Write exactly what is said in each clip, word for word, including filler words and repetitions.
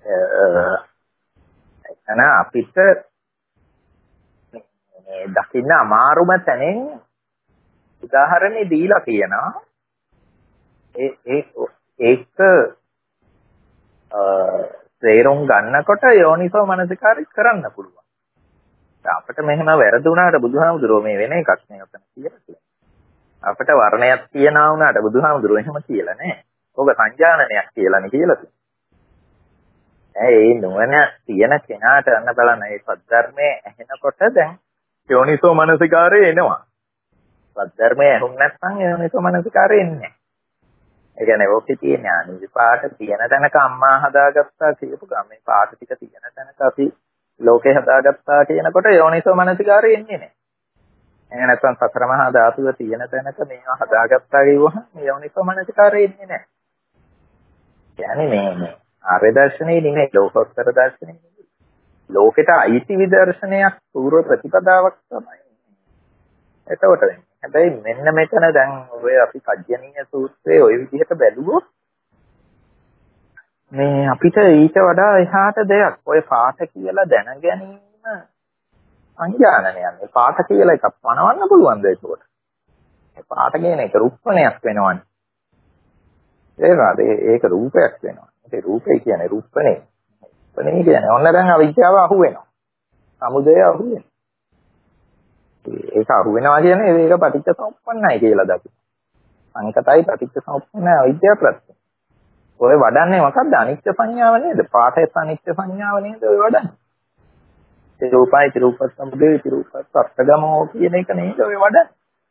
එතන අපිට මේ දකින්න අමාරුම තැනින් උදාහරණේ දීලා තියෙනවා. ඒ ඒ ඒක තේරුම් ගන්නකොට යෝනිසෝ මනසිකාරය කරන්න පුළුවන්. අපිට මෙහෙම වැරදුනාට බුදුහාමුදුරුවෝ මේ වෙන එකක් නේ ඔතන කියලා තියෙනවා. අපිට වර්ණයක් තියනා වුණාට බුදුහාමුදුරුවෝ එහෙම කියලා නැහැ. ඕක සංජානනයක් කියලානේ කියලා තියෙනවා. ඒ නුවණ තියෙන කෙනාට අන්න බලන්න මේ සද්ධර්මයේ ඇහෙනකොට දැන් යෝනිසෝ මනසිකාරය එනවා. සද්ධර්මයේ ඇහුන් නැත්නම් යෝනිසෝ මනසිකාරය එන්නේ නැහැ. ඒ කියන්නේ ඕකේ තියෙන අනිත් පාට තියෙන තැනක අම්මා හදාගත්තා කියපු ගමේ පාට ටික තියෙන තැනක අපි ලෝකේ හදාගත්තා කියනකොට යෝනිසෝ මනසිකාරය එන්නේ නැහැ. එහෙනම් නැත්නම් සතර මහා ධාතුව තියෙන තැනක මේවා හදාගත්තා කියවහම යෝනිසෝ මනසිකාරය එන්නේ නැහැ. කියන්නේ මේ මේ ආර්ය දර්ශනේ නෙමෙයි ලෝකෝත්තර දර්ශනේ නෙමෙයි. ලෝකෙට අයිති විදර්ශනයක් පූර්ව ප්‍රතිපදාවක් තමයි. එතකොට වෙන්නේ. හැබැයි මෙන්න මෙතන දැන් ඔය අපි කජ්ජනීය සූත්‍රයේ ওই විදිහට බැලුවොත් මේ අපිට ඊට වඩා එහාට දෙයක් ඔය පාඨ කියලා දැන ගැනීම අඥානනයන්නේ. පාඨ කියලා එකක් පනවන්න පුළුවන්ද ඒකට? ඒ පාඨ කියන එක රූපණයක් වෙනවනේ. ඒකද ඒක රූපයක් වෙනවා. ඒ රූපේ කියන්නේ රූපණේ. රූපණේ කියන්නේ ඔන්න දැන් අවිද්‍යාව අහු වෙනවා. සමුදය අහු වෙනවා. ඒක අහු වෙනවා කියන්නේ ඒක පටිච්ච සමුප්පන්නයි කියලා දකින්න. සංකතයි පටිච්ච සමුප්පන්නයි අවිද්‍යාව ප්‍රත්‍ය. ඔය වඩන්නේ මොකද්ද? අනිත්‍ය සංඥාව නේද? පාඨයත් අනිත්‍ය සංඥාව නේද ඔය වඩන්නේ? ඒ රූපයි රූපත් සමුදය රූපත් අර්ථගමෝ කියන එක නේද ඔය වඩන්නේ?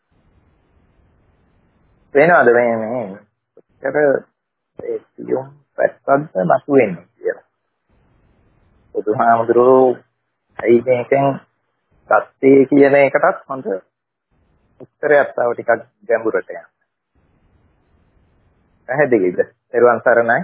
වෙනවද මේ මේ ඒකට ඒ සියුම් පැත්තක්ද මතුවෙන්නේ කියලා. බුදුහාමුදුරුවෝ ඇයි මේකෙන් සත්‍යය කියන එකටත් හොඳ උත්තරයක් තව ටිකක් ගැඹුරට යන්න. පැහැදිලිද? ඊළඟ සරණයි.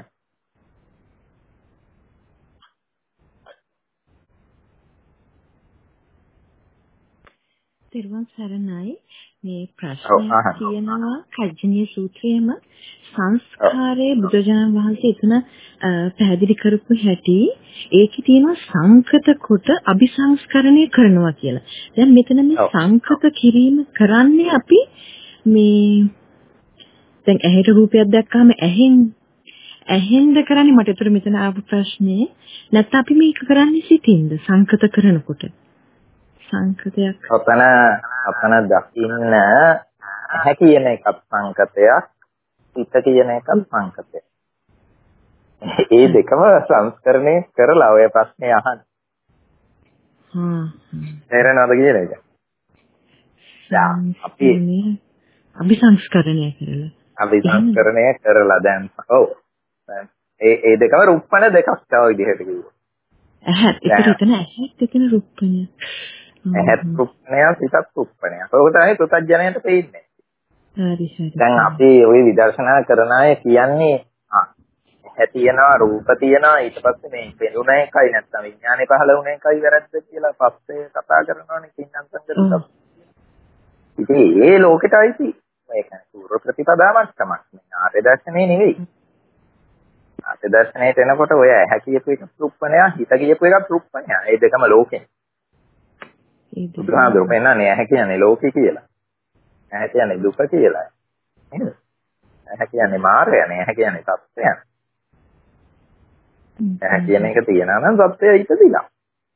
ඊළඟ සරණයි මේ ප්‍රශ්නය කියනවා කජ්ජනීය සූත්‍රයේම සංස්කාරයේ බුදුජානක වහන්සේ එතන පැහැදිලි කරපු හැටි ඒකේ තියෙනවා සංකත කොට අபிසංස්කරණය කරනවා කියලා. දැන් මෙතන මේ සංකත කිරීම කරන්නේ අපි මේ දැන් ඇහෙට රූපයක් දැක්කම ඇහෙන් ඇහෙන්ද කරන්නේ මට ඒතර මෙතන ආපු ප්‍රශ්නේ නැත්නම් අපි මේක කරන්නේ සිතින්ද සංකත කරනකොට සංකතයක් අපන අපන දකින්න ඇහැ කියන එකත් සංකතයක් සිත කියන එකත් සංකතයක්. ඒ දෙකම සංස්කරණය කරලා ඔය ප්‍රශ්නේ අහන්න. හ්ම්. තේරෙනවද කියන එක? අපි අபிසංස්කරණය කරලා. අபிසංස්කරණය කරලා දැන් ඔව්. ඒ ඒ දෙකම රුප්පණ දෙකක් තව විදිහට කිව්වා. ඇහත් ඒක එතන ඇහත් එතන රුප්පණය. ඇහත් රුප්පණය සිතත් රුප්පණය. ඒක තමයි පුතඥයන්ට තේින්නේ. හරි හරි. දැන් අපි ওই විදර්ශනා කරන අය කියන්නේ ඇහැ තියනවා රූප තියනවා ඊට පස්සේ මේ පෙනුන එකයි නැත්නම් විඥානේ පහළ වුණ එකයි වැරද්ද කියලා පස්සේ කතා කරනවානේ කින්නම් සංගතක. ඉතින් ඒ ලෝකෙට අයිති මේක පූර්ව ප්‍රතිපදාවක් තමයි. ආර්ය දර්ශනේ නෙවෙයි. ආර්ය දර්ශනයට එනකොට ඔය ඇහැ කියපු එක රුප්පණය හිත කියපු එක රුප්පණය. ඒ දෙකම ලෝකෙන්. බුදුහාමුදුරුවෝ පෙන්නන්නේ ඇහැ කියන්නේ ලෝකේ කියලා. ඇහැ කියන්නේ දුක කියලා. නේද? ඇහැ කියන්නේ මායයනේ. ඇහැ කියන්නේ සත්‍යයනේ. ඇහැ කියන එක තියනවා නම් සත්‍යය ඉපදිලා.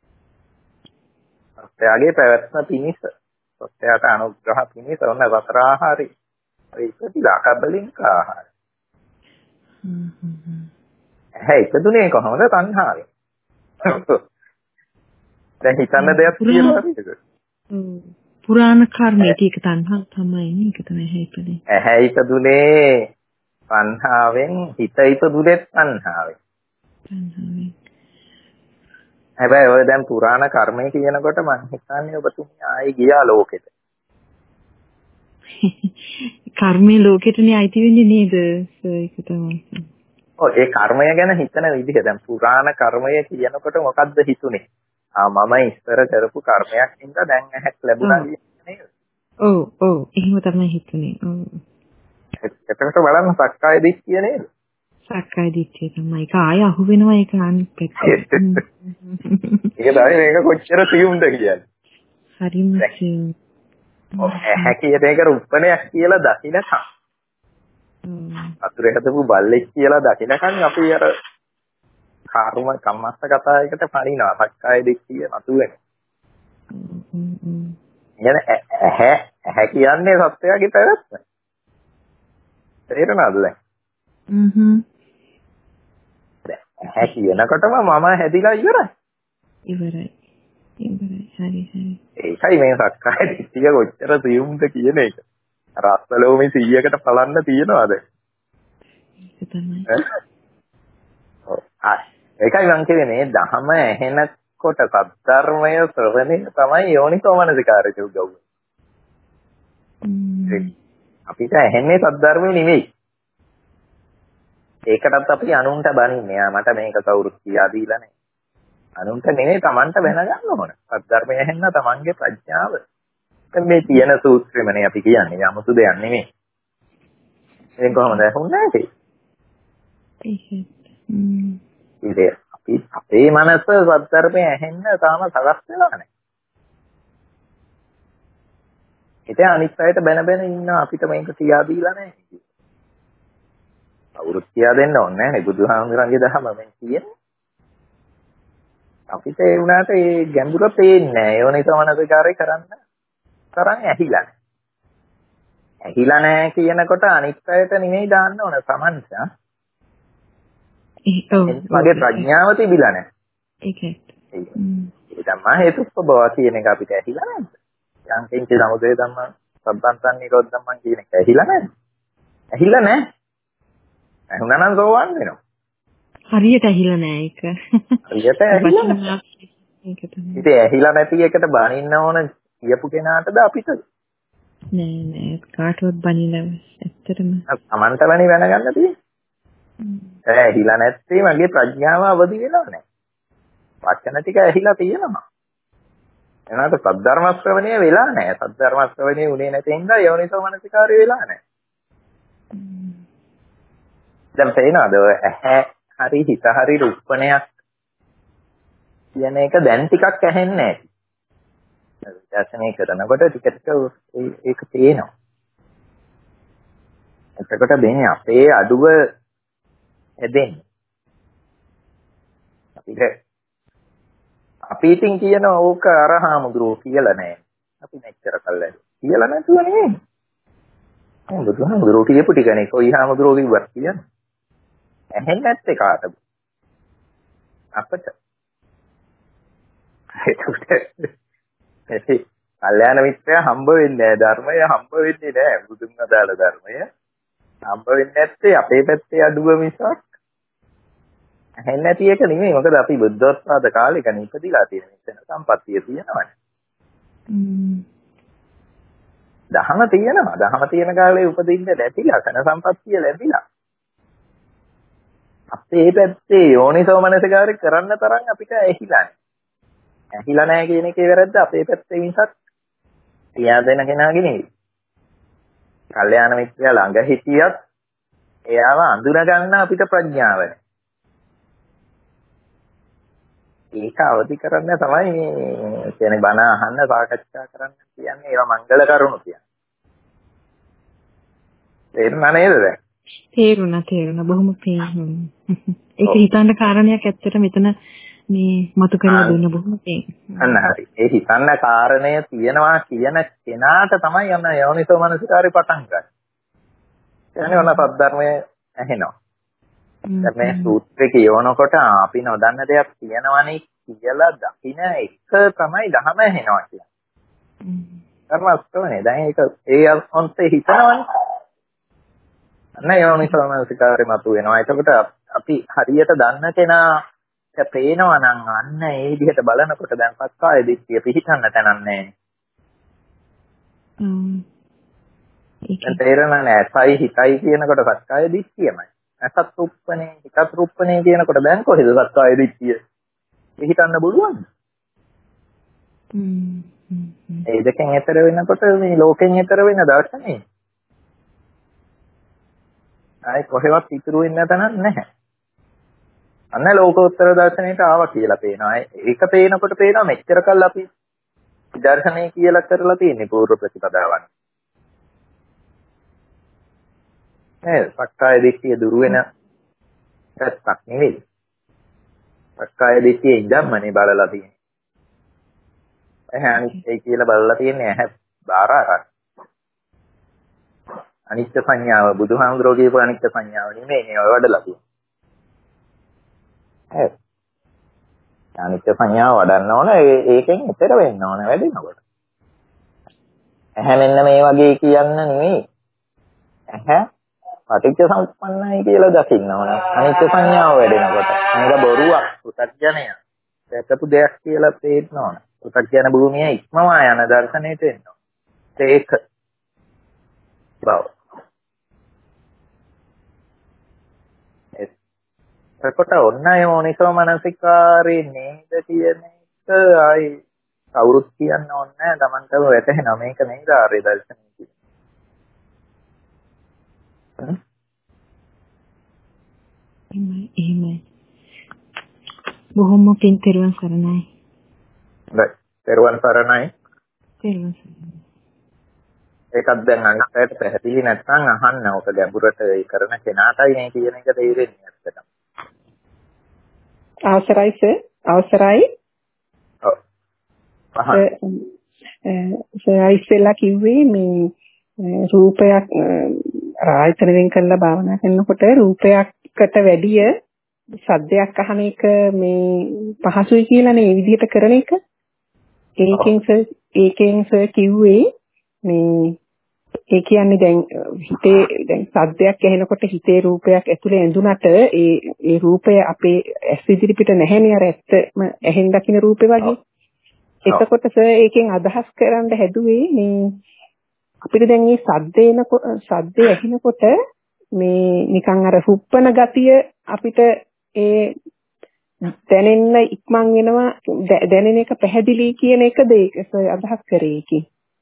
සත්‍යයේ පැවැත්ම පිණිස සත්‍යයට අනුග්‍රහ පිණිස ඔන්න වතර ආහාරي. ඒ ඉපදිලා කබලින්ක ආහාරය. හ්ම් හ්ම්. ඇහැ ඉපදුනේ කොහොමද? තණ්හාවෙන්. දැන් හිතන්න දෙයක් තියෙනවා නේද? හ්ම්. පුරාණ කර්මයේ ටික තණ්හා තමයි නේ. ඒක තමයි හැයිපදේ. ඇහැ ඉපදුනේ තණ්හාවෙන්, හිත ඉපදුනේ තණ්හාවෙන්. තණ්හාවෙන්. හැබැයි ඔය දැන් පුරාණ කර්මය කියනකොට මම හිතන්නේ ඔබතුමිය ආයේ ගියා ලෝකෙට. කර්මයේ ලෝකෙටනේ අයිති වෙන්නේ නේද? ඒක තමයි. ඔව් ඒ කර්මය ගැන හිතන විදිහ දැන් පුරාණ කර්මය කියනකොට මොකද්ද හිතුනේ? ආ මම ඉස්සර කරපු කර්මයක් හින්දා දැන් ඇහැක් ලැබුණා නේද? ඔව් ඔව් එහෙම තමයි හිතුනේ. ඔව්. එතකොට බලන්න සක්කාය දිට්ඨිය නේද? සක්කාය දිට්ඨිය තමයි. ඒක ආය අහු වෙනවා ඒක අනිත් පැත්තට. ඒක තමයි මේක කොච්චර සියුම්ද කියන්නේ. හරිම සියුම්. ඇහැ කියන එක රුප්පණයක් කියලා දකින්නකම්. අතුරේ හදපු බල්ලෙක් කියලා දකින්නකම් අපි අර කර්ම කම්මස්ස කතාවයකට පරිණා සක්කාය දිට්ඨිය නතුවෙන. يعني ඇහැ ඇහැ කියන්නේ සත්‍යයේ පැවැත්ම. තේරෙනවද දැන්? හ්ම්. ඇහැ කියනකොටම මම හැදිලා ඉවරයි. ඉවරයි. ඉවරයි. හරි හරි. ඒකයි මේ සක්කාය දිට්ඨිය කොච්චර සියුම්ද කියන එක. රස්වලෝමේ සීයකට බලන්න තියනවාද? ඒක තමයි. ඔව්. ඒකයි මං කියන්නේ දහම ඇහෙනකොට සද්ධර්මය ශ්‍රවණය තමයි යෝනිසෝ මනසිකාරයට උදව් වෙන්නේ. අපිට ඇහෙන්නේ සද්ධර්මය නෙවෙයි. ඒකටත් අපි අනුන්ට බනින්නේ. ආ මට මේක කවුරුත් කියා දීලා නැහැ. අනුන්ට නෙවෙයි Tamanට දැනගන්න ඕන. සද්ධර්මය ඇහෙන්න Tamanගේ ප්‍රඥාව. මේ තියෙන සූත්‍රෙමනේ අපි කියන්නේ. 아무තු දෙයක් නෙමෙයි. එතෙන් කොහොමද හුන්නේ නැති? ඒක අපි අපේ මනස සද්ධර්මය ඇහෙන්න තාම සකස් වෙලා නැහැ. ඉතින් අනිත් අයට බැන බැන ඉන්න අපිට මේක කියා දීලා නැහැ. අවුරුත් කියා දෙන්න ඕනේ නැහැ බුදුහාමුදුරන්ගේ දහම මම කියන්නේ. අපිට ඒ වුණාට ඒ ගැඹුර පේන්නේ නැහැ. යෝනිසෝ මනසිකාරය කරන්න තරම් ඇහිලා නැහැ. ඇහිලා නැහැ කියනකොට අනිත් අයට නෙමෙයි දාන්න ඕන සමන්ස. මගේ ප්‍රඥාව තිබිලා නැහැ. ඒකයි. ඒ ධම්මා හේතුඵල බව කියන එක අපිට ඇහිලා නැද්ද? යංකින්ච සමුදය ධම්ම සම්බන්තන් නිරෝධ ධම්මන් කියන එක ඇහිලා නැද්ද? ඇහිලා නැහැ. ඇහුණා නම් සෝවන් වෙනවා. හරියට ඇහිලා නැහැ ඒක. හරියට ඇහිලා නැහැ. ඒක තමයි. ඉතින් ඇහිලා නැති එකට බනින්න ඕන කියපු කෙනාටද අපිටද? නෑ නෑ කාටවත් බනින්න ඇත්තටම. Tamanta වැනි දැනගන්න තියෙන්නේ. ඒ ඇහිලා නැත්තේ මගේ ප්‍රඥාව අවදි වෙලා නැහැ. වචන ටික ඇහිලා තියෙනවා. එනකට සද්ධර්ම ශ්‍රවණය වෙලා නැහැ. සද්ධර්ම ශ්‍රවණය උනේ නැති හින්දා යෝනිසෝ මනසිකාරය වෙලා නැහැ. දැන් තේනවද ඇහැ හරි හිත හරි රුප්පණයක් කියන එක දැන් ටිකක් ඇහෙන්නේ නැහැ. දර්ශනය කරනකොට ටික ටික ඒක තේනවා. එතකොට දෙන්නේ අපේ අඩුව හැදෙන්නේ. අපිට අපි ඉතින් කියන ඕක අරහාමුදුරෝ කියලා නැහැ. අපි මෙච්චර කල්ලාද කියලා නැතුව නෙමෙයි. මම බුදුහාමුදුරෝ කියපු ටිකනේ කොයි හාමුදුරෝ කිව්වත් කියන්නේ. ඇහෙන්නේ නැත්තේ කාටද? අපට. ඒකත් කල්යාණ මිත්‍රයා හම්බ වෙන්නේ නැහැ. ධර්මය හම්බ වෙන්නේ නැහැ. බුදුන් අදාළ ධර්මය හම්බ වෙන්නේ නැත්තේ අපේ පැත්තේ අඩුව මිසක් ඇහෙන්නේ නැති එක නෙමෙයි. මොකද අපි බුද්ධෝත්පාද කාලෙකනේ ඉපදිලා තියෙන නිසා සම්පත්තිය තියෙනවනේ. හ්ම්. දහම තියෙනවා. දහම තියෙන කාලේ උපදින්න නැතිලා කන සම්පත්තිය ලැබිලා. අපේ පැත්තේ යෝනිසෝ මනසිකාරය කරන්න තරම් අපිට ඇහිලා නැහැ. ඇහිලා නැහැ කියන එකේ වැරද්ද අපේ පැත්තේ මිසක් තියා දෙන කෙනාගේ නෙවෙයි. කල්යාණ මිත්‍රයා ළඟ හිටියත් එයාව අඳුන ගන්න අපිට ප්‍රඥාව නැහැ. ඒක අවදි කරන්න තමයි මේ කියන්නේ බණ අහන්න සාකච්ඡා කරන්න කියන්නේ ඒවා මංගල කරුණු කියන්නේ. තේරුණා නේද දැන්? තේරුණා තේරුණා බොහොම තේරුණා. ඒක හිතන්න කාරණයක් ඇත්තට මෙතන මේ මතු කරලා දුන්න බොහොම තේරුණා. අන්න හරි. ඒ හිතන්න කාරණය තියෙනවා කියන කෙනාට තමයි යන යෝනිසෝ මනසිකාරය පටන් ගන්න. කියන්නේ ඔන්න සද්ධර්මයේ ඇහෙනවා. දැන් මේ සූත්‍රේ කියවනකොට අපි නොදන්න දෙයක් තියෙනවනේ කියලා දකින්න එක තමයි ධහම ඇහෙනවා කියන්නේ. ධර්ම අස්තවනේ. දැන් ඒක ඒ අන්තේ හිතනවනේ. අන්න යෝනිසෝ මනසිකාරය මතු වෙනවා. එතකොට අපි හරියට දන්න කෙනාට පේනවා නම් අන්න ඒ විදිහට බලනකොට දැන් සක්කාය දිට්ඨිය පිහිටන්න තැනක් නැහැ. හ්ම්. ඒක තේරෙන්නේ නැහැ. සයි හිතයි කියනකොට සක්කාය දිට්ඨියමයි. අසත් රූපණේ හිතත් රූපණේ කියනකොට දැන් කොහෙද සක්කාය දිට්ඨිය පිහිටන්න බලුවන්ද? හ්ම්. ඒ දෙකෙන් ඈතර වෙනකොට මේ ලෝකෙන් ඈතර වෙන දර්ශනේ. ආයි කොහෙවත් ඉතුරු වෙන්න තැනක් නැහැ. අන්න ලෝකෝත්තර දර්ශනයට ආවා කියලා පේනවා. ඒක පේනකොට පේනවා මෙච්චර කල් අපි දර්ශනය කියලා කරලා තියෙන්නේ පූර්ව ප්‍රතිපදාවන්. නේද? සක්කාය දිට්ඨිය දුරු වෙන පැත්තක් නෙවෙයි. සක්කාය දිට්ඨියේ ඉඳන්මනේ බලලා තියෙන්නේ. ඇහැ අනිත්‍යයි කියලා බලලා තියෙන්නේ ඇහැ බාර අරන්. අනිත්‍ය සංඥාව බුදුහාමුදුරුවෝ කියපු අනිත්‍ය සංඥාව නෙමෙයි නේ ඔය වඩලා තියෙන්නේ. හරි. අනිත්‍ය සංඥාව වඩන්න ඕන ඒකෙන් උතර වෙන්න ඕන වැඩිනකොට. ඇහැ මෙන්න මේ වගේ කියන්න නෙමෙයි. ඇහැ පටිච්ච සමුප්පන්නයි කියලා දකින්න ඕන. අනිත්‍ය සංඥාව වැඩෙනකොට. මේක බොරුවක් පුතඥය. දැකපු දෙයක් කියලා තේරෙන්න ඕන. පුතඥ භූමිය ඉක්මවා යන දර්ශනයට එන්න ඕන. ඒක බව. එතකොට ඔන්න ඒ මොනිසෝ මානසිකාරේ නේද කියන එක ආයි කවුරුත් කියන්න ඕනේ නැහැ. Tamanටම වැටහෙනවා මේක නේද ආර්ය දර්ශනය කියන්නේ. එහෙමයි. බොහොම පින් තෙරුවන් සරණයි. හොඳයි. තෙරුවන් සරණයි. තෙරුවන් සරණයි. ඒකත් දැන් අනිත් පැයට පැහැදිලි නැත්නම් අහන්න ඕක ගැඹුරට ඒ කරන කෙනාටයි මේ කියන එක තේරෙන්නේ නැත්තට. අවසරයි සර්. අවසරයි. ඔව්. අහන්න. සර් ඉස්සෙල්ලා කිව්වේ මේ රූපයක් ආයතන වෙන් කරලා භාවනා කරනකොට රූපයකට වැඩිය ශබ්දයක් අහන එක මේ පහසුයි කියලානේ මේ විදිහට කරන එක. ඒකෙන් සර් ඒකෙන් සර් කිව්වේ මේ ඒ කියන්නේ දැන් හිතේ දැන් ශබ්දයක් ඇහෙනකොට හිතේ රූපයක් ඇතුලේ ඇඳුනට ඒ ඒ රූපය අපේ ඇස් ඉදිරි පිට නැහැනේ අර ඇත්තම ඇහෙන් දකින්න රූපේ වගේ. එතකොට සර් ඒකෙන් අදහස් කරන්න හැදුවේ මේ අපිට දැන් මේ ශබ්දේන ශබ්දේ ඇහෙනකොට මේ නිකන් අර රුප්පන ගතිය අපිට ඒ දැනෙන්න ඉක්මන් වෙනවා දැනෙන එක පැහැදිලි කියන එකද ඒක අදහස් කරේ ඒකේ.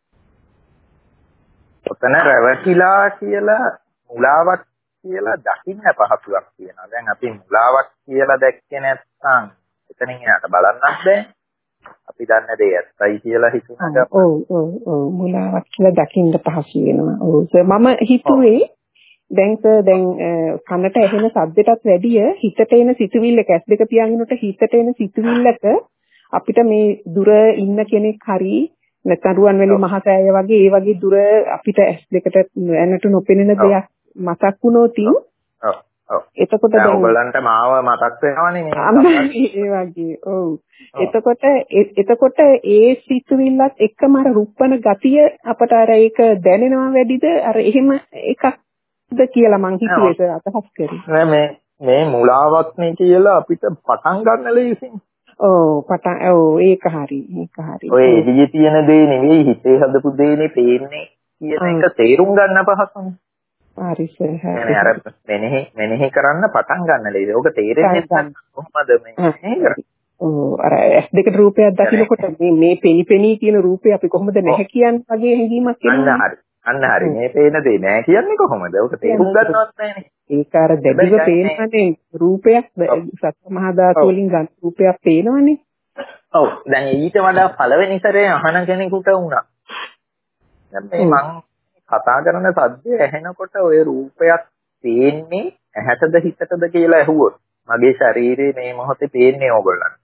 ඔතන රැවටිලා කියලා මුලාවක් කියලා දකින්න පහසුවක් තියෙනවා. දැන් අපි මුලාවක් කියලා දැක්කේ නැත්නම් එතනින් එහාට බලන්නත් බෑ. අපි දන්න දේ ඇත්තයි කියලා හිතනවා. ඔව් ඔව් ඔව් මුලාවක් කියලා දකින්න පහසු වෙනවා. ඔව් මම හිතුවේ දැන් සර් දැන් කනට ඇහෙන ශබ්දයටත් වැඩිය හිතට එන සිතුවිල්ලක ඇස් දෙක පියාගෙනට හිතට එන සිතුවිල්ලක අපිට මේ දුර ඉන්න කෙනෙක් හරි නැත්නම් රුවන්වැලි මහසෑය වගේ ඒ වගේ දුර අපිට ඇස් දෙකට ඇනට නොපෙනෙන දෙයක් මතක් වුණොත් ඔව් ඔව් එතකොට දැන් ඔයගලන්ට මාව මතක් වෙනවනේ මේ ඒ වගේ ඔව් එතකොට එතකොට ඒ සිතුවිල්ලත් එක්කම අර රුප්පන ගතිය අපට අර ඒක දැනෙනවා වැඩිද අර එහෙම එකක්ද කියලා මං හිතුවේ අදහස් කරේ නෑ මේ මේ මුලාවක් නේ කියලා අපිට පටන් ගන්න ලේසියි. ඔව් පටන් ඔව් ඒක හරි ඒක හරි. ඔය එළියේ තියෙන දේ නෙවෙයි හිතේ හදපු දේනේ පේන්නේ කියන එක තේරුම් ගන්න පහසුනේ. හරි සර් හරි. අර මෙනෙහි මෙනෙහි කරන්න පටන් ගන්න ලේසි. ඕක තේරෙන්නේ නැත්නම් කොහොමද මේ? ඔව් අර එස් දෙකට රූපයක් දකිනකොට මේ මේ පෙනි පෙනි කියන රූපේ අපි කොහොමද නැහැ කියන්නේ වගේ හැඟීමක් එනවා. අන්න හරි. අන්න හරි. මේ පේන දේ නෑ කියන්නේ කොහොමද? ඕක තේරුම් ගන්නවත් නැහැනේ. ඒක අර දෙවිව පේනනේ රූපයක් සත්‍ය මහා ධාතු වලින් ගන්න රූපයක් පේනවනේ. ඔව්. දැන් ඊට වඩා පළවෙනි සැරේ අහන කෙනෙකුට වුණා. දැන් මේ මං කතා කරන සද්දය ඇහෙනකොට ওই රූපයක් පේන්නේ ඇහැටද හිතටද කියලා ඇහුවොත් මගේ ශරීරේ මේ මොහොතේ පේන්නේ ඕගොල්ලන්ට.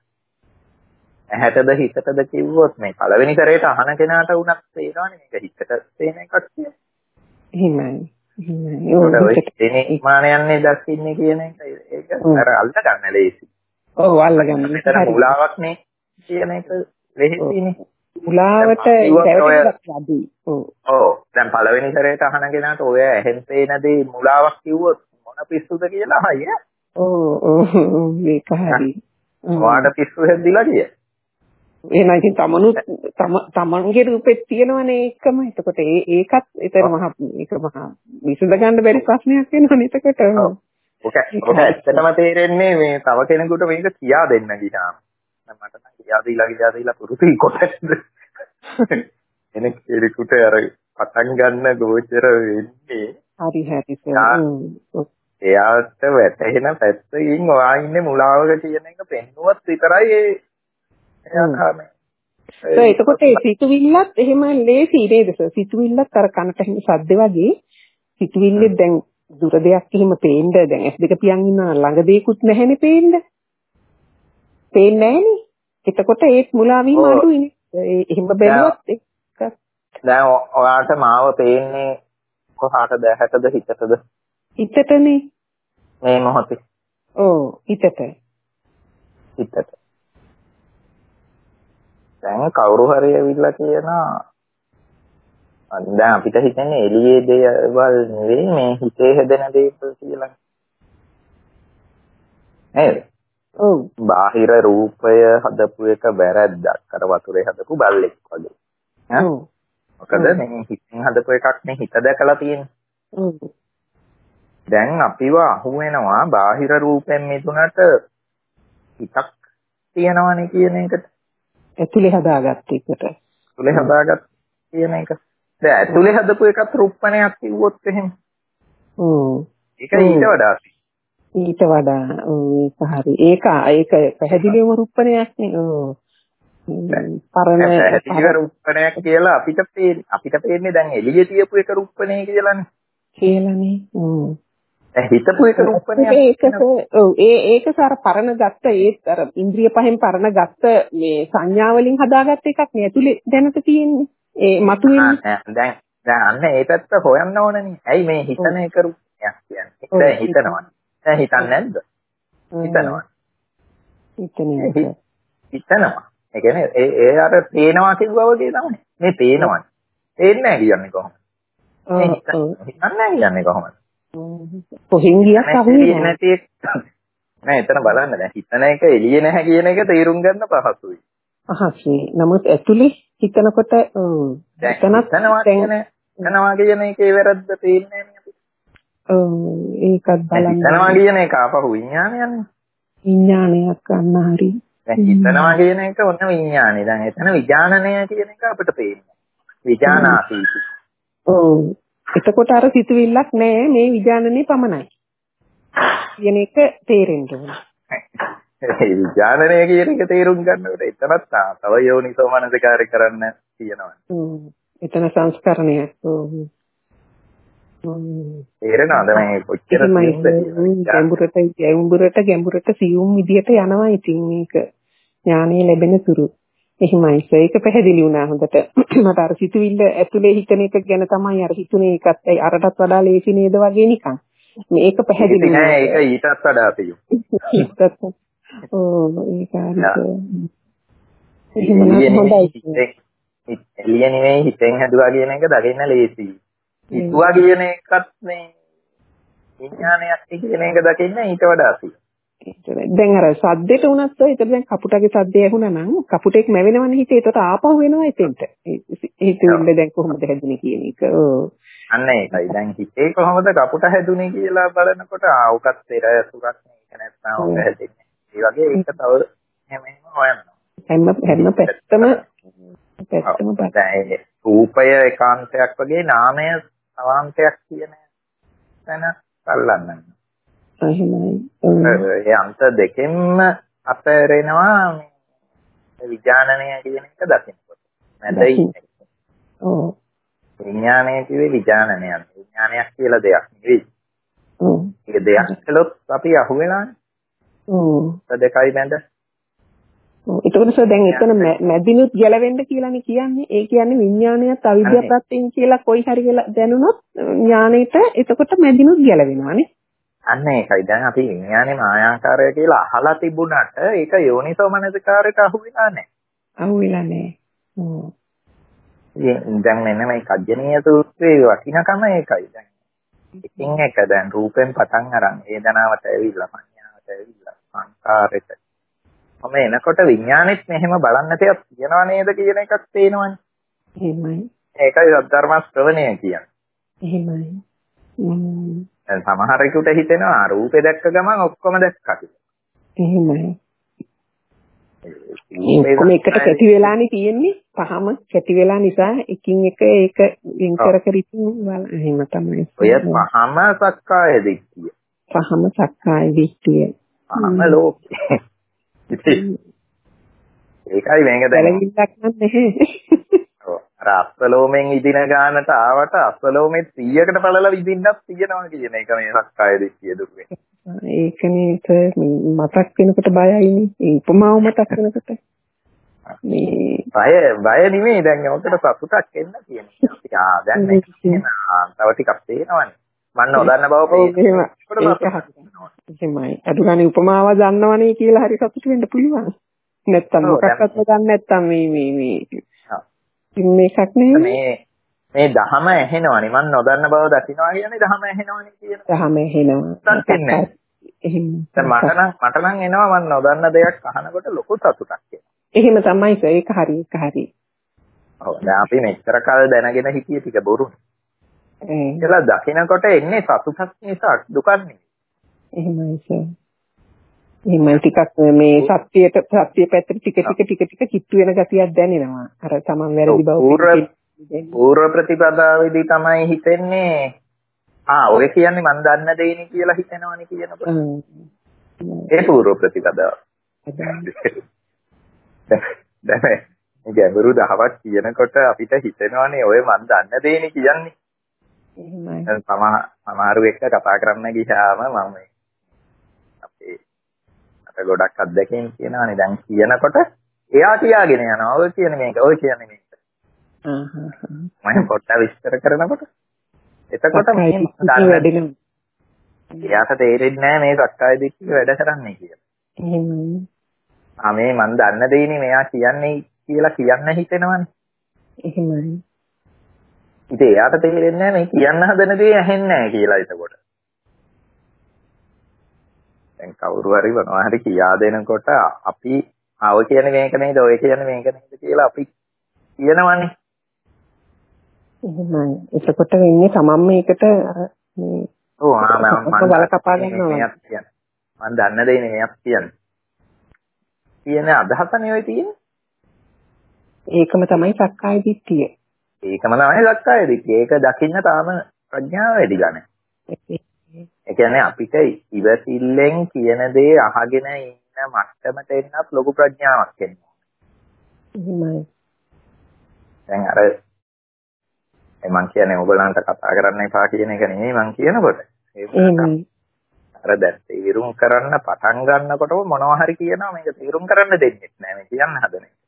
ඇහැටද හිතටද කිව්වොත් මේ පළවෙනි සැරේට අහන කෙනාට වුණත් පේනවනේ මේක හිතට පේන එකක් කියලා. එහෙමයි. එහෙමයි. ඔය එනේ ඉමානයන්නේ දකින්නේ කියන එක ඒක අර අල්ල ගන්න ලේසි. ඔව් අල්ල ගන්න. මෙතන මුලාවක් නේ කියන එක වෙහෙසිනේ. මුලාවට රැවටිලා ඔව්. ඔව්. දැන් පළවෙනි සැරේට අහන කෙනාට ඔය ඇහෙන් පේන දේ මුලාවක් කිව්වොත් මොන පිස්සුද කියලා අයියා. ඔව් ඔව් මේක හරි. ඔයාට පිස්සු හැදිලා කිය. එහෙනම් ඉතින් තමනුත් තම තමන්ගේ රූපෙත් තියෙනවනේ ඒකම. එතකොට ඒ ඒකත් ඒතර මහ ඒක මහ විසඳ ගන්න බැරි ප්‍රශ්නයක් වෙනවනේ එතකොට. ඔක ඔක ඇත්තටම තේරෙන්නේ මේ තව කෙනෙකුට මේක කියා දෙන්න ගියාම. මට නම් කියා දීලා කියා දීලා පුරුදුයි කොටද. එනේ කෙනෙකුට අර පටන් ගන්න ගෝචර වෙන්නේ හරි හරි සර්. එයාට වැටෙන පැත්තකින් ඔයා ඉන්නේ මුලාවක කියන එක පෙන්නුවත් විතරයි ඒ එයා කාමේ. සර් එතකොට ඒ සිතුවිල්ලත් එහෙම ලේසි නේද සර්? සිතුවිල්ලත් අර කනට එහෙම සද්ද වගේ සිතුවිල්ලෙත් දැන් දුර දෙයක් එහෙම පේන්න දැන් ඇස් දෙක පියන් ඉන්න ළඟ දෙයක්වත් නැහැනේ පේන්න. පේන්නේ නැහැනේ. එතකොට ඒත් මුලා වීම අඩුයිනේ. ඒ එහෙම බැලුවත් ඒක දැන් ඔයාට මාව පේන්නේ කොහාටද ඇහැටද හිතටද? හිතටනේ. මේ මොහොතේ. ඔව් හිතට. හිතට. දැන් කවුරු හරි ඇවිල්ලා කියනවා දැන් අපිට හිතන්නේ එළියේ දේවල් නෙවෙයි මේ හිතේ හැදෙන දේවල් කියලා. නේද? ඔව්. බාහිර රූපය හදපු එක වැරද්දක්. අර වතුරේ හදපු බල්ලෙක් වගේ. ඔව්. මොකද මේ හිතෙන් හදපු එකක් නේ හිත දැකලා තියෙන්නේ. ඔව්. දැන් අපිව අහු වෙනවා බාහිර රූපෙන් මිදුනට හිතක් තියෙනවනේ කියන එකට. ඇතුලේ හදාගත්ත එකට. ඇතුලේ හදාගත්ත කියන එක. දැන් ඇතුලේ හදපු එකත් රූපණයක් කිව්වොත් එහෙම. ඔව්. ඒක ඊට වඩා ඊට වඩා ඒක හරි. ඒක ඒක පැහැදිලිවම රූපණයක් නේ. ඔව්. පරණ පැහැදිලිව රූපණයක් කියලා අපිට පේන්නේ. අපිට පේන්නේ දැන් එළියේ තියපු එක රූපණේ කියලානේ. කියලානේ. ඔව්. හිතපු එක රූපණයක්. ඒක ඔව් ඒ ඒක සාර පරණ ගත්ත ඒත් අර ඉන්ද්‍රිය පහෙන් පරණ ගත්ත මේ සංඥා වලින් හදාගත්ත එකක් නේ ඇතුලේ දැනට තියෙන්නේ. ඒ මතුවෙන්නේ. දැන් දැන් අන්න ඒ පැත්ත හොයන්න ඕනනේ. ඇයි මේ හිතන එක රූපයක් කියන්නේ? දැන් හිතනවා. දැන් හිතන්නේ නැද්ද? හිතනවා. හිතන්නේ. හිතනවා. ඒ කියන්නේ ඒ ඒ අර පේනවා කිව්වා වගේ තමයි. මේ පේනවා. පේන්නේ නැහැ කියන්නේ කොහොමද? මේ හිතන්නේ නැහැ කියන්නේ කොහොමද? කොහෙන් ගියත් අහුවෙන්නේ නැති එක. නෑ එතන බලන්න දැන් හිතන එක එළියේ නැහැ කියන එක තේරුම් ගන්න පහසුයි. පහසුයි. නමුත් ඇතුලේ හිතනකොට එතනත් හිතනවා කියන හිතනවා කියන එකේ වැරද්ද පේන්නේ නැහැ අපිට. ඔව් ඒකත් බලන්න. හිතනවා කියන එක ආපහු විඥානයන්නේ. විඥානයක් ගන්න හරි. දැන් හිතනවා කියන එක ඔන්න විඥානේ. දැන් එතන විඥානනය කියන එක අපිට පේන්නේ. විඥානාසීති. ඔව්. එතකොට අර සිතුවිල්ලක් නෑ මේ විඥානනේ පමණයි. කියන එක තේරෙන්න ඕන. ඒ විඥානනය කියන එක තේරුම් ගන්නකොට එතනත් තව යෝනිසෝ මනසිකාරය කරන්න තියෙනවා. හ්ම්. එතන සංස්කරණයක්. ඔව්. තේරෙනවද මේ කොච්චර ගැඹුරට ගැඹුරට ගැඹුරට සියුම් විදියට යනවා ඉතින් මේක ඥානෙ ලැබෙන තුරු. එහෙමයි ඒක පැහැදිලි වුණා හොඳට. මට අර සිතුවිල්ල ඇතුලේ හිතන එක ගැන තමයි අර හිතුනේ ඒකත් ඒ අරටත් වඩා ලේසි නේද වගේ නිකන්. මේක පැහැදිලි නෑ ඒක ඊටත් වඩා පියු. ඕ ඒක හරියට. එහෙනම් හොඳයි. එළිය නෙවෙයි හිතෙන් හැදුවා කියන එක දකින්න ලේසියි. හිතුවා කියන එකත් මේ විඥානයක් කියන එක දකින්න ඊට වඩා සියුම්. දැන් අර සද්දෙට උනත් ඔය ඒතර දැන් කපුටගේ සද්දය ඇහුණා නම් කපුටෙක් මැවෙනවනේ හිතේ. ඒකට ආපහු වෙනවා එතෙන්ට. හිතුවිල්ල දැන් කොහොමද හැදුනේ කියන එක. ඔව්. අන්න ඒකයි. දැන් හිතේ කොහොමද කපුට හැදුනේ කියලා බලනකොට ආවකත් පෙර සුරක් මේක නැත්නම් ඔක හැදෙන්නේ. ඒ වගේ ඒක තව හැම හැම හොයනවා. හැම හැම පැත්තම පැත්තම දැන් රූපය ඒකාන්තයක් වගේ නාමය සමාන්තයක් කියන තැන අල්ලන්න. එහෙමයි. ඒ අන්ත දෙකෙන්ම අතරේනවා මේ විඥානනය කියන එක දකින්නකොට. නැදයි. ඔව්. විඥානය කියේ විඥානනයක්. විඥානයක් කියලා දෙයක් නෙවෙයි. ඔව්. ඒක දෙයක් කළොත් අපි අහු වෙනානේ. ඔව්. දෙකයි මැද. ඔව්. ඒකෝනස දැන් එතන මැදිනුත් ගැලවෙන්න කියලානේ කියන්නේ. ඒ කියන්නේ විඥානයත් අවිද්‍යාව ප්‍රත්‍යයෙන් කියලා කොයි හරි කියලා දැනුනොත් ඥානෙට එතකොට මැදිනුත් ගැලවෙනවානේ. අන්න ඒකයි දැන් අපි විඥානේ මායාකාරය කියලා අහලා තිබුණාට ඒක යෝනිසෝ මනසිකාරයට අහු වෙලා නැහැ. අහු වෙලා නැහැ. ඔව්. දැන් මෙන්න මේ කජ්ජනීය සූත්‍රයේ වටිනකම ඒකයි. දැන් ඉතින් එක දැන් රූපෙන් පටන් අරන් වේදනාවට ඇවිල්ලා සංඥාවට ඇවිල්ලා සංකාරයට. ඔම එනකොට විඥානෙත් මෙහෙම බලන්න තියක් තියනවා නේද කියන එකක් තේනවනේ. එහෙමයි. ඒකයි ධර්ම ශ්‍රවණය කියන්නේ. එහෙමයි. හ්ම්. දැන් සමහරෙකුට හිතෙනවා රූපේ දැක්ක ගමන් ඔක්කොම දැක්කා කියලා. එහෙමයි. ඔක්කොම එකට කැටි වෙලානේ තියෙන්නේ. පහම කැටි වෙලා නිසා එකින් එක ඒක වින් කර කර ඉතින් එහෙම තමයි. ඔය පහම සක්කාය දිට්ඨිය. පහම සක්කාය දිට්ඨිය. පහම ලෝකේ. ඒකයි මේක දැන් බලවිලක් නැහැ. ඔව්. අර අස්වලෝමෙන් ඉදින ගානට ආවට අස්වලෝමෙත් සීයකට බලලා විදින්නත් තියෙනවා කියන එක මේ සක්කාය දිට්ඨිය දුන්නේ. ඒකනේ මතක් වෙනකොට බයයිනේ. ඒ උපමාව මතක් වෙනකොට. මේ බය බය නෙමෙයි දැන් ඔකට සතුටක් එන්න කියන්නේ. අපි ආ දැන් මේක තව ටිකක් තේරෙනවනේ. මම නොදන්න බව පේනවා. අඩු ගානේ උපමාව දන්නවනේ කියලා හරි සතුට වෙන්න පුළුවන්. නැත්තම් මොකක්වත් දන්නේ නැත්තම් මේ මේ මේ මේකක් නෙමෙයි. මේ මේ දහම ඇහෙනවනේ. මම නොදන්න බව දකින්නවා කියන්නේ දහම ඇහෙනවනේ කියන. දහම ඇහෙනවා. එහෙම. දැන් මට නම් මට නම් එනවා මම නොදන්න දෙයක් අහනකොට ලොකු සතුටක් එනවා. එහෙම තමයි ඒක හරි ඒක හරි. ඔව් දැන් අපි මෙච්චර කල් දැනගෙන හිටියේ ටික බොරුනේ. ඒකලා දකින්නකොට එන්නේ සතුටක් නිසා දුකක් නෙමෙයි. එහෙමයි සර්. එහෙමයි ටිකක් මේ සත්‍යයට සත්‍ය පැත්තට ටික ටික ටික ටික කිට්ටු වෙන ගතියක් දැනෙනවා. අර තමන් වැරදි බව පූර්ව ප්‍රතිපදාවේදී තමයි හිතෙන්නේ ආ ඔය කියන්නේ මන් දන්න දෙයිනේ කියලා හිතනවනේ කියනකොට. ඒ පූර්ව ප්‍රතිපදාව. දැන් ගැඹුරු දහවක් කියනකොට අපිට හිතෙනවානේ ඔය මන් දන්න දෙයිනේ කියන්නේ. එහෙමයි. දැන් සමහරු එක්ක කතා කරන්න ගියාම මම අපේ අත ගොඩක් අත්දැකීම් කියනවානේ දැන් කියනකොට එයා කියාගෙන යනවා ඔය කියන්නේ මේක ඔය කියන්නේ මේක. හ්ම් හ්ම් හ්ම්. මම පොඩ්ඩක් විස්තර කරනකොට එතකොට මේ වැඩිනම් එයාට තේරෙන්නේ නැහැ මේ සක්කාය දිට්ඨිය වැඩ කරන්නේ කියලා. එහෙමයි. ආ මේ මන් දන්න දෙයිනේ මෙයා කියන්නේ කියලා කියන්න හිතෙනවනේ. එහෙමයි. ඉතින් එයාට තේරෙන්නේ නැහැ මේ කියන්න හදන දේ ඇහෙන්නේ නැහැ කියලා එතකොට. දැන් කවුරු හරි මොනවා හරි කියා දෙනකොට අපි ආව කියන්නේ මේක නේද ඔය කියන්නේ මේක නේද කියලා අපි කියනවනේ. එහෙමයි. එතකොට වෙන්නේ තමන් මේකට මේ ඔව් ආ මම වල කපා ගන්නවා. මම දන්න දෙයිනේ මෙයක් කියන්නේ. කියන අදහසනේ ඔය තියෙන්නේ. ඒකම තමයි සක්කාය දිට්ඨිය. ඒකම තමයි සක්කාය දිට්ඨිය. ඒක දකින්න තාම ප්‍රඥාව වැඩි ගන්න. ඒ කියන්නේ අපිට ඉවසිල්ලෙන් කියන දේ අහගෙන ඉන්න මට්ටමට එන්නත් ලොකු ප්‍රඥාවක් එනවා. එහෙමයි. දැන් අර මම කියන්නේ ඔයගලන්ට කතා කරන්න එපා කියන එක නෙමෙයි මම කියනකොට. එහෙමයි. අර දැන් තීරුම් කරන්න පටන් ගන්නකොටම මොනවා හරි කියනවා මේක තීරුම් කරන්න දෙන්නේ නැහැ මේ කියන්න හදන එක.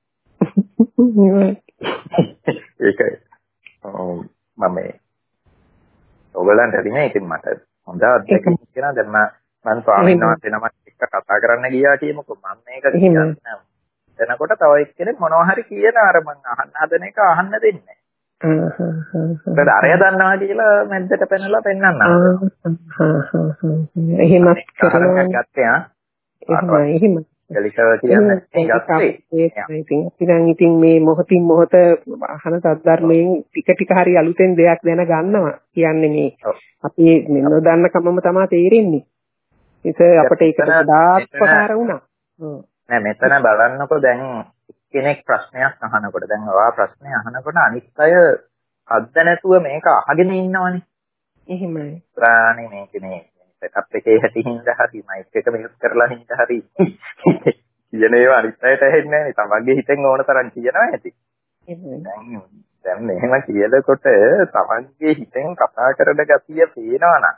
ඒකයි. මම මේ ඔයගලන්ට නෙමෙයි ඉතින් මට හොඳ අත්දැකීම් කියනවා දැන් මම මම ස්වාමීන් වහන්සේ නමක් එක්ක කතා කරන්න ගියා කියමුකෝ මම මේක කියන්නේ. එතනකොට තව එක්කෙනෙක් මොනවා හරි කියන අර මම අහන්න හදන එක අහන්න දෙන්නේ නැහැ. හ්ම් හ්ම් හ්ම්. ඒක අරය දන්නවා කියලා මැද්දට පැනලා පෙන්නන්න. හ්ම් හ්ම් හ්ම්. එහෙමත් කරනවා. ගත්තේ ආ. එහෙමයි එහෙම. ගලිකව කියන්නේ ගත්තේ. ඉතින් ඉතින් ඉතින් මේ මොහොතින් මොහොත අහන සද්ධර්මයෙන් ටික ටික හරි අලුතෙන් දෙයක් දැන ගන්නවා. කියන්නේ මේ අපි නොදන්න කමම තමයි තේරෙන්නේ. ඒක අපිට ඒකට ගොඩාක් උපකාර වුණා. නෑ මෙතන බලන්නකො දැන් කෙනෙක් ප්‍රශ්නයක් අහනකොට දැන් ඔයා ප්‍රශ්නය අහනකොට අනිත් අය අද්ද නැතුව මේක අහගෙන ඉන්නවනේ. එහෙමයි. ප්‍රාණි මේක මේ සෙටප් එකේ හැටි හින්දා හරි මයික් එක මියුට් කරලා හින්දා හරි කියන ඒවා අනිත් අයට ඇහෙන්නේ නැහැ. තමන්ගේ හිතෙන් ඕන තරම් කියනවා ඇති. දැන් දැන් මෙහෙම කියනකොට තමන්ගේ හිතෙන් කතා කරන ගතිය පේනවා නම්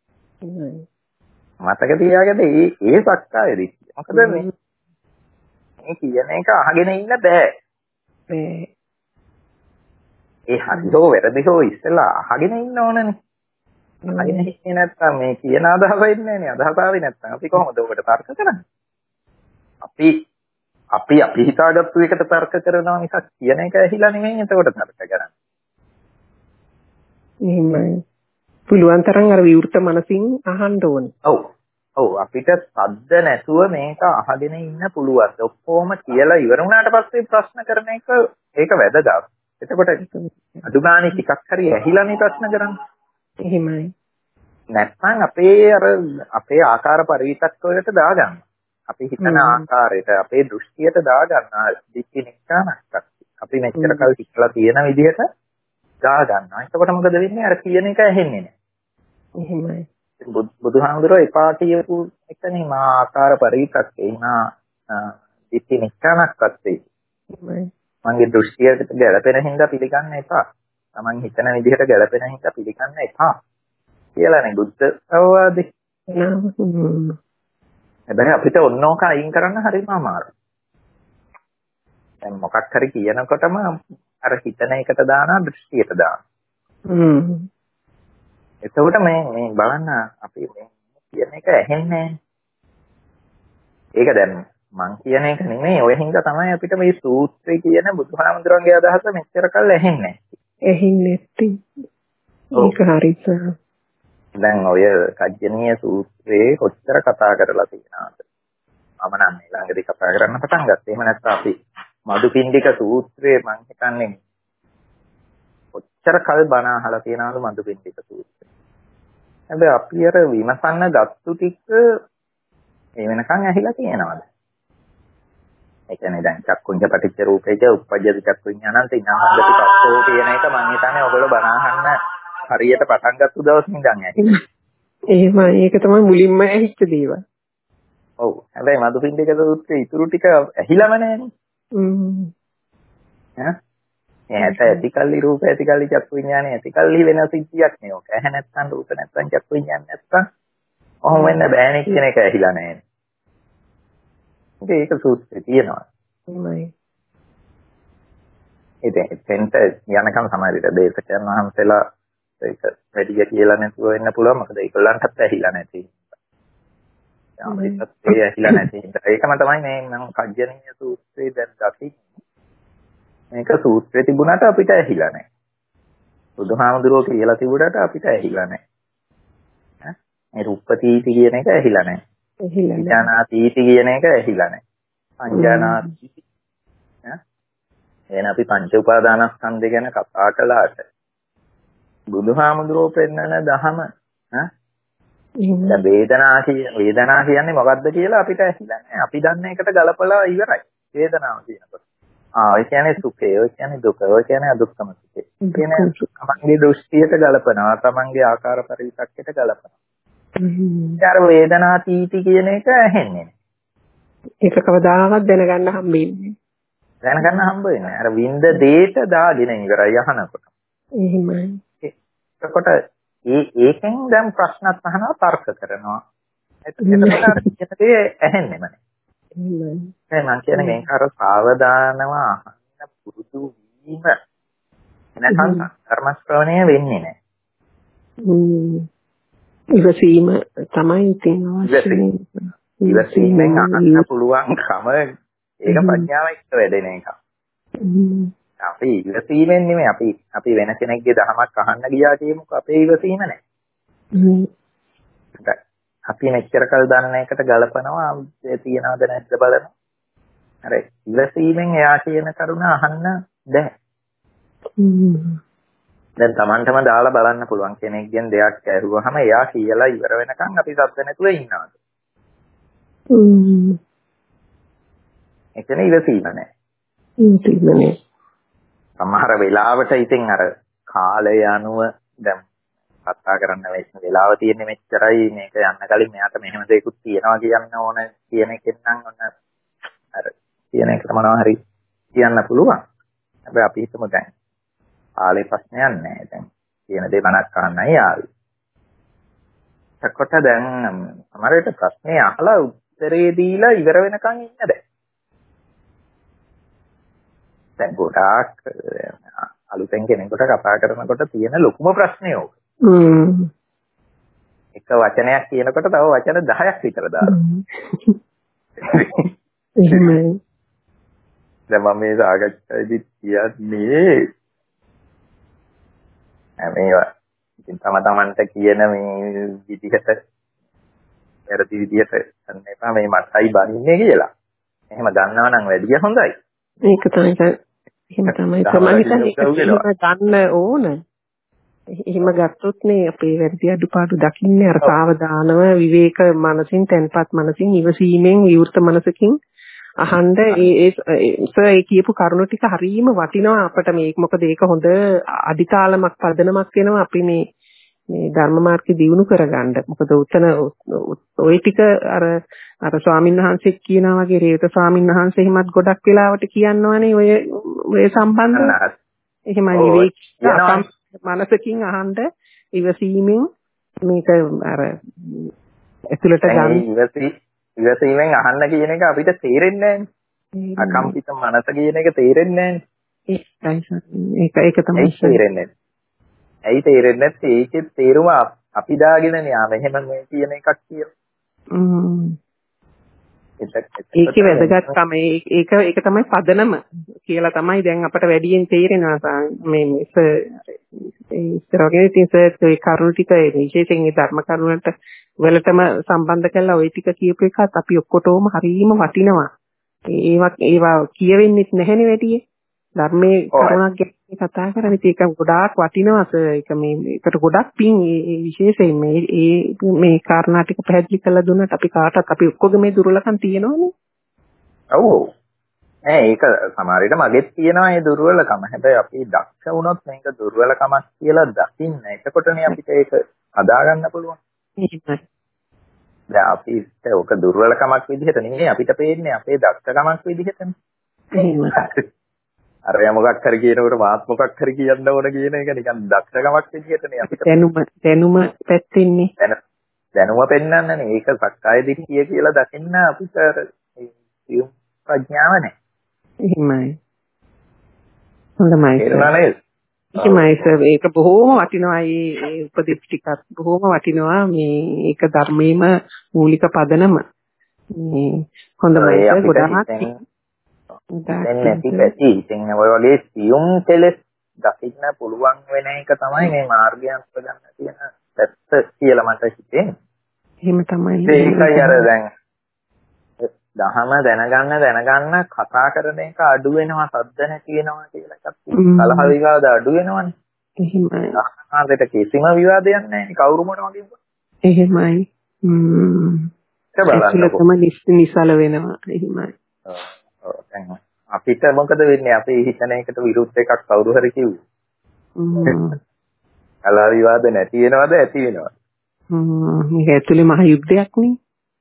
මතක තියාගන්න ඒ ඒ සක්කාය දිට්ඨිය. මොකද මේ මේ කියන එක අහගෙන ඉන්න බෑ. මේ ඒ හරිදෝ වැරදිදෝ ඉස්සෙල්ලා අහගෙන ඉන්න ඕනනේ. අහගෙන ඉන්නේ නැත්නම් මේ කියන අදහස එන්නේ නැහැ නේ. අදහස ආවේ නැත්නම් අපි කොහොමද ඔකට තර්ක කරන්නේ? අපි අපි අපි හිතාගත්තු එකට තර්ක කරනවා මිසක් කියන එක ඇහිලා නෙමෙයි එතකොට තර්ක කරන්නේ. එහෙමයි. පුළුවන් තරම් අර විවෘත මනසින් අහන්න ඕනේ. ඔව්. ඔව් අපිට සද්ද නැතුව මේක අහගෙන ඉන්න පුළුවන්. ඔක්කොම කියලා ඉවර වුණාට පස්සේ ප්‍රශ්න කරන එක ඒක වැදගත්. එතකොට අදුගානේ ටිකක් හරි ඇහිලානේ ප්‍රශ්න කරන්නේ. එහෙමයි. නැත්නම් අපේ අර අපේ ආකාර පරිවිතක් වලට දාගන්න. අපි හිතන ආකාරයට අපේ දෘෂ්ටියට දාගන්නා දික්ටි නිස්සානක්. අපි මෙච්චර කල් හිතලා තියෙන විදිහට දාගන්නවා. එතකොට මොකද වෙන්නේ? අර කියන එක ඇහෙන්නේ නැහැ. එහෙමයි. බුදුහාමුදුරුවෝ එපා කියපු එකනේ මා ආකාර පරිවිතක්කේ නා දික්ටි නිස්සානක් අත්තේ. මගේ දෘෂ්ටියට ගැළපෙන හින්දා පිළිගන්න එපා. Taman හිතන විදිහට ගැළපෙන හින්දා පිළිගන්න එපා. කියලානේ බුද්ධ අවවාදේ. හැබැයි අපිට ඕනෝක අයින් කරන්න හරිම අමාරුයි. දැන් මොකක් හරි කියනකොටම අර හිතන එකට දානවා දෘෂ්ටියට දානවා. හ්ම්. එතකොට මේ මේ බලන්න අපි මේ කියන එක ඇහෙන්නේ නැහැ. ඒක දැන් මං කියන එක නෙමෙයි ඔය හින්දා තමයි අපිට මේ සූත්‍රය කියන බුදුහාමුදුරන්ගේ අදහස මෙච්චර කල් ඇහෙන්නේ. ඇහෙන්නේ නැති. ඒක හරියට. දැන් ඔය කජ්ජනීය සූත්‍රයේ කොච්චර කතා කරලා තියෙනවද? මම නම් ඊළඟදී කතා කරන්න පටන් ගත්තා. එහෙම නැත්නම් අපි මදුපිණ්ඩික සූත්‍රයේ මං හිතන්නේ කොච්චර කල් බණ අහලා තියෙනවද මදුපිණ්ඩික සූත්‍රය. හැබැයි අපි අර විමසන්න ගත්තු ටික මේ වෙනකන් ඇහිලා තියෙනවද? ඒ කියන්නේ දැන් චක්කුංජ පටිච්ච රූපේක උප්පජ්ජති චක්කු විඥානං තිනාහංගති පස්සෝ කියන එක මං හිතන්නේ ඔයගොල්ලෝ බණ අහන්න හරියට පටන් ගත්ත දවසින් ඉඳන් ඇහිලා. එහෙමයි. ඒක තමයි මුලින්ම ඇහිච්ච දේවල්. ඔව්. හැබැයි මදුපිණ්ඩික සූත්‍රයේ ඉතුරු ටික ඇහිලාම නැහැනේ. හ්ම්. ඈ? ඇහැට ඇතිකල්ලි රූප ඇතිකල්ලි චක්කු විඥානය ඇතිකල්ලි වෙන සිද්ධියක් නේ ඔක. ඇහැ නැත්තම් රූප නැත්තම් චක්කු විඥාන නැත්තම් ඔහොම වෙන්න බෑනේ කියන එක ඇහිලා නැහැ. ඒක සූත්‍රයේ තියෙනවා. එහෙමයි. ඉතින් එතෙන්ට යනකම් සමහරවිට දේශකයන් වහන්සේලා ඒක වැඩි කියලා නැතුව වෙන්න පුළුවන්. මොකද ඒගොල්ලන්ටත් ඇහිලා නැති. අපිටත් ඒ ඇහිලා නැති. ඒකම තමයි මේ මම කජ්ජනීය සූත්‍රයේ දැන් දකින්නේ. මේක සූත්‍රයේ තිබුණාට අපිට ඇහිලා නැහැ. බුදුහාමුදුරුවෝ කියලා තිබුණාට අපිට ඇහිලා නැහැ. ඈ මේ රූපපීති කියන එක ඇහිලා නැහැ. ඇහිලා නැහැ. ඥානාතීති කියන එක ඇහිලා නැහැ. අඥානාතීති ඈ එහෙනම් අපි පංච උපාදානස්කන්ධ ගැන කතා කළාට බුදුහාමුදුරුවෝ පෙන්නන දහම ඈ දැන් වේදනා කිය වේදනා කියන්නේ මොකද්ද කියලා අපිට ඇහිලා නැහැ. අපි දන්න එකට ගලපලා ඉවරයි. වේදනාව කියනකොට. ආ ඒ කියන්නේ සුඛය, ඒ කියන්නේ දුක, ඒ කියන්නේ අදුක්ඛම සුඛය. කියන්නේ තමන්ගේ දෘෂ්ටියට ගලපනවා, තමන්ගේ ආකාර පරිවිතක්කයට ගලපනවා. ඊට වේදනාතීති කියන එක ඇහෙන්නේ නැහැ. ඒක කවදාවත් දැනගන්න හම්බෙන්නේ නැහැ. දැනගන්න හම්බ වෙන්නේ නැහැ. අර විඳ දේට දාගෙන ඉවරයි අහනකොට. එහෙමයි. එතකොට ඒ ඒකෙන් දැන් ප්‍රශ්නත් අහනවා තර්ක කරනවා. එතකොට අර කියන දේ ඇහෙන්නේ නැහැ. එහෙමයි. දැන් මම කියන්නේ මේක අර සාවධානව අහන්න පුරුදු වීම නැත්නම් කර්ම ශ්‍රවණය වෙන්නේ නැහැ. හ්ම්. ඉවසීම තමයි තියෙන අවශ්‍ය. ඉවසීමෙන් අහන්න පුළුවන්කම ඒක ප්‍රඥාව එක්ක වැඩෙන එකක්. අපි ඉවසීමෙන් නෙමෙයි අපි අපි වෙන කෙනෙක්ගේ දහමක් අහන්න ගියා කියමුකෝ අපේ ඉවසීම නැහැ. අපි මෙච්චර කල් දන්න එකට ගලපනවා තියනවද නැද්ද බලනවා. අර ඉවසීමෙන් එයා කියන කරුණ අහන්න බෑ. දැන් Tamanටම දාලා බලන්න පුළුවන් කෙනෙක්ගෙන් දෙයක් ඇහුවහම එයා කියලා ඉවර වෙනකන් අපි සද්ද නැතුව ඉන්නවා. හ්ම්. එතන ඉවසීම නැහැ. ඉවසීම නැහැ. සමහර වෙලාවට ඉතින් අර කාලය අනුව දැන් කතා කරන්න වෙලාව තියෙන්නේ මෙච්චරයි මේක යන්න කලින් මෙයාට මෙහෙම දෙයක්ත් තියනවා කියන්න ඕන කියන එකෙන් නම් ඔන්න අර කියන එකට මොනවා හරි කියන්න පුළුවන්. හැබැයි අපි හිතමු දැන් කාලේ ප්‍රශ්නයක් නැහැ. දැන් කියන දේ මනක් අහන්නයි ආවේ. එතකොට දැන් සමහර විට ප්‍රශ්නේ අහලා උත්තරේ දීලා ඉවර වෙනකන් ඉන්න බෑ. දැන් ගොඩාක් අලුතෙන් කෙනෙකුට කතා කරනකොට තියෙන ලොකුම ප්‍රශ්නේ ඕක. හ්ම්. එක වචනයක් කියනකොට තව වචන දහයක් විතර දානවා. එහෙමයි. දැන් මම මේ සාකච්ඡාවේදී කියන්නේ මේවා ඉතින් තම තමන්ට කියන මේ විදිහට වැරදි විදිහට ගන්න එපා මේ මටයි බනින්නේ කියලා. එහෙම ගන්නවා නම් වැඩිය හොඳයි. ඒක තමයි එහෙම තමයි තමයි හිතන්නේ ඒක ගන්න ඕන. එහෙම ගත්තොත් නේ අපේ වැඩි අඩුපාඩු දකින්නේ අර සාවධානව විවේක මනසින් තැන්පත් මනසින් ඉවසීමෙන් විවෘත මනසකින් අහන්න ඒ ඒ කියපු කරුණු ටික හරීම වටිනවා අපිට මේක මොකද ඒක හොඳ අදිතාලමක් පදනමක් වෙනවා අපි මේ මේ ධර්ම මාර්ගය දියුණු කරගන්න. මොකද උතන ওই ටික අර අර ස්වාමීන් වහන්සේ කියනා වගේ රේවත ස්වාමීන් වහන්සේ හිමත් ගොඩක් වෙලාවට කියනවානේ ඔය ඔය සම්බන්ධව. එහෙමයි විවේක මනසකින් අහන්න ඉවසීමෙන් මේක අර ඇතුළට ගන්න ඉවසී ඉවසීමෙන් අහන්න කියන එක අපිට තේරෙන්නේ නැහැ. අකම්පිත මනස කියන එක තේරෙන්නේ නැහැ. ඒක ඒක තමයි තේරෙන්නේ. ඇයි තේරෙන්නේ නැත්තේ? ඒකේ තේරුම අපි දාගෙනනේ ආ මෙහෙම මේ කියන එකක් කියලා. හ්ම්. ඒකේ වැදගත්කම ඒක ඒක තමයි පදනම කියලා තමයි දැන් අපට වැඩියෙන් තේරෙනවා මේ ඉස්සර වගේ ඉතින් ඒ කරුණු ටික විශේෂයෙන් ඒ ධර්ම කරුණට වලටම සම්බන්ධ කරලා ওই ටික කියපු එකත් අපි ඔක්කොටම හරීම වටිනවා. ඒවා ඒවා කියවෙන්නේ නැහැනේ වැඩියේ. ධර්මයේ කරුණක් ගැන කතා කරන්නේ ඒක ගොඩාක් වටිනවා ඒක මේ ඒකට ගොඩක් පිං ඒ විශේෂයෙන් මේ ඒ මේ කාරණා ටික පැහැදිලි කරලා දුන්නත් අපි කාටත් අපි ඔක්කොගේ මේ දුර්වලකම් තියෙනවනේ. ඔව්. ඈ ඒක සමහරවිට මගෙත් තියෙනවා මේ දුර්වලකම. හැබැයි අපි දක්ෂ වුණොත් මේක දුර්වලකමක් කියලා දකින්න. එතකොටනේ අපිට ඒක හදා ගන්න පුළුවන්. එහෙමයි. දැන් අපිට ඔක දුර්වලකමක් විදිහට නෙමෙයි අපිට පේන්නේ අපේ දක්ෂකමක් විදිහටනේ. එහෙමයි. අරයා මොකක් හරි කියනකොට මාත් මොකක් හරි කියන්න ඕන කියන එක නිකන් දක්ෂකමක් විදිහටනේ අපිට දැනුම දැනුම පැත්තෙන්නේ දැනුම පෙන්වන්නනේ ඒක සක්කාය දිට්ඨිය කියලා දකින්න අපිට සියුම් ප්‍රඥාව නැහැ. එහෙමයි. හොඳයි. එහෙමයි සර් ඒක බොහොම වටිනවා මේ උපදෙස් ටිකත් බොහොම වටිනවා මේ ඒක ධර්මයේම මූලික පදනම. මේ හොඳයි ගොඩාක් දැන් නැති පැති ඉතින් ඔය වගේ සියුම් කෙලෙස් දකින්න පුළුවන් වෙන එක තමයි මේ මාර්ගයන් ගන්න තියෙන පැත්ත කියලා මට හිතෙන්නේ. එහෙම තමයි. ඒකයි අර දැන් දහම දැනගන්න දැනගන්න කතා කරන එක අඩු වෙනවා සද්ද නැති වෙනවා කියලා එකක් තියෙනවා. කලහ විවාද අඩු වෙනවනේ. එහෙමයි. ආහාරයට කිසිම විවාදයක් නැහැ කවුරු මොනවා කිව්වද? එහෙමයි. හ්ම්. ඒක බලන්නකො. නිසල වෙනවා. එහෙමයි. ඔව්. අපිට මොකද වෙන්නේ අපි හිතන එකට විරුද්ධ එකක් කවුරු හරි කිව්වොත්. හ්ම්. කලහ විවාද නැති වෙනවද ඇති වෙනවද? හ්ම්. මේක ඇතුලේ මහ යුද්ධයක් නේ.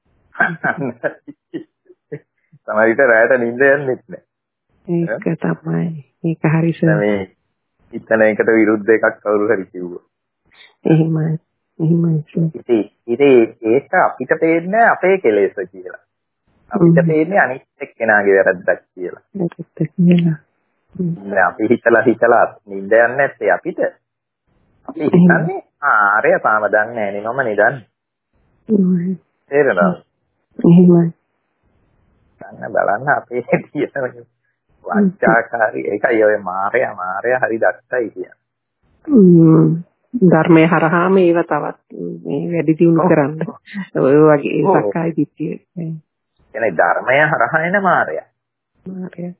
සමහර විට රැයට නිින්ද යන්නේ නැහැ. ඒක තමයි. ඒක හරි සර්. මේ හිතන එකට විරුද්ධ එකක් කවුරු හරි කිව්වොත්. එහෙමයි. එහෙමයි සර්. ඉතින් ඉතින් ඒක අපිට පේන්නේ අපේ කෙලෙස කියලා. අපිට පේන්නේ අනිත් එක්කෙනාගේ වැරද්දක් කියලා. ඒක කියලා. නෑ අපි හිතලා හිතලා නිින්ද යන්නේ නැත්තේ අපිට. අපි හිතන්නේ ආරය තාම දන්නේ නෑනේ මම නිදන්නේ. තේරෙනවද? එහෙමයි. ගන්න බලන්න අපේ තියෙන වාචාකාරී ඒකයි ඔය මායя මායя හරි දක්ෂයි කියන්නේ. ධර්මයේ හරහාම ඒව තවත් මේ වැඩි දියුණු කරන්න. ඔය වගේ සක්කාය දිට්ඨිය. එනේ ධර්මය හරහා එන මායя. මායя.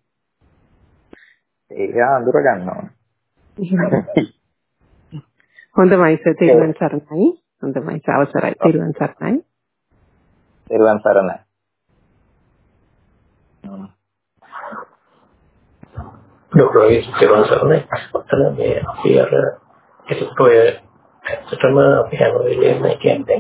ඒක අඳුර ගන්න ඕනේ. හොඳයි සර් තෙරුවන් සරණයි. හොඳයි අවසරයි තෙරුවන් සරණයි. තෙරුවන් සරණයි. ડોક્ટર තෙරුවන් සරණයි. අතන මේ අපි අර ඒකට ඔය ඇත්තටම අපි හැම වෙලේම කියන්නේ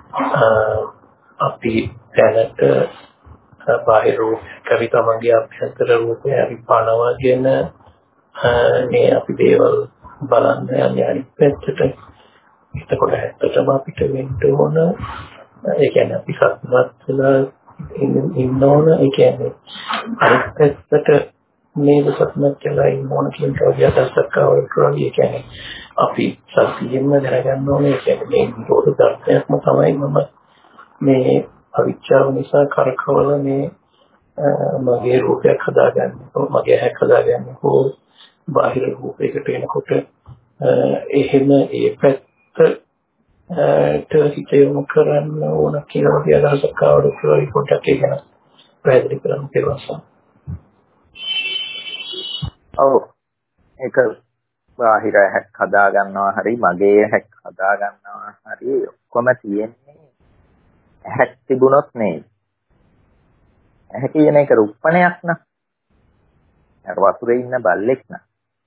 අපි දැනට බාහිර රූපකරි තමන්ගේ අභ්‍යන්තර රූපය අපි පනවගෙන මේ අපි දේවල් බලන්න යන්නේ අනිත් පැත්තට. එතකොට ඇත්තටම අපිට වෙන්න ඕන ඒ කියන්නේ අපි සත්‍යවත් වෙලා ඉන්න ඕන ඒ කියන්නේ අනිත් පැත්තට මේක සත්‍යවත් කියලා ඉන්න ඕන කියන කවියටත් කවුරුත් ඒ කියන්නේ අපි සත්‍යෙම දැනගන්න ඕනේ ඒ කියන්නේ මේ නිරෝධ ධර්මයක්ම තමයි මම මේ අවිච්ඡාව නිසා කරකවල මේ මගේ රූපයක් හදාගන්න මගේ ඇහැක් හදාගන්න හෝ බාහිර රූපයකට එනකොට එහෙම ඒ පැත්තට හිත යොමු කරන්න ඕන කියලා වගේ අදහසක් ආවොත් ඒ පොඩ්ඩක් ඒක ගැන පැහැදිලි කරන්න කියලා. ඔව් ඒක බාහිර හැක් හදා ගන්නවා හරි මගේ හැක් හදා ගන්නවා හරි ඔක්කොම තියෙන්නේ හැක් තිබුණොත් නේ. ඇහැ කියන එක රුප්පණයක් න ะ. අර වතුරේ ඉන්න බල්ලෙක් න ะ.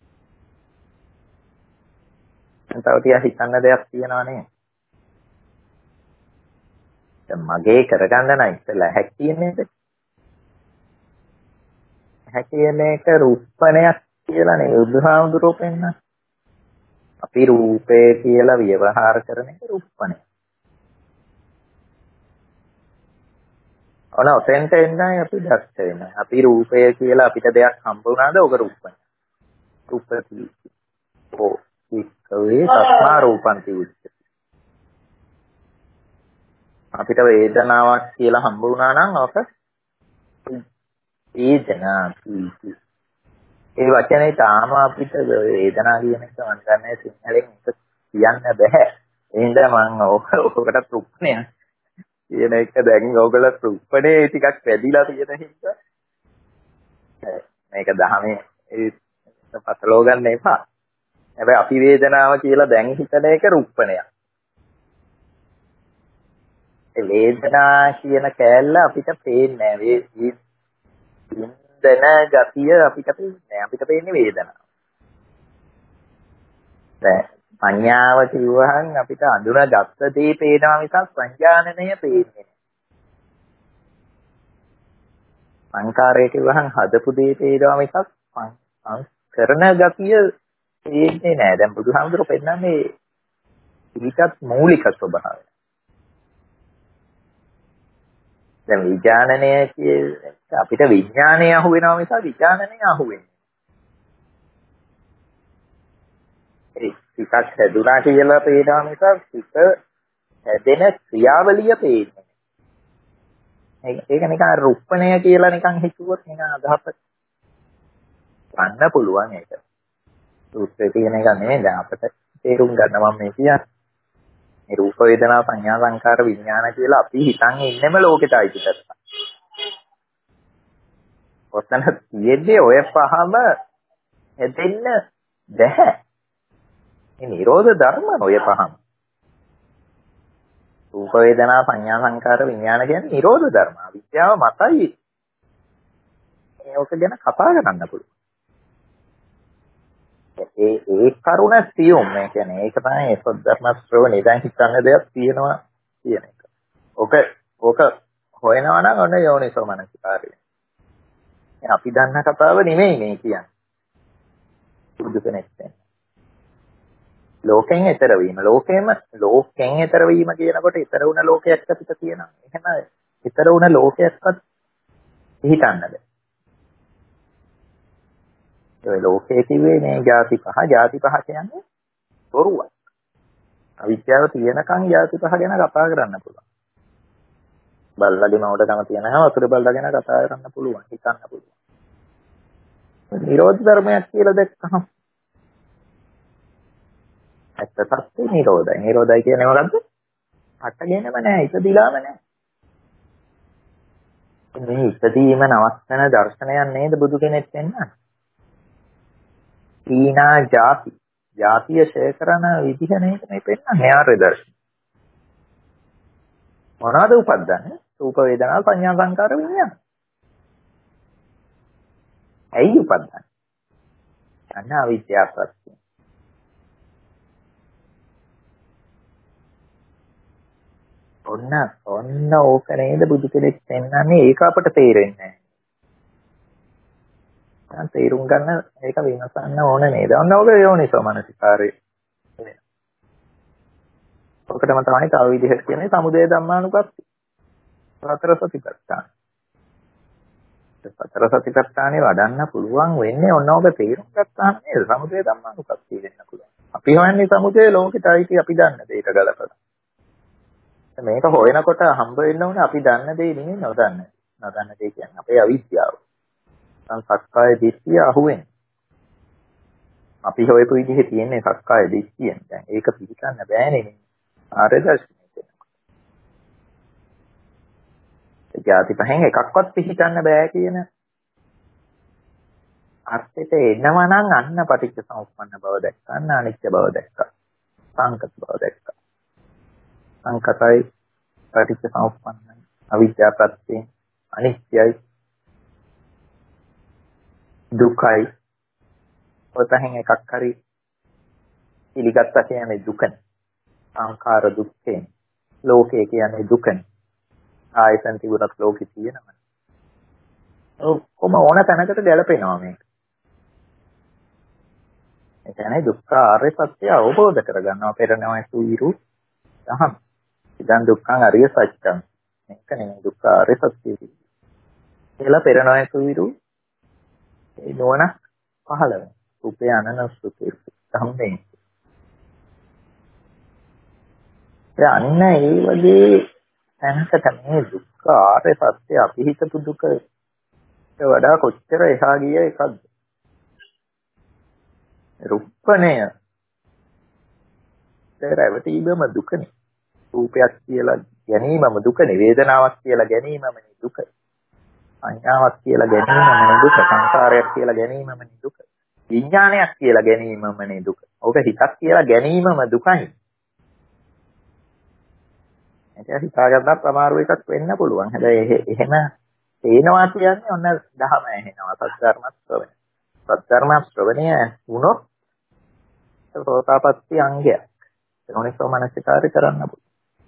එතකොට යා හිතන්න දෙයක් තියනවා නේ. දැන් මගේ කරගන්න නම් ඉතලා හැක් කියන්නේ. ඇහැ කියන එක රුප්පණයක් කියලා නේ බුදුහාමුදුරුවෝ පෙන්නන. අපි රූපය කියලා ව්‍යවහාර කරන එක රුප්පණයක්. ඔන ඔතෙන්ට එන්නයි අපි දැක්ක වෙන්නේ. අපි රූපය කියලා අපිට දෙයක් හම්බ වුණාද ඔක රුප්පණය. රුප්පති. ඕ වික්කවේ තස්මා රූපන්ති උච්චති. අපිට වේදනාවක් කියලා හම්බ වුණා නම් ඔක වේදනාති. ඒ වචනේ තාම අපිට වේදනාව කියන එක මම දන්නේ සිංහලෙන් එක කියන්න බෑ. එහෙනම් මම ඕකට රුප්පණය කියන එක දැන් ඕගොල්ලෝ රුප්පණේ ටිකක් වැඩිලා තියෙන හින්දා මේක දහමේ ඒ පතලෝ ගන්න එපා. හැබැයි අපි වේදනාව කියලා දැන් හිතන එක රුප්පණයක්. ඒ වේදනා කියන කෑල්ල අපිට පේන්නේ නැහැ. ඉන්දන ගතිය අපිට පේන්නේ අපිට පේන්නේ වේදනාව. දැන් සංඥාව කිව්වහන් අපිට අඳුනගත්ත දේ පේනවා මිසක් සංජානනය පේන්නේ නැහැ. සංකාරය කිව්වහන් හදපු දේ පේනවා මිසක් කරන ගතිය පේන්නේ නැහැ. දැන් බුදුහාමුදුරුවෝ පෙන්නන්නේ ඊටත් මූලික ස්වභාවය. දැන් විඥානනය කියේ අපිට විඥානය අහු වෙනවා මිසක් විඥානනය අහු වෙන්නේ. ඒ සිතක් හැදුනා කියලා පේනවා මිසක් සිත හැදෙන ක්‍රියාවලිය පේන්නේ. ඒක නිකන් රුප්පණය කියලා නිකන් හිතුවොත් නිකන් අදහස ගන්න පුළුවන් ඒක. සූත්‍රයේ තියෙන එක නෙමෙයි දැන් අපිට තේරුම් ගන්න මම මේ කියන්නේ. මේ රූප වේදනා සංඥා සංකාර විඥාන කියලා අපි හිතන් ඉන්නෙම ලෝකෙට අයිති කරලා. ඔතන තියෙන්නේ ඔය පහම හැදෙන්න බැහැ. මේ නිරෝධ ධර්ම ඔය පහම. රූප වේදනා සංඥා සංකාර විඥාන කියන්නේ නිරෝධ ධර්ම. විද්‍යාව මතයි මේක ගැන කතා කරන්න පුළුවන්. ඒ ඒ කරුණ සියුම් මේ කියන්නේ ඒක තමයි සද්ධර්ම ශ්‍රවණේ දැන් හිතන්න දෙයක් තියෙනවා කියන එක. ඔක ඔක හොයනවා නම් ඔන්න යෝනිසෝ මනසිකාරය. අපි දන්න කතාව නෙමෙයි මේ කියන්නේ. බුදු කෙනෙක් කියන්නේ. ලෝකෙන් ඈතර වීම. ලෝකෙම ලෝකෙන් ඈතර වීම කියනකොට ඈතර වුණ ලෝකයක් අපිට තියෙනවා. එහෙම ඈතර වුණ ලෝකයක්වත් හිතන්න බෑ. ඒ ලෝකයේ කිව්වේ මේ ಜಾති පහ. ಜಾති පහ කියන්නේ බොරුවක්. අවිද්‍යාව තියෙනකන් ಜಾති පහ ගැන කතා කරන්න පුළුවන්. බල්ලගේ මෝඩකම තියෙනවා වතුර බල්ලා ගැන කතා කරන්න පුළුවන්. හිතන්න පුළුවන්. නිරෝධ ධර්මයක් කියලා දැක්කහම ඇත්ත සත්‍ය නිරෝධයි. නිරෝධයි කියන්නේ මොකද්ද? හටගෙනම නැහැ. ඉපදිලාම නැහැ. මේ ඉපදීම නවත්තන දර්ශනයක් නේද බුදු කෙනෙක් වෙන්නේ? ඊනා ಜಾති. ಜಾතිය ෂේ කරන විදිහ නේද මේ පෙන්නන්නේ ආර්ය දර්ශනය. මොනවාද උපද්දන්නේ? රූප වේදනා සංඥා සංකාර විඥාන. ඇයි උපද්දන්නේ? අන්න අවිද්‍යාව ප්‍රත්‍යය. ඔන්න ඔන්න ඕක නේද බුදු කෙනෙක් පෙන්නන්නේ. ඒක අපට තේරෙන්නේ නැහැ. දැන් තේරුම් ගන්න ඒක විමසන්න ඕන නේද? ඔන්න ඔක යෝනිසෝ මනසිකාරය. ඔකටම තමයි තව විදිහට කියන්නේ සමුදය ධම්මානුපස්සී. සතර සතිපට්ඨාන. සතර සතිපට්ඨානේ වඩන්න පුළුවන් වෙන්නේ ඔන්න ඔක තේරුම් ගත්තාම නේද? සමුදය ධම්මානුපස්සී වෙන්න පුළුවන්. අපි හොයන්නේ සමුදය ලෝකෙට අයිති අපි දන්න දෙයක ගලපලා. මේක හොයනකොට හම්බ වෙන්න ඕනේ අපි දන්න දේ නෙමෙයි නොදන්න. නොදන්න දේ කියන්නේ අපේ අවිද්‍යාව. සක්කාය දිට්ඨිය අහුවෙන්නේ. අපි හොයපු විදිහේ තියෙන්නේ සක්කාය දිට්ඨියෙන්. දැන් ඒක පිළිගන්න බෑනේ නේ. ආර්ය දර්ශනය කියනවා. ඒ જાති පහෙන් එකක්වත් පිළිගන්න බෑ කියන අර්ථයට එනවා නම් අන්න පටිච්ච සමුප්පන්න බව දැක්කා. අන්න අනිත්‍ය බව දැක්කා. සංකත බව දැක්කා. සංකතයි පටිච්ච සමුප්පන්නයි. අවිද්‍යා ප්‍රත්‍යයෙන් අනිත්‍යයි. දුකයි. ඔතහින් එකක් හරි පිළිගත්තා කියන්නේ දුකනේ. සංඛාර දුක්ඛේ. ලෝකේ කියන්නේ දුකනේ. ආයතන තිබුණත් ලෝකේ තියෙනවා. ඔක්කොම ඕන තැනකට ගැලපෙනවා මේක. ඒ කියන්නේ දුක්ඛ ආර්ය සත්‍ය අවබෝධ කරගන්නවා පෙරණවයි සුවිරු දහම්. ඉදන් දුක්ඛං අරිය සත්‍යං. මේක නෙමෙයි දුක්ඛ ආර්ය සත්‍ය කියලා පෙරණවයි සුවිරු ඒ නෝන පහළ වෙනවා. උපේ අනනසුති ධම්මේ. ඒ අන්න ඒ වගේ තැනකට මේ දුක්ඛ ආර්ය සත්‍ය අපි හිතපු දුක වඩා කොච්චර එහා ගිය එකක්ද? රුප්පණය. ඒරවටීබම දුකනේ. රූපයක් කියලා ගැනීමම දුකනේ. වේදනාවක් කියලා ගැනීමම දුක. සංඥාවක් කියලා ගැනීමම දුක. සංකාරයක් කියලා ගැනීමම දුක. විඥානයක් කියලා ගැනීමම දුක. ඕක හිතක් කියලා ගැනීමම දුකයි. ඒක හිතාගන්නත් අමාරු එකක් වෙන්න පුළුවන්. හැබැයි එහෙම තේනවා කියන්නේ ඔන්න දහම ඇහෙනවා. සත්‍යර්ම ශ්‍රවණය. සත්‍යර්ම ශ්‍රවණය වුණොත් සෝතාපට්ටි අංගයක්. යෝනිසෝ මනසිකාරය කරන්න පුළුවන්.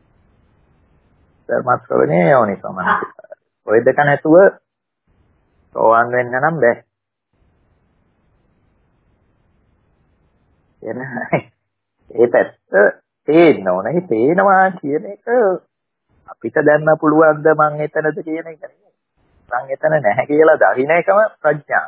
ධර්ම ශ්‍රවණය යෝනිසෝ මනසිකාරය. ඔය දෙක නැතුව සෝවන් වෙන්න නම් බෑ. එන ඒ පැත්ත තේන්න ඕනේ. තේනවා කියන එක අපිට දැනන්න පුළුවන්ද මං එතනද කියන එක නෙමෙයි. මං එතන නැහැ කියලා දකින්න එකම ප්‍රඥාව.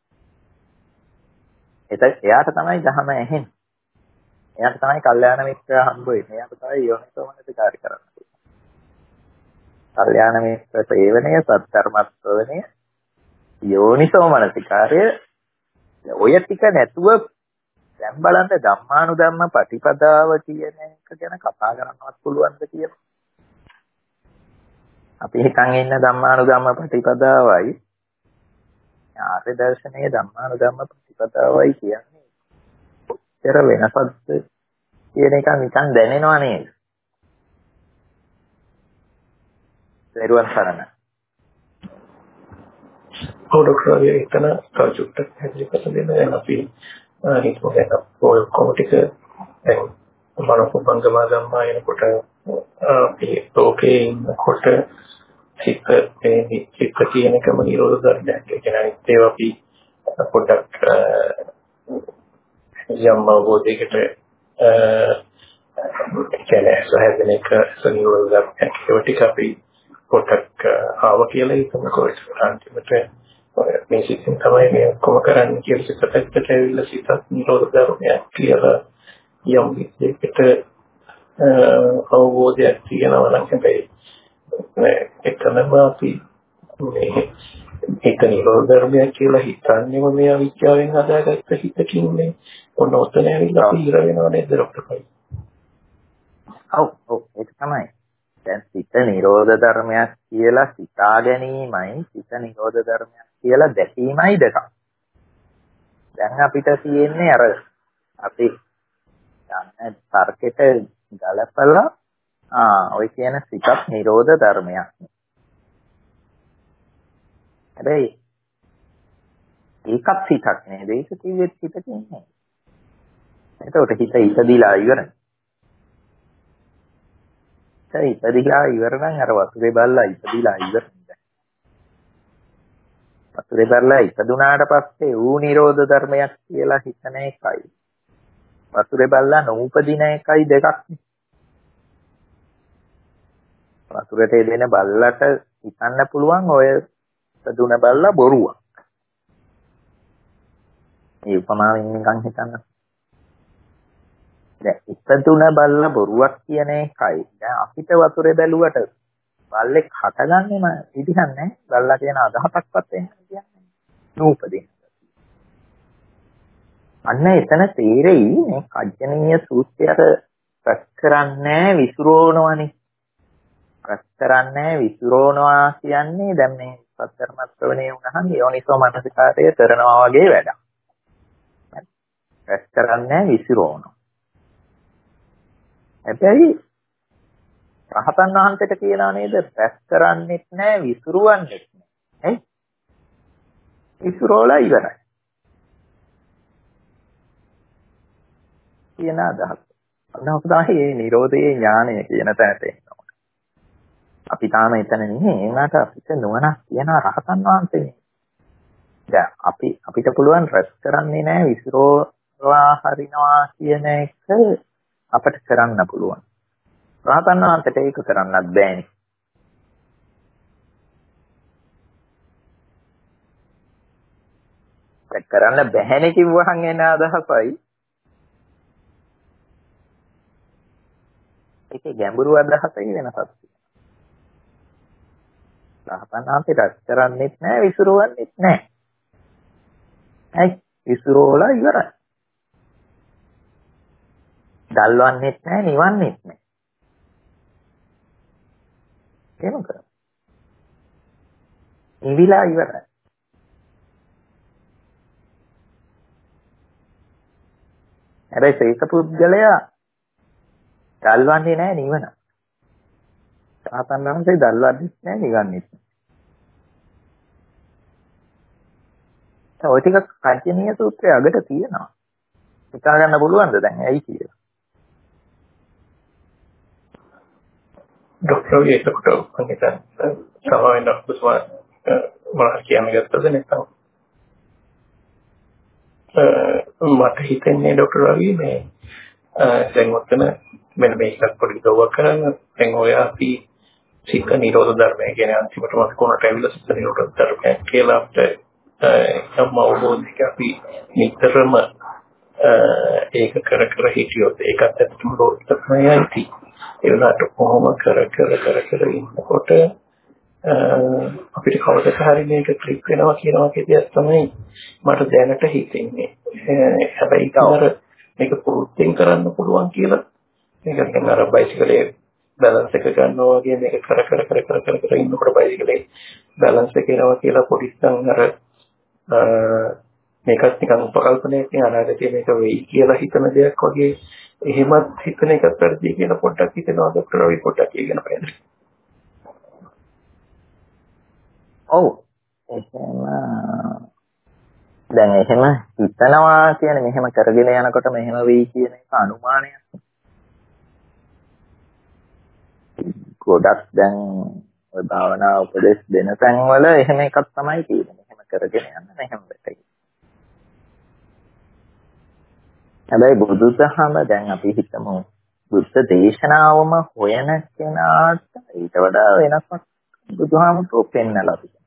ඒක එයාට තමයි ධහම ඇහෙන්නේ. එයාට තමයි කල්යාණ මිත්‍රය හම්බ වෙන්නේ. එයාට තමයි යෝනිසෝ මනසිකාරය කරන්නේ. කල්යාණ මිත්‍ර සේවනය, සත්‍ධර්ම ශ්‍රවණය, යෝනිසෝ මනසිකාරය ඔය ටික නැතුව දැන් බලන්න ධම්මානුධම්ම ප්‍රතිපදාව කියන එක ගැන කතා කරන්නවත් පුළුවන්ද කියලා. අපි හිතන් ඉන්න ධම්මානුධම්ම ප්‍රතිපදාවයි ආර්ය දර්ශනයේ ධම්මානුධම්ම ප්‍රතිපදාවයි කියන්නේ කොච්චර වෙනසක්ද කියන එක නිකන් දැනෙනව නේද? දරුවන් සරණ. ඔව් ඩොක්ටර් එතන තවචුට්ටක් හැදිරි කරලා දෙන්න දැන් අපි හිතමු දැන් ඔය කොමිටික දැන් මනෝපංගම ධම්මා එනකොට අපි ලෝකේ ඉන්නකොට චිත්ත මේ චිත්ත කියන එකම නිරෝධ ධර්මයක්. ඒ කියන්නේ ඒවා අපි පොඩ්ඩක් යම් අවබෝධයකට කියන්නේ සහයන එක නිරෝධ ධර්මයක්. ඒවා ටික අපි පොඩ්ඩක් ආව කියලා හිතමුකෝ. අන්තිමට මේ සිතින් තමයි මේ කොම කරන්න කියලා සිතට ඇවිල්ලා සිතත් නිරෝධ ධර්මයක් කියලා යම් විදිහකට අවබෝධයක් තියෙනවා නම් හැබැයි එකනම අපි මේ ඒක නිරෝධ ධර්මයක් කියලා හිතන්නේම මේ අවිද්‍යාවෙන් හදාගත්ත හිතකින් මේ ඔන්න ඔතන ඇවිල්ලා අපි ඉර වෙනව නේද ડોක්ටර් කයි? ඔව් ඔව් ඒක තමයි. දැන් සිත නිරෝධ ධර්මයක් කියලා සිතා ගැනීමයි සිත නිරෝධ ධර්මයක් කියලා දැකීමයි දෙකක්. දැන් අපිට තියෙන්නේ අර අපි යන්නේ තර්කයට ගලපලා ආ ඔය කියන සිතක් නිරෝධ ධර්මයක්. හැබැයි ඒකත් සිතක් නේද? ඒක කිව්වෙත් සිතකින් නේ. එතකොට හිත ඉපදිලා ඉවරයි. ඒ ඉපදිලා ඉවර නම් අර වතුරේ බල්ලා ඉපදිලා ඉවරයි. වතුරේ බල්ලා ඉපදුනාට පස්සේ ඌ නිරෝධ ධර්මයක් කියලා හිතන එකයි. වතුරේ බල්ලා නූපදින එකයි දෙකක්. වතුරට එදෙන බල්ලට හිතන්න පුළුවන් ඔය ඉපදුන බල්ලා බොරුවක්. මේ උපමාවෙන් නිකන් හිතන්න. දැන් ඉපදුන බල්ලා බොරුවක් කියන එකයි. දැන් අපිට වතුරේ බැලුවට බල්ලෙක් හටගන්නේම විදිහක් නැහැ. බල්ලා කියන අදහසක්වත් එහෙම කියන්නේ. නූපදින. අන්න එතන තේරෙයි මේ කජ්ජනීය සූත්‍රයට ප්‍රස් කරන්නේ විසුරෝනවනේ. ප්‍රස් කරන්නේ විසුරෝනවා කියන්නේ දැන් මේ සත්‍යර්ම ශ්‍රවණය වුණාම යෝනිසෝ මනසිකාරය කරනවා වගේ වැඩක්. රැස් කරන්නේ විසිරෝනවා. හැබැයි රහතන් වහන්සේට කියනවා නේද රැස් කරන්නේත් නැහැ විසිරුවන්නේත් නැහැ. ඇයි? විසිරෝලා ඉවරයි. කියන අදහස. අන්න තමයි මේ නිරෝධයේ ඥානය කියන තැනට එනවා. අපි තාම එතන නෙමෙයි. ඒකට අපිට නුවණක් තියන රහතන් වහන්සේනේ. දැන් අපි අපිට පුළුවන් රැස් කරන්නේ නැහැ විසිරෝලා හරිනවා කියන එක අපිට කරන්න පුළුවන්. රහතන් වහන්සේට ඒක කරන්නත් බෑනේ. ඒක කරන්න බැහැනේ කිව්වහන් එන අදහසයි. ඒකේ ගැඹුරු අදහසයි වෙනසක් තියෙනවා. රහතන් වහන්සේ රැස් කරන්නේත් නැහැ විසිරවන්නේත් නැහැ. ඇයි? විසිරෝලා ඉවරයි. දල්වන්නේත් නැහැ නිවන්නේත් නැහැ. එහෙම කරා. නිවිලා ඉවරයි. හැබැයි ශ්‍රේෂ්ඨ පුද්ගලයා දල්වන්නේ නැහැ නිවන. රහතන් වහන්සේ දල්වන්නේත් නැහැ නිවන්නේත් නැහැ. ඔය ටික කර්ජනීය සූත්‍රයේ අගට තියෙනවා. හිතා ගන්න පුළුවන්ද දැන් ඇයි කියලා? ડોક્ટર එතකොට මම හිතන්නේ සමාවෙන් ડોක්ටර්ස්ලා මොනවා කියන්නේ ගත්තද නැත්නම් මට හිතෙන්නේ ડોક્ટર රවි මේ දැන් ඔතන මෙන්න මේකත් පොඩි දවවක් කරන්න දැන් ඔය අපි සිත නිරෝධ ධර්මය කියන අන්තිමට මම කොහොමද ඇවිල්ලා සිත නිරෝධ ධර්මය කියලා අපිට සම්ම අවබෝධික අපි නිතරම ඒක කර කර හිටියොත් ඒකත් ඇත්තටම රෝධකමයි ඇති. ඒ වුණාට කොහොම කර කර කර කර ඉන්නකොට අපිට කවදද හරි මේක ක්ලික් වෙනවා කියන වගේ තමයි මට දැනට හිතෙන්නේ. හැබැයි කවර මේක පුරුද්දෙන් කරන්න පුළුවන් කියලා මේක නිකන් අර බයිසිකලේ බැලන්ස් එක ගන්නවා වගේ මේක කර කර කර කර කර කර ඉන්නකොට බයිසිකලේ බැලන්ස් එක එනවා කියලා පොඩි සං අර මේකත් නිකන් උපකල්පනයක් නේ අනාගතයේ මේක වෙයි කියලා හිතන දෙයක් වගේ එහෙමත් හිතන එකත් වැඩි කියලා පොඩ්ඩක් හිතනවා ડોક્ટર රවි පොඩ්ඩක් ඉගෙන ගන්න. ඔව් එහෙම දැන් එහෙම හිතනවා කියන්නේ මෙහෙම කරගෙන යනකොට මෙහෙම වෙයි කියන එක අනුමානයක්. ගොඩක් දැන් ඔය භාවනා උපදේශ දෙන තැන්වල එහෙම එකක් තමයි තියෙන්නේ. එහෙම කරගෙන යන්න මෙහෙම වෙයි. හැබැයි බුදුදහම දැන් අපි හිතමු බුද්ධ දේශනාවම හොයන කෙනාට ඊට වඩා වෙනසක් බුදුහාමුදුරුවෝ පෙන්නලා තියෙනවා.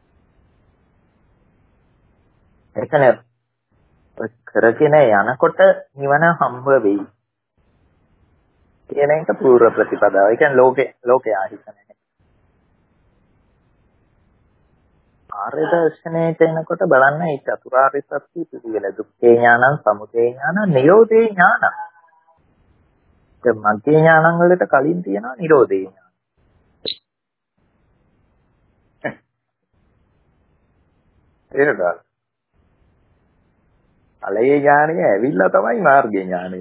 එතන කරගෙන යනකොට නිවන හම්බ වෙයි. කියන එක පූර්ව ප්‍රතිපදාව. ඒ කියන්නේ ලෝකේ ලෝකයා හිතන්නේ. ආර්ය දර්ශනයට එනකොට බලන්න මේ චතුරාර්ය සත්‍ය පිළිවෙල දුක්ඛේ ඥානං, සමුදය ඥානං, නිරෝධේ ඥානං. ඒ මග්ගේ ඥානං වලට කලින් තියෙනවා නිරෝධේ ඥානං. ඒකද? ඵලයේ ඥානය ඇවිල්ලා තමයි මාර්ගයේ ඥානය.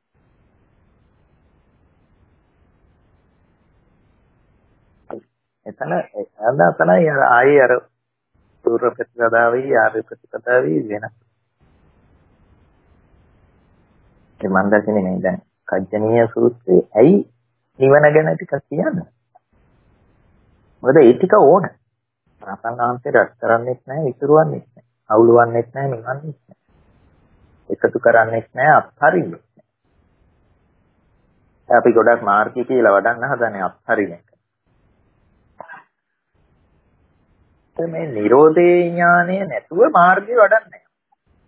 එතන එතන තමයි ආයේ අර පූර්ව ප්‍රතිපදාවේ ආර්ය ප්‍රතිපදාවේ වෙනස. ඒ මන් දැකන්නේ නේ දැන් කජ්ජනීය සූත්‍රයේ ඇයි නිවන ගැන ටික කියන්නේ? මොකද ඒ ටික ඕන. රහතන් වහන්සේ රැස් කරන්නේත් නැහැ, විසිරුවන්නේත් නැහැ, අවුලවන්නේත් නැහැ, නිවන්නේත් නැහැ. එකතු කරන්නේත් නැහැ, අත්හරින්නෙත් නැහැ. අපි ගොඩක් මාර්ගය කියලා වඩන්න හදන්නේ අත්හරින එක. මේ නිරෝධේ ඥානය නැතුව මාර්ගය වඩන්නේ නැහැ.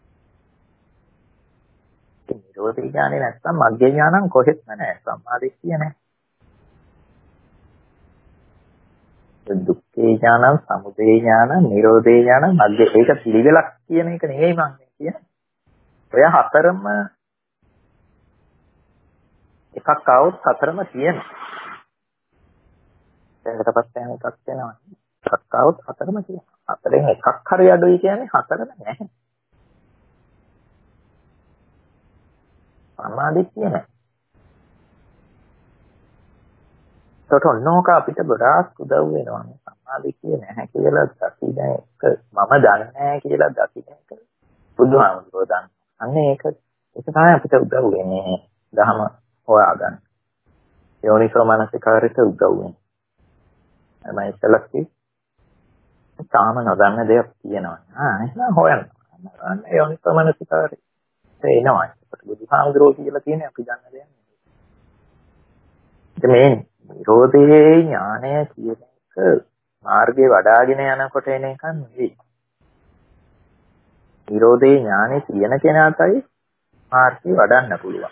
නිරෝධේ ඥානය නැත්නම් මග්ගේ ඥානං කොහෙත්ම නැහැ. සම්මාදිට්ඨිය නැහැ. දුක්ඛේ ඥානං, සමුදය ඥානං, නිරෝධේ ඥානං, මග්ගේ ඒක පිළිවෙලක් කියන එක නෙවෙයි මම කියන්නේ. ඔය හතරම එකක් આવොත් හතරම තියෙනවා. ඒකට පස්සේ එකක් වෙනවා. සක්කාවත් හතරම තියෙනවා. හතරෙන් එකක් හරි අඩුයි කියන්නේ හතරම නැහැ. සම්මාදිට්ඨිය නැහැ. ඒකට ඔන්නෝක අපිට ගොඩාක් උදව් වෙනවා. සම්මාදිට්ඨිය නැහැ කියලා දකින්න එක මම දන්නේ නැහැ කියලා දකින්න එක බුදුහාමුදුරුවෝ දන්න. අන්න ඒක ඒක තමයි අපිට උදව් වෙන්නේ. ධහම හොයාගන්න. යෝනිසෝ මනසිකාරයට උදව් වෙන්නේ. මම ඉස්සෙල්ලා කිව්වේ තාම නොදන්න දෙයක් තියෙනවා. ආ එහෙනම් හොයන්න. අන්න යෝනිසෝ මනසිකාරය එනවා. ඒකට බුදුහාමුදුරුවෝ කියලා කියන්නේ අපි දන්න දෙයක් නෙවෙයි. මේ නිරෝධයේ ඥානය කියන එක මාර්ගේ වඩාගෙන යනකොට එන එකක් නෙවෙයි. නිරෝධයේ ඥානෙ තියෙන කෙනාටයි මාර්ගේ වඩන්න පුළුවන්.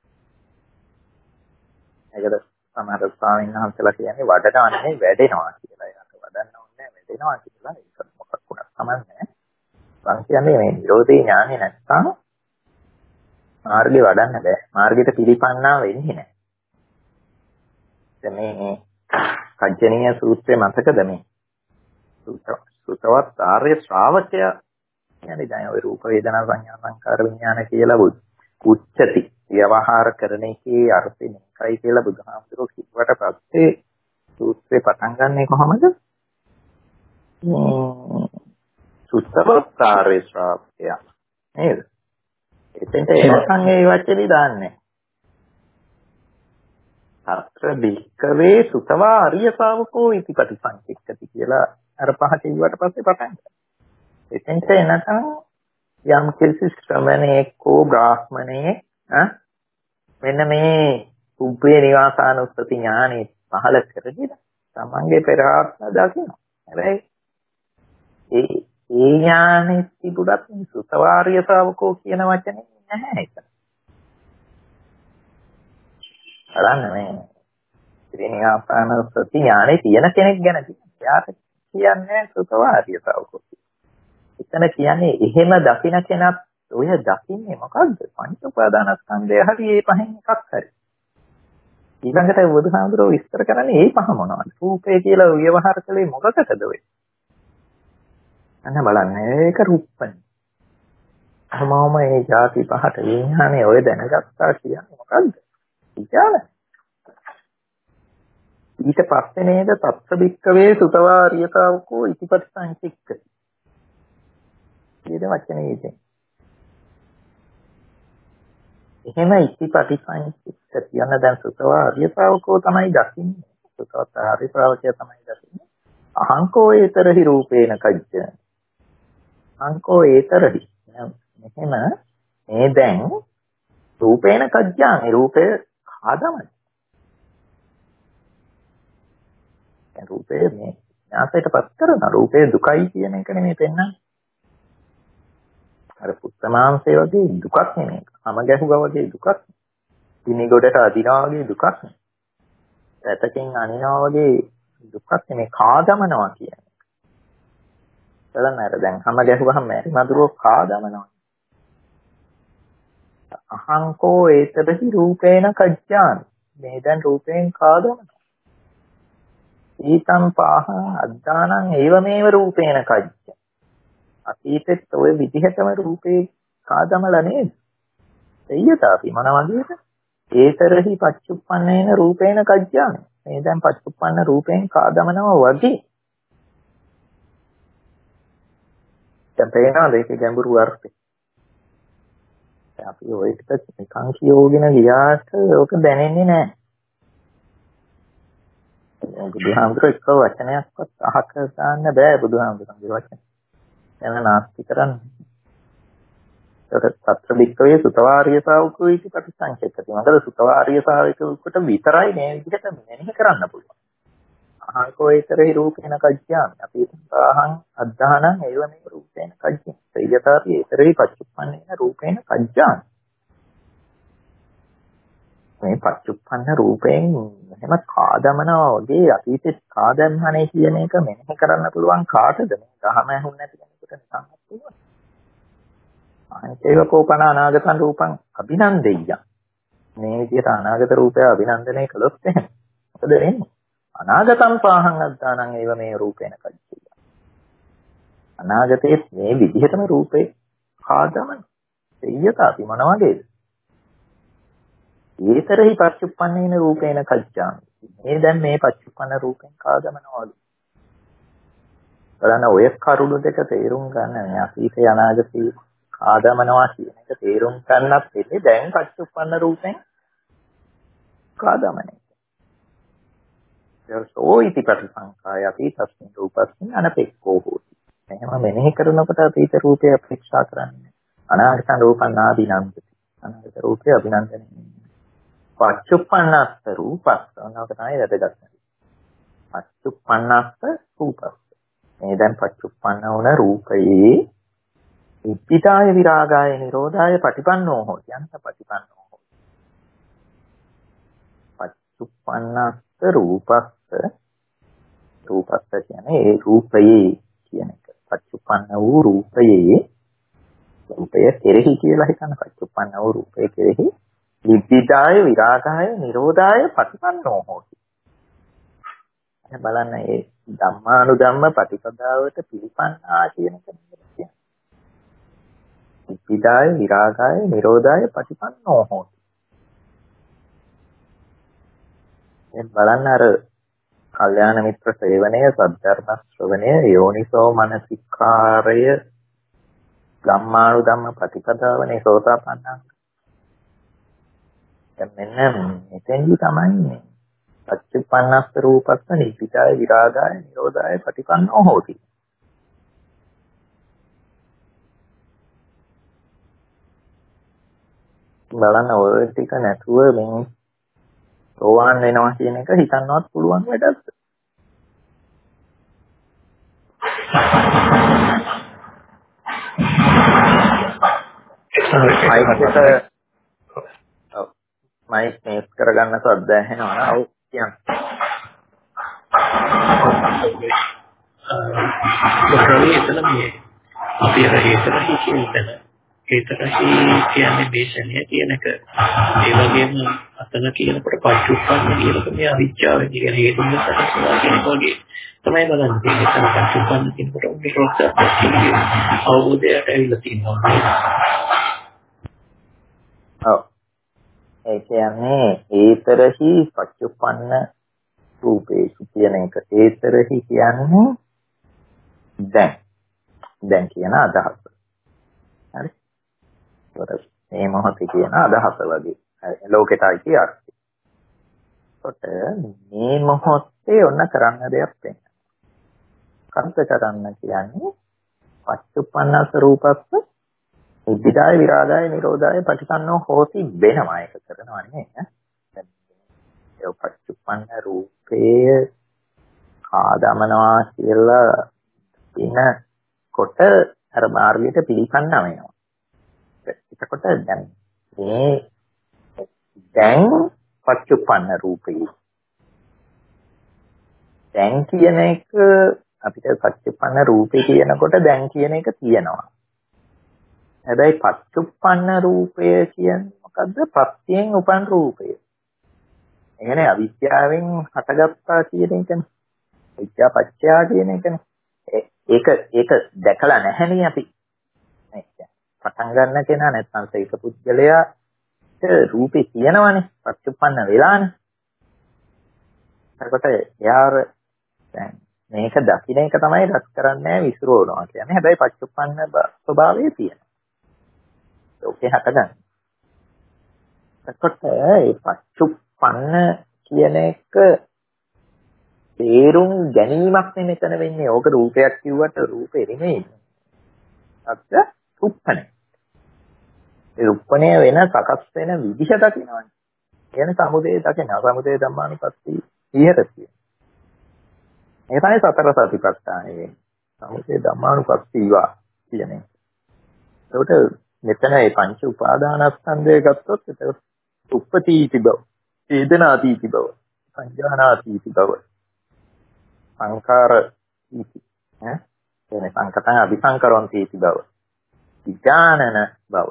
ඒකද සමහර ස්වාමීන් වහන්සේලා කියන්නේ වඩනවා නෙවෙයි වැඩෙනවා කියලා. ඒක වඩන්න ඕනේ වැඩෙනවා කියලා. ඒක මොකක් වුණත් සමන්නේ. මම කියන්නේ මේ නිරෝධයේ ඥානෙ නැත්තම් මාර්ගේ වඩන්න බෑ. මාර්ගෙට පිළිපන්නා වෙන්නේ නැහැ. දැන් මේ කජ්ජනීය සූත්‍රයේ මතකද මේ සුතවත් ආර්ය ශ්‍රාවකයා කියන්නේ දැන් ওই රූප වේදනා සංඥා සංකාර විඥාන කියලා බුදු උච්චති ව්‍යවහාර කරන එකේ අර්ථය මේකයි කියලා බුදුහාමුදුරුවෝ කිව්වට පස්සේ සූත්‍රේ පටන් ගන්නෙ කොහමද? සුතවත් ආර්ය ශ්‍රාවකයා නේද? එතෙන්ට එනකන් ඒ වචනේ දාන්නේ. අත්‍ර බික්කවේ සුතවා ආර්ය ශ්‍රාවකෝ ඉති පටිසංකිට්ඨති කියලා අර පහ කිව්වට පස්සේ පටන් ගන්නවා. එතෙන්ට එනකන් යම් කිසි ශ්‍රමණේක හෝ බ්‍රාහ්මණේ මෙන්න මේ උපේ නිවාසානුස්සති ඥානෙ පහල කරගෙන තමන්ගේ පෙර ආත්ම දකින්න. හැබැයි ඒ ඒ ඥානෙ තිබුණත් සුතවාර්ය ශ්‍රාවකෝ කියන වචනේ නැහැ ඒක. බලන්න මේ උපේ නිවාසානුස්සති ඥානෙ තියෙන කෙනෙක් ගැන කියනවා. කියන්නේ සුතවාර්ය ශ්‍රාවකෝ. එතන කියන්නේ එහෙම දකින්න කෙනත් ඔය දකින්නේ මොකද්ද? පංච උපාදානස්කන්ධය හරි ඒ පහෙන් එකක් හරි. ඊළඟට බුදුහාමුදුරුවෝ විස්තර කරන්නේ මේ පහ මොනවද? රූපය කියලා ව්‍යවහාර කළේ මොකකටද ඔය? අන්න බලන්න ඒක රූපණි. අහමම මේ ಜಾති පහට විඥානේ ඔය දැනගත්තා කියන්නේ මොකද්ද? විචාර. ඊට පස්සේ නේද තත්ත්ව බික්කවේ සුතවාරියතාවකෝ ඉතිපත් සංචික්ක. ඊට වචනේ ඉතින්. එහෙම ඉතිපටි සංචික්ක කියන දැන් සුතවාරියතාවකෝ තමයි දකින්නේ. සුතවාරියතාවකෝ තමයි දකින්නේ. අහංකෝ ඒතරහි රූපේන කජ්ජ. අහංකෝ ඒතරහි. මෙහෙම මේ දැන් රූපේන කජ්ජානේ රූපේ කාදමයි. දැන් රූපේ මේ ඥාසයටපත් කරන රූපේ දුකයි කියන එක නෙමෙයි පෙන්නන්නේ. අර පුත්තමාංශය වගේ දුකක් නෙමෙයි. අම ගැහුවා වගේ දුකක්. දිනි ගොඩට අදිනවා වගේ දුකක් නෙමෙයි. රැතකින් අනිනවා වගේ දුකක් නෙමෙයි. කාදමනවා කියන්නේ. බලන්න අර දැන් අම ගැහුවහම මැරි මදුරෝ කාදමනවා. අහංකෝ ඒතරහි රූපේන කජ්ජාන. මේ දැන් රූපයෙන් කාදමනවා. ඊතම් පාහ අද්දානං ඒවමේව රූපේන කජ්ජ. අතීතෙත් ඔය විදිහටම රූපේ කාදමලා නේද? එయ్యතාපි මොන වගේද? ඒතරහි පච්චුප්පන්නේන රූපේන කජ්ජාන. මේ දැන් පච්චුප්පන්න රූපයෙන් කාදමනවා වගේ. දැන් පේනවාද ඒකේ ගැඹුරු අර්ථය? අපි ඔය ටික නිකන් කියෝගෙන ගියාට ඕක දැනෙන්නේ නැහැ. බුදුහාමුදුරුවෝ එක්ක වචනයක්වත් අහක දාන්න බෑ බුදුහාමුදුරුවෝගේ වචන. එන නාස්ති කරන්නේ. ඒක සත්‍ය බික්කවේ සුතවාරිය ශාවකෝ ඉති ප්‍රතිසංකේතති. මොකද සුතවාරිය ශාවකෙකුට විතරයි මේ විදිහට මෙනෙහි කරන්න පුළුවන්. අහංකෝ ඒතරේ රූපේන කජ්ජාමි. අපි අහං අද්ධානං ඒව මේ රූපේන කජ්ජාමි. සයතාපි ඒතරේ පච්චුප්පන්නේන රූපේන කජ්ජාමි. මේ පච්චුප්පන්න රූපයෙන් එහෙම කාදමනවා වගේ අතීතේ කාදම්හනේ කියන එක මෙනෙහි කරන්න පුළුවන් කාටද? මේ ගහම ඇහුන්නේ නැති කෙනෙකුට නිකන් පුළුවන්. අනිතේක කෝපන අනාගතං රූපං අභිනන්දෙය්‍ය. මේ විදිහට අනාගත රූපය අභිනන්දනය කළොත් එහෙම මොකද වෙන්නේ? අනාගතම් පාහං අද්දානං ඒව මේ රූපේන කච්චිය. අනාගතයේ මේ විදිහටම රූපේ කාදමන දෙයතාපි මොන වගේද? ඒතරහි පච්චුප්පන්නේන රූපේන කච්චාමි. මේ දැන් මේ පච්චුප්පන්න රූපෙන් කාදමනවලු. බලන්න ඔය කරුණු දෙක තේරුම් ගන්න මේ අතීතේ අනාගතේ කාදමනවා කියන එක තේරුම් ගන්නත් එන්නේ දැන් පච්චුප්පන්න රූපෙන් කාදමනේ. ඒසෝ ඉති පටිසංඛාය අතීතස්මින් රූපස්මින් අනපෙක්ඛෝ හෝති. එහෙම මෙනෙහි කරනකොට අතීත රූපය අපේක්ෂා කරන්නේ. අනාගත රූපං නාබිනන්දති. අනාගත රූපය අභිනන්දනය. පච්චුප්පන්නස්ස රූපස්ස අනාගත තමයි වැදගත්. පච්චුප්පන්නස්ස රූපස්ස. මේ දැන් පච්චුප්පන්න වුණ රූපයේ ඉද්ධිතාය විරාගාය නිරෝධාය පටිපන්නෝ හෝති. අන්ත පටිපන්නෝ හෝති. පච්චුප්පන්නස්ස රූපස්ස රූපස්ස කියන්නේ ඒ රූපයේ කියන එක. පච්චුප්පන්න වූ රූපයේ රූපය කෙරෙහි කියලා හිතන පච්චුප්පන්න වූ රූපය කෙරෙහි ඉද්ධිතාය විරාගාය නිරෝධාය පටිපන්නෝ හෝති. බලන්න ඒ ධම්මානුධම්ම ප්‍රතිපදාවට පිළිපන්නා කියන එක කියන්නේ. ඉද්ධිතාය විරාගාය නිරෝධාය පටිපන්නෝ හෝති. දැන් බලන්න අර කල්යාණ මිත්‍ර සේවනය, සද්ධර්ම ශ්‍රවණය, යෝනිසෝ මනසිකාරය, ධම්මානුධම්ම ප්‍රතිපදාවනේ සෝතාපන්නං. දැන් මෙන්න මෙතෙන්දි තමයි පච්චුප්පන්නස්ස රූපස්ස නිද්ධිතාය විරාගාය නිරෝධාය පටිපන්නෝ හෝති. බලන්න ඔය ටික නැතුව මේ සෝවාන් වෙනවා කියන එක හිතන්නවත් පුළුවන් වැඩක්ද? මයික් මේස් කරගන්න සද්ද ඇහෙනවා නේද? ඔව් කියන්න. ඔක්කොම එතන මේ අපි අර හේතරහි කියන්නේ හේතරහි කියන්නේ දේශනය කියනක ඒ වගේම අතන කියනකොට පච්චුප්පන්න කියනක මේ අවිජ්ජාව කියන හේතුන් සකස්වා කියන වගේ තමයි බලන්නේ. එතන පච්චුප්පන්න කියනකොට උන්ගේ ප්‍රොසෙස් අවබෝධයට ඇවිල්ලා තියෙනවා. ඔව්. ඒ කියන්නේ ඒතරහි පච්චුප්පන්න රූපේසු කියන එක. ඒතරහි කියන්නේ දැන් දැන් කියන අදහස. හරි. ඒකට මේ මොහොතේ කියන අදහස වගේ. ලෝකෙටයි කියන්නේ. ඒකට මේ මොහොතේ ඔන්න කරන්න දෙයක් වෙනවා. කන්ත කරන්න කියන්නේ පච්චුප්පන්නස රූපස්ස උද්ධිතාය විරාගාය නිරෝධාය පටිපන්නෝ හෝති වෙනවා. ඒක කරනවා නෙමෙයි. ඒ පච්චුප්පන්න රූපේ ආදමනවා කියලා ඉන කොට අර මාර්ගයට පිළිපන්න වෙනවා. එතකොට දැන් මේ දැන් පච්චුප්පන්න රූපේ දැන් කියන එක අපිට පච්චුප්පන්න රූපේ කියනකොට දැන් කියන එක තියෙනවා. හැබැයි පච්චුප්පන්න රූපය කියන්නේ මොකද්ද? ප්‍රත්‍යයෙන් උපන් රූපය. ඒ කියන්නේ අවිද්‍යාවෙන් හටගත්තා කියන එකනේ. විද්‍යා පත්‍යා කියන එකනේ. ඒක ඒක දැකලා නැහැනේ අපි. පටන් ගන්න කෙනා නැත්නම් ඒක පුද්ගලයා රූපේ කියනවනේ. පච්චුප්පන්න වෙලානේ. එතකොට යාර දැන් මේක දකින්න එක තමයි රස කරන්නේ විසිරවනවා කියන්නේ. හැබැයි පච්චුප්පන්න ස්වභාවය තියෙනවා. ඔකේ හටගන්න. එතකොට ඒ පච්චුප්පන්න කියන එක තේරුම් ගැනීමක් මෙතන වෙන්නේ. ඕක රූපයක් කිව්වට රූපේ නෙමෙයි. අත්‍ය උප්පනේ. ඒ උප්පනේ වෙන සකස් වෙන විදිහ දකින්නවනේ. කියන්නේ සමුදේ දකින්න. සමුදේ ධම්මානුපස්සී විහෙරති. ඒ තමයි සතර සතිපට්ඨානෙ වෙන්නේ. සමුදේ ධම්මානුපස්සීවා කියන්නේ. ඒකට මෙතන මේ පංච උපාදානස්කන්ධය ගත්තොත් ඒක උප්පතීති බව, වේදනාතීති බව, සංජානාතීති බව, සංකාර ඊති ඈ එනේ සංකතං අபிසංකරොන්තීති බව, විඥානන බව.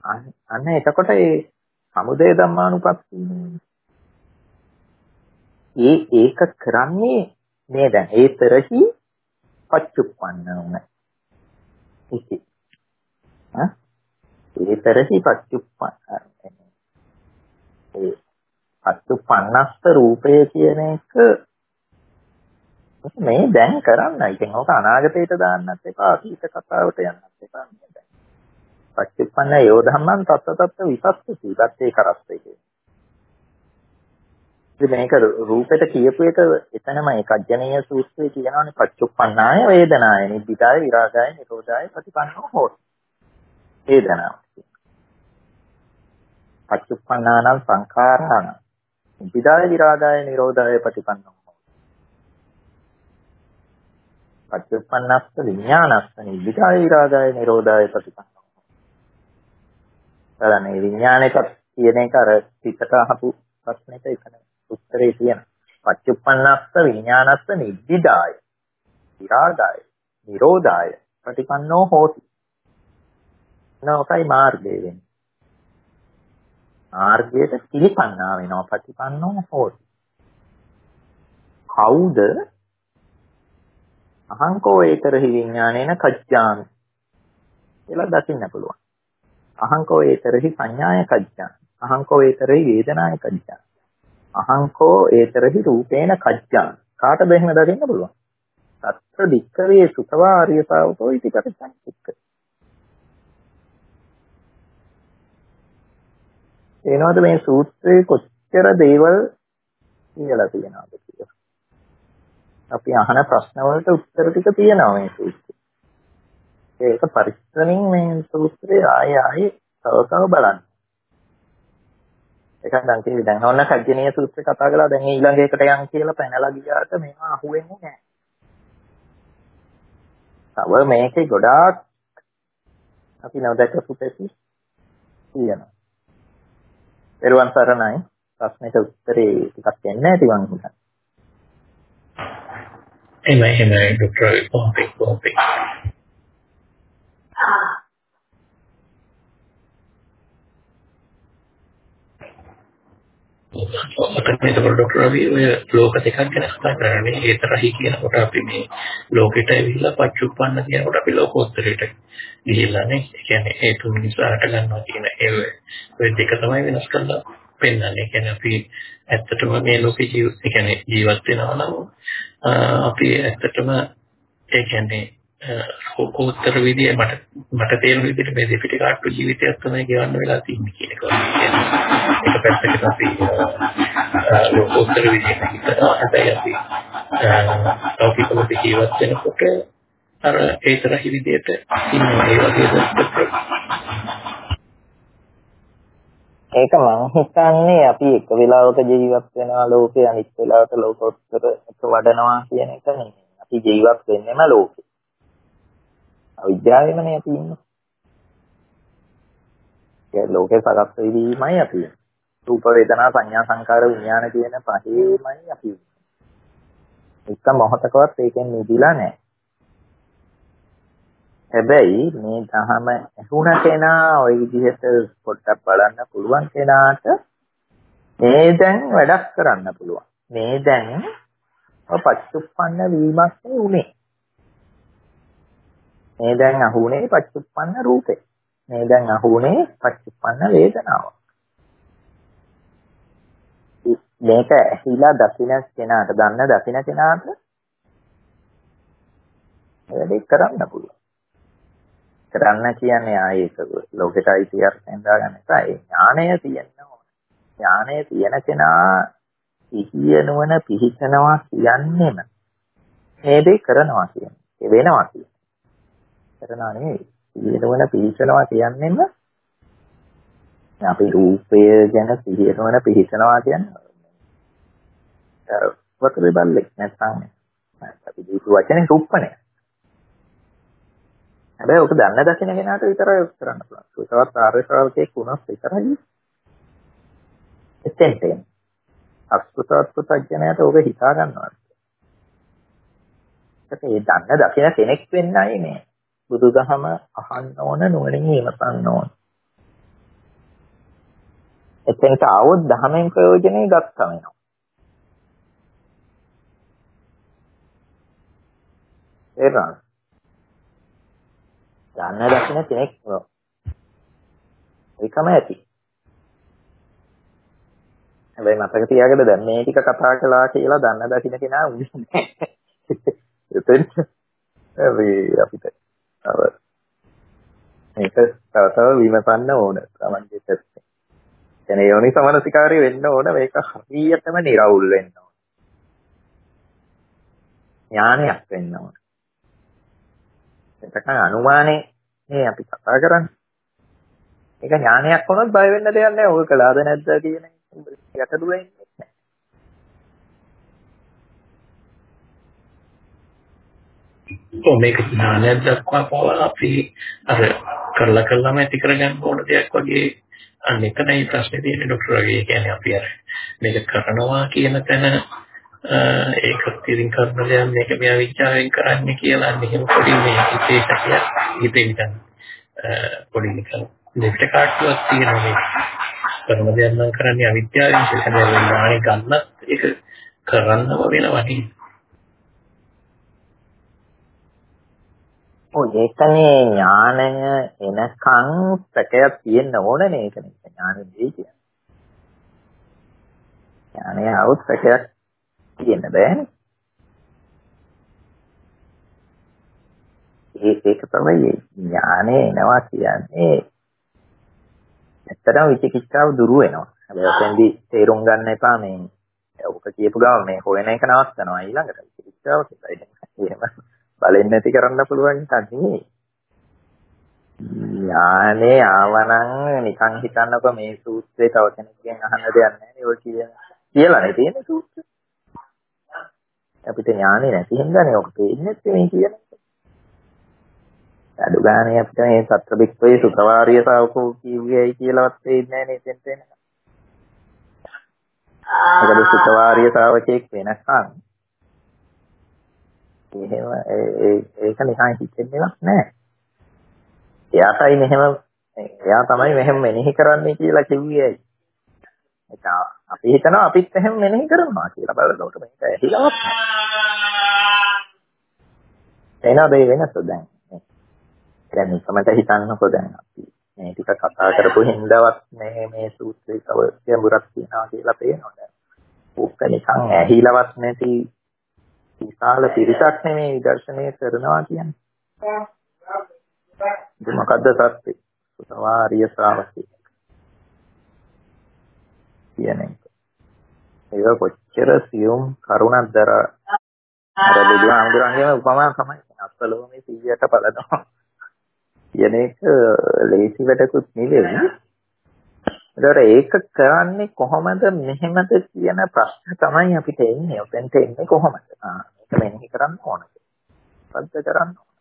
අන්න එතකොට මේ සමුදය ධම්මානුපස්සී ඒ ඒක කරන්නේ මේ දැන් ඒතරහි පච්චුප්පන්න උන. ඉති. ආ ඒතරහි පච්චුප්පන්න. ඒ පච්චුප්පන්නස්ත රූපය කියන එක මේ දැන් කරන්න. ඉතින් ඕක අනාගතයට දාන්නත් එපා, අතීත කතාවට යන්නත් එපා. පච්චුප්පන්න යෝ ධම්මං තත්ත තත්ත විපස්සති. ඉතත් ඒ කරස්සේ කියන්නේ. ඉතින් මේක රූපෙට කියපු එක එතනම ඒකඥනීය සූත්‍රයේ කියනවානේ පච්චුප්පන්නාය වේදනාය නිබ්බිදාය විරාගාය නිරෝධාය ප්‍රතිපන්නෝ හෝති. වේදනාව. පච්චුප්පන්නානම් සංඛාරාණ නිබ්බිදාය විරාගාය නිරෝධාය ප්‍රතිපන්නෝ හෝති. පච්චුප්පන්නස්ස විඥානස්ස නිබ්බිදාය විරාගාය නිරෝධාය ප්‍රතිපන්නෝ හෝති. එතන විඥානයක කියන එක අර පිටට අහපු ප්‍රශ්නෙට එතන උත්තරේ තියෙන. පච්චුප්පන්නස්ස විඥානස්ස නිබ්බිදාය විරාගාය නිරෝධාය ප්‍රතිපන්නෝ හෝති. නෝකයි මාර්ගය වෙන්නේ. මාර්ගයට පිළිපන්නා වෙනවා ප්‍රතිපන්නෝ හෝති. කවුද අහංකෝ ඒතරහි විඥානේන කච්ඡාමි කියලා දකින්න පුළුවන්. අහංකෝ ඒතරහි සංඥාය කච්ඡාමි. අහංකෝ ඒතරහි වේදනාය කච්ඡාමි. අහංකෝ ඒතරහි රූපේන කච්ඡාමි. කාටද එහෙම දකින්න පුළුවන්? සත්‍ය දික්කවේ සුතවා ආර්ය ශාවකෝ ඉති කච්ඡාන්තික්ක. එනවාද මේ සූත්‍රයේ කොච්චර දේවල් කියලා තියෙනවද කියලා. අපි අහන ප්‍රශ්න වලට උත්තර ටික තියෙනවා මේ සූත්‍රයේ. ඒක පරිස්සමින් මේ සූත්‍රය ආයෙ ආයෙ තව තව බලන්න. ඒක දැන් කිව්වේ දැන් ඕන කජ්ජනීය සූත්‍රය කතා කළා දැන් ඊළඟ එකට යන් කියලා පැනලා ගියාට මේවා අහුවෙන්නේ නැහැ. තව මේකේ ගොඩාක් අපි නවදක සුපෙසි කියනවා. පෙරවන් සරණයි ප්‍රශ්නෙට උත්තරේ ටිකක් දෙන්න ඇති වං හිතන්නේ. එමය එමය ડોક્ટર කොම්පි කොම්පි. ඔතන මේ ડોક્ટર අපි ඔය ලෝක දෙකක් ගැන කතා කරන්නේ. ඒතරහි කියනකොට අපි මේ ලෝකෙට ඇවිල්ලා පච්චුප්පන්න කියනකොට අපි ලෝකෝත්තරයට ගිහිල්ලානේ. ඒ කියන්නේ ඒ තුන් නිසාට ගන්නවා කියන ඒ ඔය දෙක තමයි වෙනස් කරලා පෙන්නන්නේ. ඒ කියන්නේ අපි ඇත්තටම මේ ලෝකේ ජීවත් ඒ කියන්නේ ජීවත් වෙනවා නම් අපි ඇත්තටම ඒ කියන්නේ ලෝකෝත්තර විදිය මට මට තේරෙන විදිහට මේ දෙපිට කාට්ටු ජීවිතයක් තමයි ගෙවන්න වෙලා තියෙන්නේ කියන එක. ඒක පැත්තකට අපි ලෝකෝත්තර විදියට හිතනවා. හැබැයි අපි ලෞකිකව ජීවත් වෙනකොට අර ඒතරහි විදියට ඉන්නවා. ඒ වගේ දෙයක්. ඒක මම හිතන්නේ අපි එක වෙලාවක ජීවත් වෙනවා ලෝකේ අනිත් වෙලාවට ලෝකෝත්තර එක වඩනවා කියන එක නෙමෙයි. අපි ජීවත් වෙන්නේම ලෝකේ. අවිද්‍යාවෙමනේ අපි ඉන්නේ. ඒ ලෝකේ සකස් වෙවීමයි අපි ඉන්නේ. රූප වේදනා සංඥා සංකාර විඥාන කියන පහේමයි අපි ඉන්නේ. එක මොහොතකවත් ඒකෙන් නිදිලා නැහැ. හැබැයි මේ ධහම ඇහුණ කෙනා ওই විදිහට පොඩ්ඩක් බලන්න පුළුවන් කෙනාට මේ දැන් වැඩක් කරන්න පුළුවන්. මේ දැන් පච්චුප්පන්න වීමක් නෙුනේ. මේ දැන් අහුනේ පච්චුප්පන්න රූපේ. මේ දැන් අහුනේ පච්චුප්පන්න වේදනාව. මේක ඇහිලා දකින්න කෙනාට, දන්න දකින්න කෙනාට වැඩේ කරන්න පුළුවන්. කරන්න කියන්නේ ආයේ ඒක ලෝකෙට අයිතියක් හඳාගන්න එපා. ඒ ඥාණය තියෙන්න ඕන. ඥාණය තියෙන කෙනා ඉහියනවන පිහිටනවා කියන්නේම මේ දේ කරනවා කියන්නේ. ඒ වෙනවා කියන්නේ. කරනවා නෙවෙයි. ඉහියනවන පිහිටනවා කියන්නේම අපි රූපය ගැන සිහියනවන පිහිටනවා කියන්නේ. වතුරේ බල්ලෙක් නැත්නම් අපි දීපු වචනේ රූපණය. හැබැයි ඔක දන්න දකින්න කෙනාට විතරයි ඔක් කරන්න පුළුවන්. ඒකවත් ආර්ය ශ්‍රාවකයෙක් වුණොත් විතරයි එතෙන්ට එන්නේ. අසුතවත් පුතඥයාට ඔබ හිතා ගන්නවා. ඒක ඒ දන්න දකින්න කෙනෙක් වෙන්නයි මේ බුදුදහම අහන්න ඕන, නුවණින් විමසන්න ඕන. එතෙන්ට આવොත් දහමෙන් ප්‍රයෝජනෙ ගත්තා වෙනවා. තේරුණාද? දන්න දකින්න කෙනෙක් ඒකම ඇති. හැබැයි මතක තියාගන්න දැන් මේ ටික කතා කළා කියලා දන්න දකින්න කෙනා උන්නේ නැහැ. එතෙන් මේ අපිට අර මේක තව තව විමසන්න ඕන. තමන්ගේ පැත්තෙන්. එනේ යෝනි සමනසිකාරී වෙන්න ඕන. මේක හරියටම නිරවුල් වෙන්න ඕන. ඥානයක් වෙන්න ඕන. එතකන් අනුමානේ මේ අපි කතා කරන්නේ. ඒක ඥානයක් වුණොත් බය වෙන්න දෙයක් නැහැ. ඔය කළාද නැද්ද කියන යටදුව එන්නේ නැහැ. ඔව් මේක ඥානයක් දක්වා පවා අපි අර කරලා කරලාම ඇති කරගන්න ඕන දෙයක් වගේ අන්න එතනයි ප්‍රශ්නේ තියෙන්නේ ડોක්ටර් වගේ. ඒ කියන්නේ අපි අර මේක කරනවා කියන තැන ඒක තිරින් කරන දෙයක් මේක මෙයා විචාරයෙන් කරන්නේ කියලා මෙහෙම පොඩි මේ හිතේ සැකයක් හිතේ නිකන් පොඩි නිකන් දෙකට කාටුවක් තියෙනවා මේ කරන දෙයක් නම් කරන්නේ අවිද්‍යාවෙන් කියලා ඥානෙ ගන්නත් ඒක කරන්නම වෙනවා නේ. ඔය ඒකනේ ඥානය එනකන් සැකයක් තියෙන්න ඕනනේ. ඒකනේ ඥානෙ දෙයි කියන්නේ. ඥානය આવුත් සැකයක් තියෙන්න බෑනේ. ඒක ඒක තමයි ඥානය එනවා කියන්නේ. ඇත්තටම විචිකිච්ඡාව දුරු වෙනවා. හැබැයි ඔතෙන්දී තේරුම් ගන්න එපා මේ ඔක කියපු ගමන් මේ හොයන එක නවත්තනවා ඊළඟට විචිකිච්ඡාව කියලා. එහෙම බලෙන් නැති කරන්න පුළුවන් එකක් නෙමෙයි. ඥානේ ආවනම් නිකන් හිතන්නකො මේ සූත්‍රේ තව කෙනෙක්ගෙන් අහන්න දෙයක් නැහැ නේ ඔය කියන කියලානේ තියෙන්නේ සූත්‍රේ. අපිට ඥානේ නැති හින්දානේ ඔක තේින්නේ මේ කියන්නේ. අඩු ගානේ අපිට මේ සත්‍ර බික්කේ සුතවාරිය ශාවකෝ කියුවේයි කියලාවත් තේින්නේ නැහැ නේ එතෙන්ට එනකම්. මොකද සුතවාරිය ශාවකෙක් වෙනකන් එහෙම ඒක නිකන් හිතෙන්නේවත් නැහැ. එයාටයි මෙහෙම එයා තමයි මෙහෙම මෙනෙහි කරන්නේ කියලා කිව්වේ. ඒක අපි හිතනවා අපිත් එහෙම මෙනෙහි කරනවා කියලා බලනකොට මේක ඇහිලවත් නැහැ. එනවා මේ වෙනස දැන්. දැන් නිකමට හිතන්නකො දැන් අපි මේ ටික කතා කරපු හින්දාවත් මේ මේ සූත්‍රයේ තව ගැඹුරක් තියෙනවා කියලා පේනවා දැන්. ඕක නිකන් ඇහිලවත් නැති විශාල පිරිසක් නෙමේ විදර්ශනය කරනවා කියන්නේ. ඒක මොකද්ද සත්‍ය? සුතවාරිය ශ්‍රාවකෙක් කියන්නේ. ඒක කොච්චර සියුම් කරුණක්ද අර අර බුදුහාමුදුරන්ගේම උපමා තමයි. අස්සලෝමේ සීයට පලනවා. කියන එක ලේසි වැඩකුත් නෙවෙයි. ඒතර ඒක කරන්නේ කොහොමද මෙහෙමද කියන ප්‍රශ්න තමයි අපිට එන්නේ. ඔතෙන්ට එන්නේ කොහොමද? ආ මේක මෙනෙහි කරන්න ඕනද? පද්ද කරන්න ඕනද?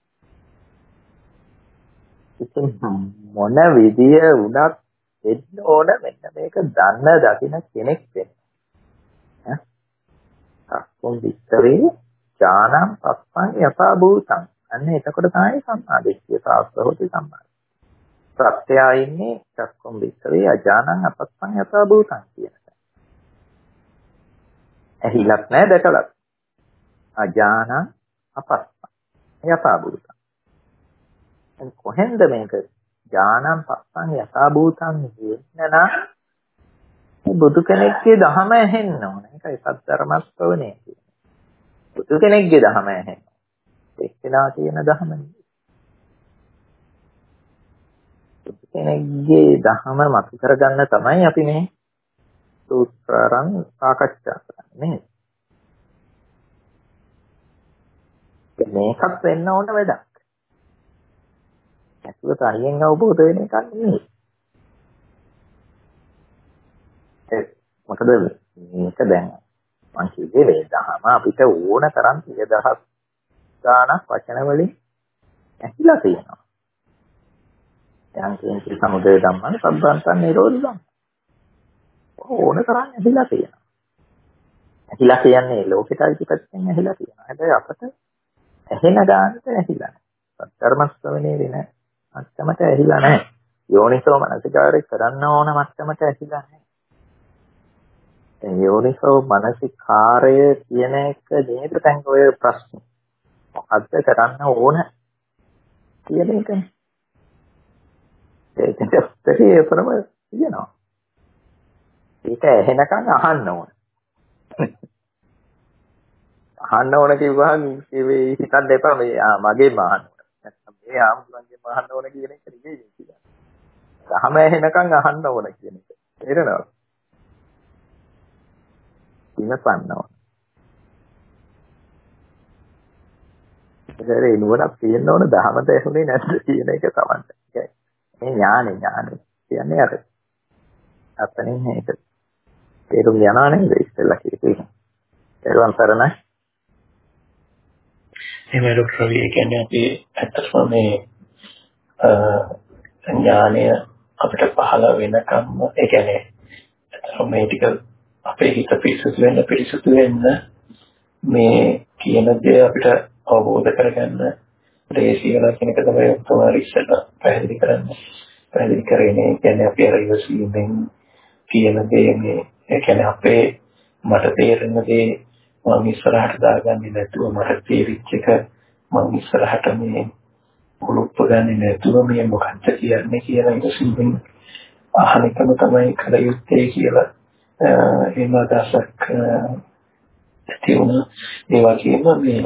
ඉතින් මොන විදිය උනත් එන්න ඕන මෙන්න මේක දන්න දකින්න කෙනෙක් වෙන්න. ඈ? අක්කොම් විස්තරේ ඥානං පස්සං යථා භූතං. අන්න එතකොට තමයි සම්මාදිට්ඨිය සාස්ත්‍රෝති සම්මා. ප්‍රත්‍යයයින්නේ චක්කොම් විස්තරේ අජානං අපස්සං යථා භූතං කියන එක. ඇහිලක් නැහැ දැකලත්. අජානං අපස්සං යථා භූතං. එන් කොහෙන්ද මේක ඥානං පස්සං යථා භූතං කියනනා බුදු කෙනෙක්ගේ දහම ඇහෙන්න ඕන. ඒකයි සත්‍යර්මස්වනේ කියන්නේ. බුදු කෙනෙක්ගේ දහම ඇහෙන්න. එක්කලා කියන දහම නෙවෙයි. කෙනෙක්ගේ දහම මතු කරගන්න තමයි අපි මේ සූත්‍රයන් සාකච්ඡා කරන්නේ. මේකත් වෙන්න ඕන වැඩක්. ඇතුළ තනියෙන් අවබෝධ වෙන එකක් නෙවෙයි. ඒ මොකද මේක දැන් මං කිව්වේ මේ දහම අපිට ඕන තරම් සිය දහස් ගානක් වචන වලින් ඇහිලා තියෙනවා. දැන් කියන්නේ සමුදය ධම්මන සම්බන්තන් නිරෝධ ධම්ම. ඕන තරම් ඇහිලා තියෙනවා. ඇහිලා කියන්නේ ලෝකෙට අයිතිපත්යෙන් ඇහිලා තියෙනවා. හැබැයි අපට ඇහෙන ගානට ඇහිලා නැහැ. ධර්ම ශ්‍රවණේ වෙන මට්ටමට ඇහිලා නැහැ. යෝනිසෝ මනසිකාරය කරන්න ඕන මට්ටමට ඇහිලා නැහැ. ඒ යෝනිසෝ මනසිකාරය කියන එක නේද දැන් ඔය ප්‍රශ්නේ. මොකද්ද කරන්න ඕන කියන එකනේ. ඒකට උත්තරේ එතනම තියෙනවා. ඒක ඇහෙනකන් අහන්න ඕන. අහන්න ඕන කිව්වහම මේ හිතන්න එපා මේ මගේම අහන්න ඕන. නැත්නම් මේ ආම්තුන්ගේම අහන්න ඕන කියන එක නෙවෙයි කියන්නේ. රහම ඇහෙනකන් අහන්න ඕන කියන එක. තේරෙනවද? ඉන්නපන්න ඕන. ඒකේ නුවණක් තියෙන්න ඕන දහමට ඇහුනේ නැද්ද කියන එක තමයි. මේ ඥානෙ ඥානෙ කියන්නේ අර අපෙන් මේක තේරුම් යනවා නේද ඉස්සෙල්ලා කිව්වේ. ඒරුවන් තරණයි. එහෙම ඩොක්ටර් රවි කියන්නේ අපි ඇත්තටම මේ ඥානය අපිට පහළ වෙනකම්ම ඒ කියන්නේ ඇත්තටම මේ ටික අපේ හිත පිරිසුදු වෙන්න පිරිසුදු වෙන්න මේ කියන දේ අපිට අවබෝධ කරගන්න දේශීයලා කියන එක තමයි උතුමාර ඉස්සෙල්ලා පැහැදිලි කරන්නේ. පැහැදිලි කරන්නේ කියන්නේ අපි අර ඉවසීමෙන් කියන දේ මේ ඒ කියන්නේ අපේ මට තේරෙන දේ මම ඉස්සරහට දාගන්නේ නැතුව මට තේරිච්ච එක මම ඉස්සරහට මේ උලුප්ප ගන්නේ නැතුව මේ මොකක්ද කියන්නේ කියලා ඉවසීමෙන් අහන එකම තමයි කල යුත්තේ කියලා එහෙම අදහසක් ඇති වුණා. ඒ වගේම මේ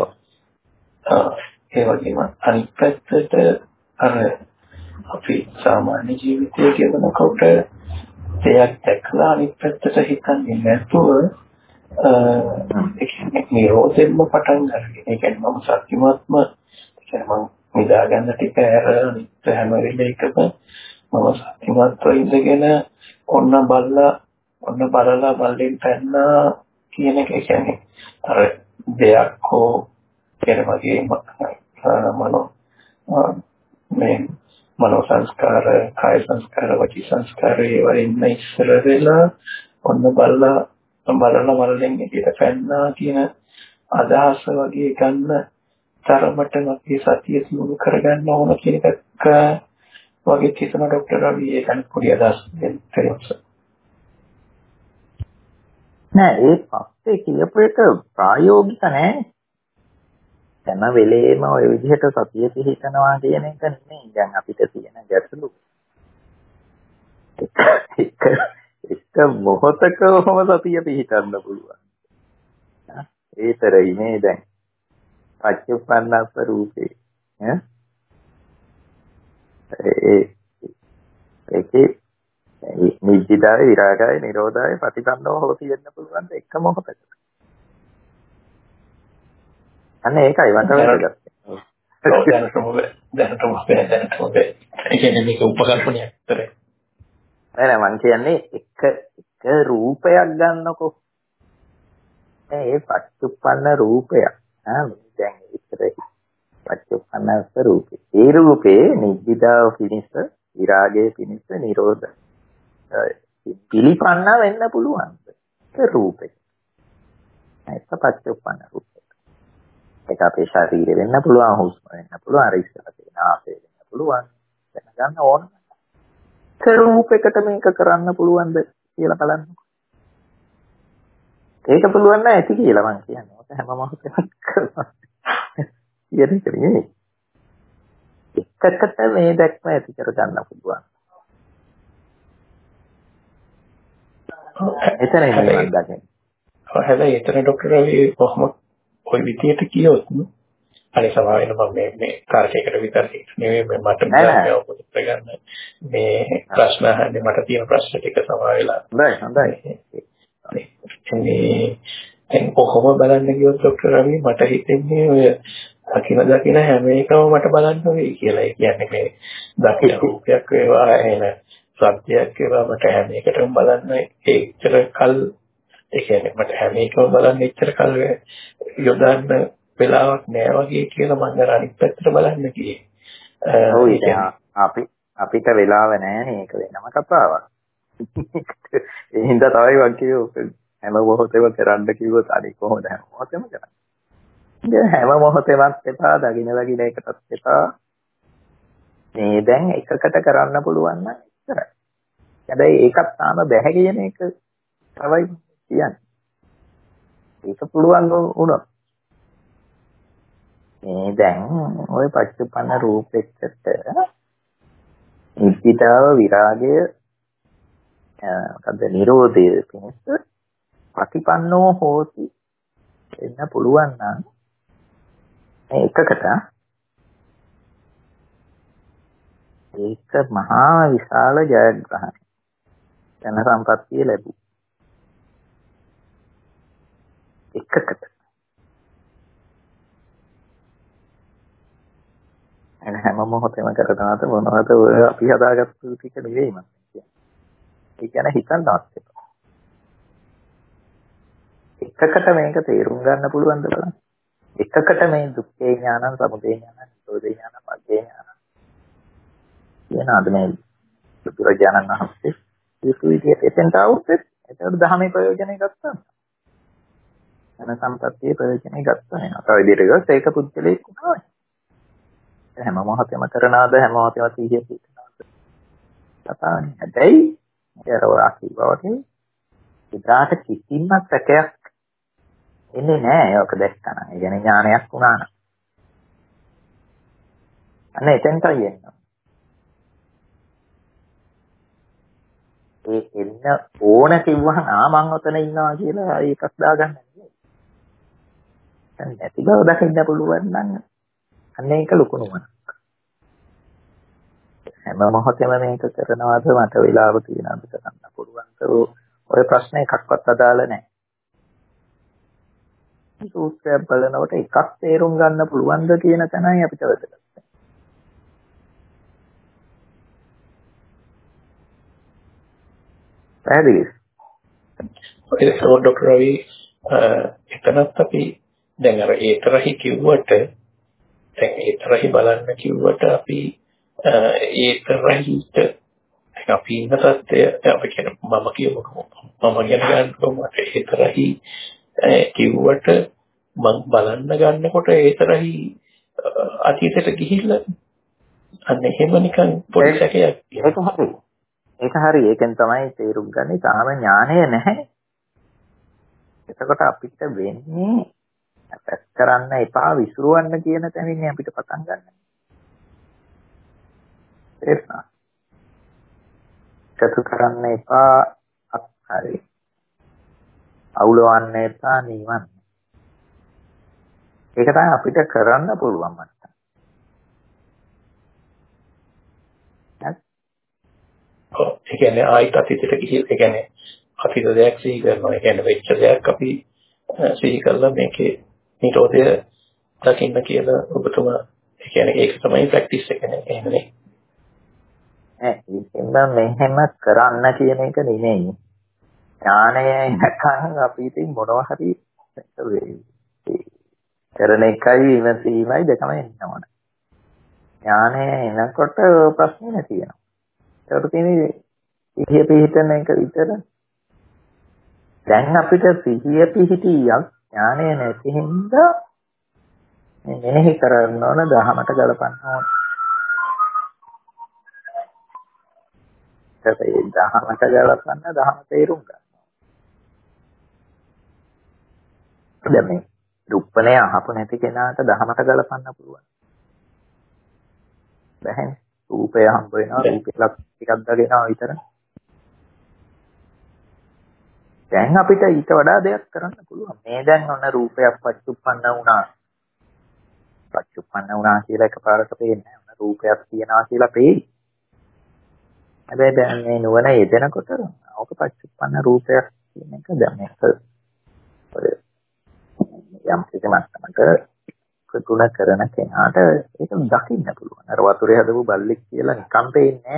ඒ වගේම අනිත් පැත්තට අර අපි සාමාන්‍ය ජීවිතයේ කියනකොට දෙයක් දැක්ලා අනිත් පැත්තට හිතන්නේ නැතුව ඒ කියන්නේ නිරෝධයෙන්ම පටන් ගන්න. ඒ කියන්නේ මම සත්‍යමත්ම ඒ කියන්නේ මම නිදා ගන්න ටික ඇර අනිත් හැම වෙලේකම මම සත්‍යමත්ව ඉඳගෙන ඔන්න බල්ලා ඔන්න බලලා බල්ලෙන් පැන්නා කියන එක කියන්නේ අර දෙයක් හෝ කියන වගේ මනෝ මේ මනෝ සංස්කාර කාය සංස්කාර වචී සංස්කාර ඒවා ඉන්න ඉස්සර වෙලා ඔන්න බලලා බලලා බලෙන් එකට පැන්නා කියන අදහස වගේ ගන්න තරමට අපි සතිය සියුම් කරගන්න ඕන කියන එකක් වගේ කිසිම ડોක්ටර් රවි ඒකත් පොඩි අදහස් දෙන්න තියෙනවා. නෑ ඒ පස්සේ කියපු එක ප්‍රායෝගික නෑ. හැම වෙලේම ওই විදිහට සතිය පිහිටනවා කියන එක නෙමෙයි දැන් අපිට තියෙන ගැටලු. එක එක මොහොතකම සතිය පිහිටන්න පුළුවන්. ඒතරයි මේ දැන් පච්චුප්පන්නස්ස රූපේ ඈ ඒ ඒකේ නිජිතාවේ විරාගාවේ නිරෝධාවේ ප්‍රතිපන්නව හොති වෙන්න පුළුවන් එක මොහොතක. අන්න ඒකයි වට වැදගත්. දැන් තමයි දැන් තමයි දැන් තමයි ඒ කියන්නේ මේක උපකල්පනයක් විතරයි. නෑ නෑ මං කියන්නේ එක එක රූපයක් ගන්නකො. ඒ පච්චුප්පන්න රූපයක්. ආ දැන් ඉතරේ පච්චුප්පන්නස්ස රූපේ. ඒ රූපේ නිජිතාව පිනිස විරාගයේ පිනිස නිරෝධ පිළිපන්න වෙන්න පුළුවන්. ඒ රූපේ. ඒක පච්චුප්පන්න රූපේ. ඒක අපේ ශරීරෙ වෙන්න පුළුවන්, හුස්ම වෙන්න පුළුවන්, අර ඉස්සලා තියෙන ආපේ වෙන්න පුළුවන්. දැනගන්න ඕන. ඒ රූපයකට මේක කරන්න පුළුවන්ද කියලා බලන්නකො. ඒක පුළුවන් නෑ ඇති කියලා මං කියන්නේ. ඔක හැම මොහොතේම කරනවා. කියන්නේ නෙමෙයි. එකකට මේ දැක්ම ඇති කර ගන්න පුළුවන්. එතනයි මම දන්නේ. හැබැයි එතන ડોක්ටර් රවි කොහොමද ඔය විදියට කියොත් අනේ සමාවෙන්න මම මේ මේ කාර්යයකට විතර නෙවෙයි මට මේ අවබෝධ කරගන්න මේ ප්‍රශ්න අහන්නේ මට තියෙන ප්‍රශ්න ටික සමාවෙලා. හොඳයි හොඳයි. මේ දැන් කොහොම බලන්න කිව්වොත් ડોක්ටර් රවි මට හිතෙන්නේ ඔය දකින දකින හැම එකම මට බලන්න වෙයි කියලා. ඒ කියන්නේ මේ දකින රූපයක් වේවා එහෙම සත්‍යයක් වේවා මට හැම එකටම බලන්න ඒච්චර කල් ඒ කියන්නේ මට හැම එකම බලන්න එච්චර කල් යොදන්න වෙලාවක් නෑ වගේ කියලා මම අර අනිත් පැත්තට බලන්න ගියේ. ඔව් අපි අපිට වෙලාව නෑනේ ඒක වෙනම කතාවක්. ඒ හින්දා තමයි මම කිව්වේ හැම මොහොතේම කරන්න කිව්වොත් අනිත් කොහොමද හැම මොහොතේම කරන්නේ. ඉතින් හැම මොහොතේමත් එපා දකින්න දකින්න එකටත් එපා. මේ දැන් එකකට කරන්න පුළුවන් නම් ඉතරයි. හැබැයි ඒකත් තාම බැහැ කියන එක තමයි කියන්නේ. ඒක පුළුවන් වුණොත් මේ දැන් ওই පච්චුප්පන්න රූපෙච්චට නිත්‍යතාව විරාගය මොකද නිරෝධය පිණිස ප්‍රතිපන්නෝ හෝති එන්න පුළුවන් නම් මේ එකකට ඒක මහා විශාල ජයග්‍රහණයක්. ධන සම්පත්තිය ලැබු. එකකට. එන හැම මොහොතේම කරනවාද මොනවද ඔය අපි හදාගත්තු ටික නෙවෙයි මම කියන්නේ. ඒ කියන්නේ හිතන්නවත් එපා. එකකට මේක තේරුම් ගන්න පුළුවන්ද බලන්න. එකකට මේ දුක්ඛේ ඥානං, සමුදය ඥානං, නිරෝධේ ඥානං, මග්ගේ ඥානං කියනවාද මේ බුදුරජාණන් වහන්සේ ඒකු විදිහට එතෙන්ට આવුත් ඒකට දහමේ ප්‍රයෝජනෙ ගත්තා. ධන සම්පත්තියේ ප්‍රයෝජනෙ ගත්තා නේ. අත විදිහට ගියොත් ඒක පුද්ගලෙක් වුණා. හැම මොහොතෙම කරනාද හැම මොහොතෙම සිහිය පිටනවාද. කතාවනේ. හැබැයි ඒතර වාසි බවදී ඉදාට කිසිම සැකයක් එන්නේ නැහැ. ඒක දැක්කම. ඒ කියන්නේ ඥානයක් වුණා නම්. අන්න එතෙන්ටයි එන්නේ. ඒ එන්න ඕන කිව්වහම ආ මං ඔතන ඉන්නවා කියලා ඒකක් දාගන්න නෙවෙයි. දැන් නැති බව දකින්න පුළුවන් නම් අන්න ඒක ලොකු නුවණක්. හැම මොහොතෙම මේක කරනවාද මට වෙලාව තියෙනවද කරන්න පුළුවන්ද ඔය ප්‍රශ්න එකක්වත් අදාළ නැහැ. සූත්‍රය බලනකොට එකක් තේරුම් ගන්න පුළුවන්ද කියන තැනයි අපිට වැදගත්. පැහැදිලිද? ඒක ඩොක්ටර් රවි එතනත් අපි දැන් අර ඒතරහි කිව්වට දැන් ඒතරහි බලන්න කිව්වට අපි ඒතරහිට අපි ඉන්න තත්ත්වය අපි කියන මම කියමුකෝ මම ගැන ගන්නකොට ඒතරහි කිව්වට මම බලන්න ගන්නකොට ඒතරහි අතීතයට ගිහිල්ලා අන්න එහෙම නිකන් පොඩි සැකයක් ඒක හරි. ඒක හරි. ඒකෙන් තමයි තේරුම් ගන්නේ තාම ඥානය නැහැ. එතකොට අපිට වෙන්නේ අපස් කරන්න එපා විසිරවන්න කියන තැනින් අපිට පටන් ගන්න. තේරුණා? කතු කරන්න එපා අත්හරි. අවුලවන්න එපා නිවන්න. ඒක තමයි අපිට කරන්න පුළුවන් මට. ඒ කියන්නේ ආයිත් අතීතයට ගිහින් ඒ කියන්නේ අතීත දෙයක් සිහි කරනවා. ඒ කියන්නේ වෙච්ච දෙයක් අපි සිහි කරලා මේකේ නිරෝධය දකින්න කියලා ඔබතුමා ඒ කියන්නේ ඒක තමයි ප්‍රැක්ටිස් එක නේ. එහෙමනේ. ඈ ඉතින් මෙහෙම කරන්න කියන එක නෙමෙයි. ඥානය නැකන් අපි ඉතින් මොනවා හරි කරන එකයි ඉවසීමයි දෙකම එන්න ඕන. ඥානය එනකොට ප්‍රශ්න නැති වෙනවා. ඒකට තියෙන්නේ සිහිය පිහිටන එක විතර. දැන් අපිට සිහිය පිහිටියක් ඥානය නැති හින්දා මේ මෙනෙහි කරන්න ඕන දහමට ගලපන්න ඕන. ඒ දහමට ගලපන්න දහම තේරුම් ගන්න. දැන් මේ රුප්පණය අහපු නැති කෙනාට දහමට ගලපන්න පුළුවන්. බැහැ. රූපය හම්බ වෙනවා රූපයක් ටිකක් දගෙනවා විතර. දැන් අපිට ඊට වඩා දෙයක් කරන්න පුළුවන්. මේ දැන් ඔන්න රූපයක් පච්චුප්පන්න වුණා. පච්චුප්පන්න වුණා කියලා එකපාරට පේන්නේ නැහැ. ඔන්න රූපයක් තියනවා කියලා පේයි. හැබැයි දැන් මේ නුවණ යෙදෙනකොට ඕක පච්චුප්පන්න රූපයක් කියන එක දැන් මේක යම් කිසි මට්ටමක තුන කරන කෙනාට ඒක දකින්න පුළුවන්. අර වතුරේ හදපු බල්ලෙක් කියලා නිකම් පේන්නේ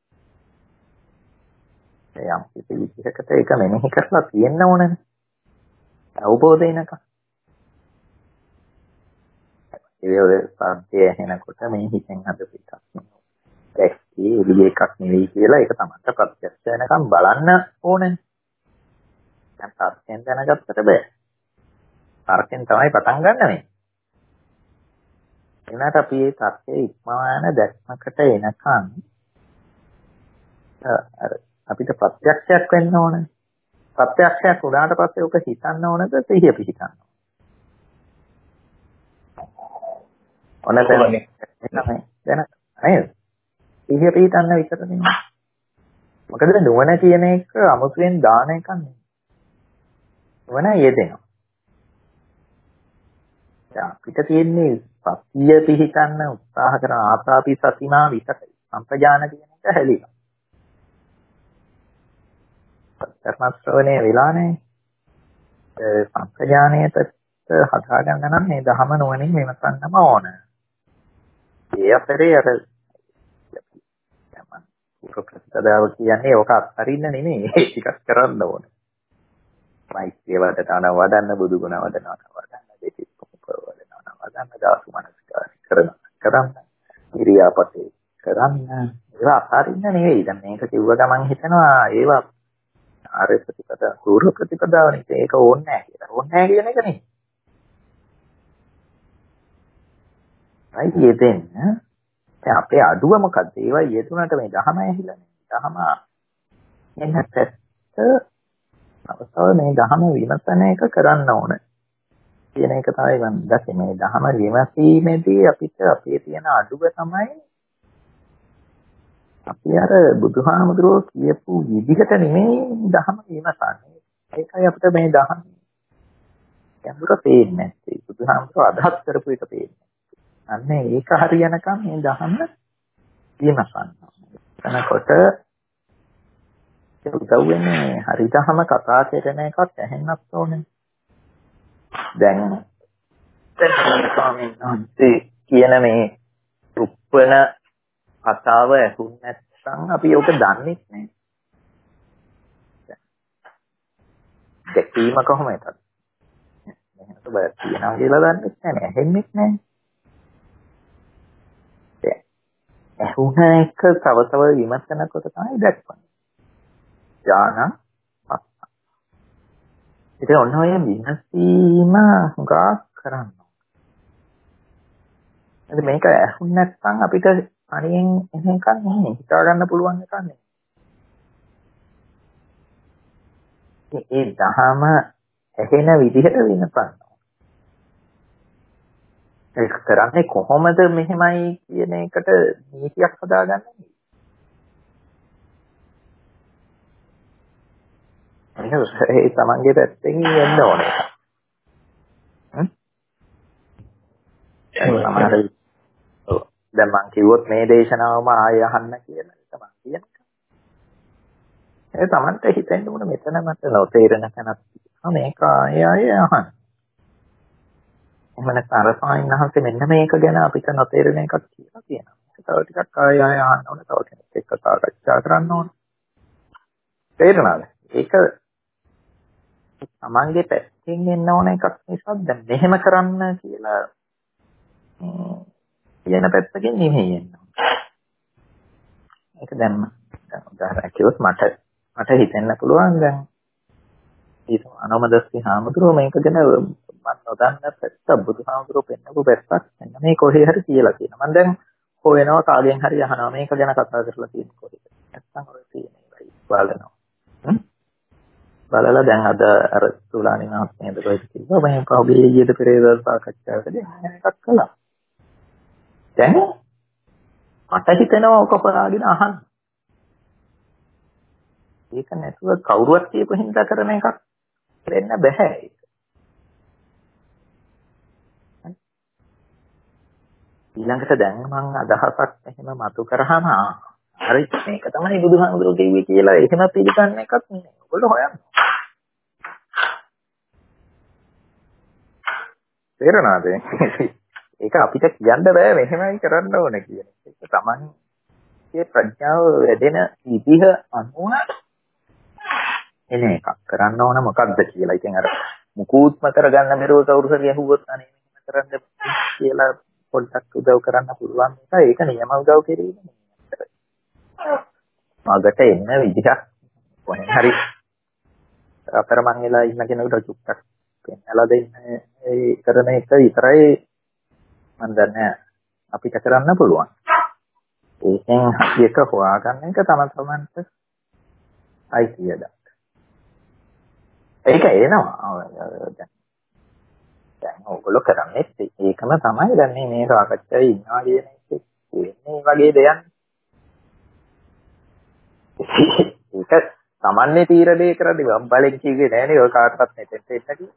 නැහැ. යම් කිසි විදිහකට ඒක මෙනෙහි කරලා තියෙන්න ඕනනේ. අවබෝධයනක. ඒ වගේ සාධ්‍ය එනකොට මේ හිතෙන් හදපු එකක් නෙවෙයි. ඒකේ එළිය එකක් නෙවෙයි කියලා ඒක තමයි ප්‍රත්‍යක්ෂ වෙනකම් බලන්න ඕනේ. දැන් තාර්කයෙන් දැනගත්තට බෑ. තාර්කයෙන් තමයි පටන් ගන්න මේ. එනකට අපි මේ තත්ත්වයේ ඉක්මවාන දැක්මකට එනකන් අර අපිට ප්‍රත්‍යක්ෂයක් වෙන්න ඕනේ. ප්‍රත්‍යක්ෂයක් උනාට පස්සේ ඔක හිතන්න ඕනද සිහිය පිහිටන්න ඕනද? ඔන්න දැන් එන්නම දැන් නේද? සිහිය පිටන්න විතරනේ. මොකද නුවණ කියන එක අමුතුවෙන් දාන එකක් නෙවෙයි. නුවණ යෙදෙනවා. දැන් අපිට තියෙන්නේ සතිය පිහිටන්න උත්සාහ කරන ආසාපි සතිමා විතකයි. සම්පජාන කියන එක හැලිලා. ධර්ම ශ්‍රවණය වෙලානේ. ඒ සම්පජානයට හදාගන්න නම් මේ ධහම නුවණින් විමසන්නම ඕන. ඒ අතරේ අර ප්‍රතිපදාව කියන්නේ ඔක අත්හරින්න නෙමෙයි ටිකක් කරන්න ඕන. මෛත්‍රිය වඩන වඩන්න බුදු ගුණ වඩන වඩන්න දෙතිස් කොපර වඩන වඩන්න දාසු මනස්කාර කරන කරන්න ඉරියාපතේ කරන්න ඒවා අත්හරින්න නෙවෙයි. දැන් මේක කිව්ව ගමන් හිතනවා ඒවා ආර්ය ප්‍රතිපදා සූර්ය ප්‍රතිපදාවනේ ඒක ඕනේ නැහැ කියලා. ඕනේ නැහැ කියන එක නෙවෙයි. අයි යෙදෙන්න දැන් අපේ අඩුව මොකද්ද? ඒවා යෙදුනට මේ දහම ඇහිලානේ. දහම එන්න පැත්ත අවසාව මේ දහම විමසන එක කරන්න ඕන කියන එක තමයි මම දැක්කේ. මේ දහම විමසීමේදී අපිට අපේ තියෙන අඩුව තමයි අපි අර බුදුහාමුදුරුවෝ කියපු විදිහට නෙමෙයි දහම විමසන්නේ. ඒකයි අපිට මේ දහම ගැඹුර පේන්නේ නැත්තේ. බුදුහාමුදුරුවෝ අදහස් කරපු එක පේන්නේ. අන්න ඒක හරියනකම් මේ දහම විමසන්න. එතනකොට උදව් වෙන්නේ හරි දහම කතා කරන එකක් ඇහෙන්නත් ඕනේ. දැන් දැන් ස්වාමීන් වහන්සේ කියන මේ රුප්පන කතාව ඇහුන්නේ නැත්නම් අපි ඕක දන්නේ නැහැ. දැකීම කොහොමද? එහෙනම් බය තියනවා කියලා දන්නේ නැහැ. ඇහෙන්නේ නැහැ. ඇහුණ එක තව තව විමර්ශනකොට තමයි දැක්වන්නේ. ඥාන පස්ස. ඉතින් ඔන්න ඔය විමසීම හුඟා කරනවා. ඉතින් මේක ඇහුණ නැත්නම් අපිට අනියෙන් එන එකක් නෙමෙයි. හිතා ගන්න පුළුවන් එකක් නෙමෙයි. ඒ දහම ඇහෙන විදිහට විමසන්න. ඒක කරන්නේ කොහොමද මෙහෙමයි කියන එකට නීතියක් හදාගන්නේ. ඒ තමන්ගේ පැත්තෙන් යන්න ඕනේ. හ්ම්. දැන් මම කිව්වොත් මේ දේශනාවම ආයෙ අහන්න කියලා තමයි කියන්නේ. ඒ තමන්ට හිතෙන්න ඕන මෙතන මට නොතේරෙන තැනක් තියෙනවා. මේක ආයෙ ආයෙ අහන්න. එහෙම නැත්නම් අර සාහිණහන්සේ මෙන්න මේක ගැන අපිට නොතේරෙන එකක් කියලා කියනවා. ඒක තව ටිකක් ආයෙ ආයෙ අහන්න ඕන. තව කෙනෙක් එක්ක සාකච්ඡා කරන්න ඕන. තේරෙනවද? ඒක තමන්ගේ පැත්තෙන් එන්න ඕන එකක් නිසා දැන් මෙහෙම කරන්න කියලා කියන පැත්තකින් නෙමෙයි එන්නේ. ඒක දැන් දැන් උදාහරණයක් කිව්වොත් මට මට හිතෙන්න පුළුවන් දැන් ඒක අනෝමදස්සී හාමුදුරුවෝ මේක ගැන මම නොදන්න පැත්ත බුදුහාමුදුරුවෝ පෙන්නපු පැත්තක් මෙන්න මේ කොහේ හරි කියලා තියෙනවා. මම දැන් හොයනවා කාගෙන් හරි අහනවා මේක ගැන කතා කරලා තියෙන කොහෙද. නැත්තම් ඔය තියෙන ඒවයි බලනවා. හ්ම් බලලා දැන් අද අර සුලානි මහත්මයාද කොහෙද කිව්වා මම පහුගිය ඊයේද පෙරේද සාකච්ඡාවකදී එකක් කළා. දැන් මට හිතෙනවා ඔක පලාගෙන අහන්න. ඒක නැතුව කවුරුවත් කියපු හින්දා කරන එකක් වෙන්න බෑ ඒක. ඊළඟට දැන් මම අදහසක් එහෙම මතු කරාම හරි මේක තමයි බුදුහාමුදුරුවෝ කිව්වේ කියලා එහෙම පිළිගන්න එකක් නෙමෙයි. ඔයගොල්ලෝ හොයන්න. තේරෙනවද? ඒක අපිට කියන්න බෑ මෙහෙමයි කරන්න ඕනේ කියන එක. ඒක තමන්ගේ ප්‍රඥාව වැඩෙන විදිහ අනුව එන එකක් කරන්න ඕන මොකක්ද කියලා. ඉතින් අර මුකුත්ම කරගන්න බැරුව කවුරු හරි අහුවොත් අනේ මෙහෙම කරන්න කියලා පොඩ්ඩක් උදව් කරන්න පුළුවන් නිසා ඒක නියම උදව් කිරීම නෙමෙයි. මගට එන්න විදිහක් කොහෙන් හරි අතරමං වෙලා ඉන්න කෙනෙකුට චුට්ටක් පෙන්නලා දෙන්න ඒ කරන එක විතරයි මම දන්නේ අපිට කරන්න පුළුවන්. ඒකෙන් හරියට හොයාගන්න එක තම තමන්ට අයිතියද. ඒක එනවා. දැන් දැන් ඕගොල්ලෝ කරන්නේ ඒකම තමයි දැන් මේ මේ සාකච්ඡාවේ ඉන්නවා කියන එක කියන්නේ වගේ දෙයක්. ඒක සාමාන්‍ය තීරණය කරන්නේ වම් බලෙන් කිව්වේ නෑනේ ඔය කාටවත් මෙතෙන්ට එන්න කියලා.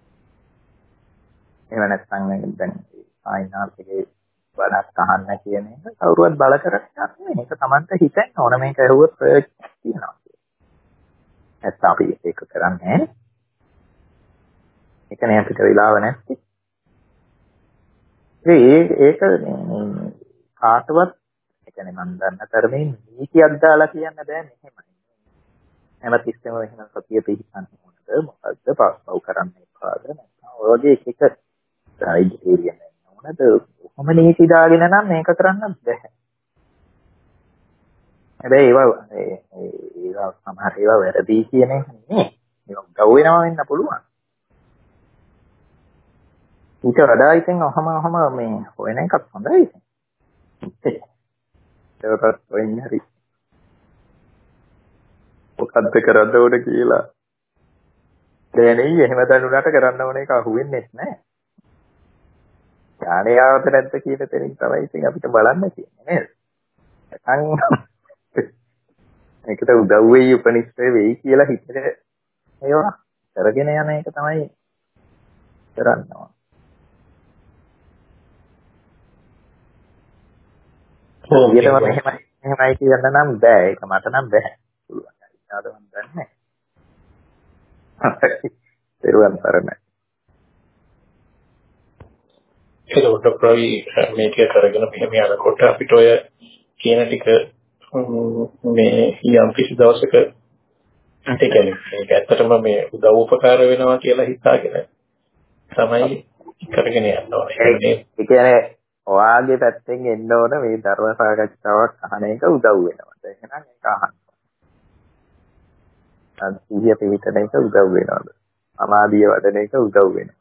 එහෙම නැත්නම් දැන් ආයිනාර්ගේ වඩාත් අහන්න කියන එක කවුරුවත් බල කරන්නේ නැහැ. මේක Tamanta හිතෙන්න ඕන මේක ඇහුවොත් ප්‍රයෝජනයක් තියෙනවා. නැත්නම් අපි ඒක කරන්නේ නැහැ. ඒකනේ අපිට වෙලාව නැත්තේ. ඒ ඒක කාටවත් ඒ කියන්නේ මම දන්න තරමේ නීතියක් දාලා කියන්න බෑ මෙහෙමයි. හැමතිස්සෙම එහෙම සතිය පිළිපන්න ඕනද මොකද්ද පව් කරන්න එපාද නැත්නම් ඔය වගේ එක එක ක්‍රයිටීරියා ඕනද කොහොම නීති දාගෙන නම් මේක කරන්න බෑ. හැබැයි ඒවා ඒවා සමහර ඒවා වැරදි කියන එක නෙමෙයි. ඒක ගව් වෙනවා වෙන්න පුළුවන්. ඊට වඩා ඉතින් ඔහම ඔහම මේ හොයන එකක් හොඳයි ඉතින්. ඒකත් වෙන්නේ හරි. මොකද්ද කරන්න ඕන කියලා. දැනෙයි එහෙම දැනුණාට කරන්න ඕන එක අහුවෙන්නේ නැහැ. ඥානය ආවද නැද්ද කියන තැනින් තමයි ඉතින් අපිට බලන්න තියෙන්නේ නේද? නැත්නම් මේකට උදව් වෙයි උපනිෂ්ඨ වෙයි කියලා හිතේ ඒවා කරගෙන යන එක තමයි කරන්න ඕන. ඊටම මෙහෙමයි මෙහෙමයි කියන්න නම් බෑ. ඒක මට නම් බෑ. පුළුවන්. ඊට මම දන්නේ නැහැ. පෙරුවන් තරණ. ඒකට ප්‍රවි මේක කරගෙන මෙහෙම යනකොට අපිට ඔය කියන ටික මේ යම් කිසි දවසක ඒ කියන්නේ මේක ඇත්තටම මේ උදව් උපකාර වෙනවා කියලා හිතාගෙන තමයි කරගෙන යන්න ඕනේ. ඒ කියන්නේ ඔයාගේ පැත්තෙන් එන්න ඕන මේ ධර්ම සාකච්ඡාවක් අහන එක උදව් වෙනවා. එහෙනම් ඒක අහන්න. අන්තිය පිළිතන එක උදව් වෙනවද? අමාදිය වඩන එක උදව් වෙනවා.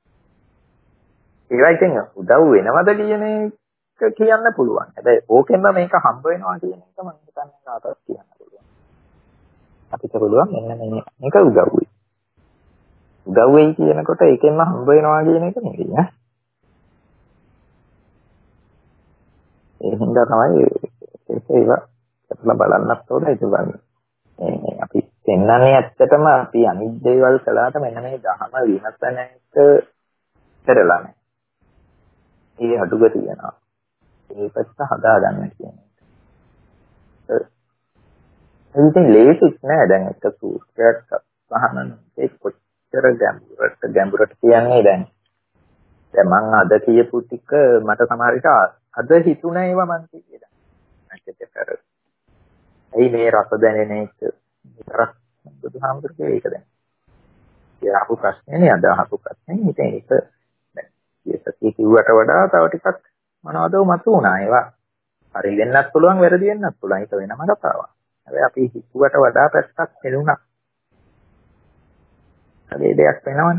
ඒවා ඉතින් උදව් වෙනවද කියන එක කියන්න පුළුවන්. හැබැයි ඕකෙන්ම මේක හම්බ වෙනවා කියන එක මම හිතන්නේ කාටවත් කියන්න පුළුවන්. අපිට පුළුවන් මෙන්න මේ මේක උදව් වෙයි. උදව් වෙයි කියනකොට ඒකෙන්ම හම්බ වෙනවා කියන එක නෙවෙයි ඈ. ඒ හින්දා තමයි ඒක ඒවා කරලා බලන්නත් ඕනේ ඒක බලන්න. මේ අපි පෙන්වන්නේ ඇත්තටම අපි අනිත් දේවල් කළාට මෙන්න මේ ධහම විමසන එක කරලා නැහැ. ඒ අඩුව තියෙනවා. ඒකත් හදාගන්න කියන්නේ. ඒ ඉතින් ලේසිත් නෑ දැන් එක සූත්‍රයක් අහන්න ඒක කොච්චර ගැඹුරට ගැඹුරට කියන්නේ දැන්. දැන් මම අද කියපු ටික මට සමහර විට අද හිතුණා ඒවා මං කියලා. නැත්නම් කර. ඇයි මේ රස දැනෙන එක විතරක් බුදුහාමුදුරුවෝ ඒක දැන්. ඒ අහපු ප්‍රශ්නේ අද අහපු ප්‍රශ්නේ ඉතින් ඒක දැන් ඒකේ කිව්වට වඩා තව ටිකක් මොනවද මතු වුණා ඒවා. හරි වෙන්නත් පුළුවන් වැරදි වෙන්නත් පුළුවන්. ඒක වෙනම කතාවක්. හැබැයි අපි හිතුවට වඩා පැත්තක් හෙළුණා. ඒ දෙයක් වෙනවනේ.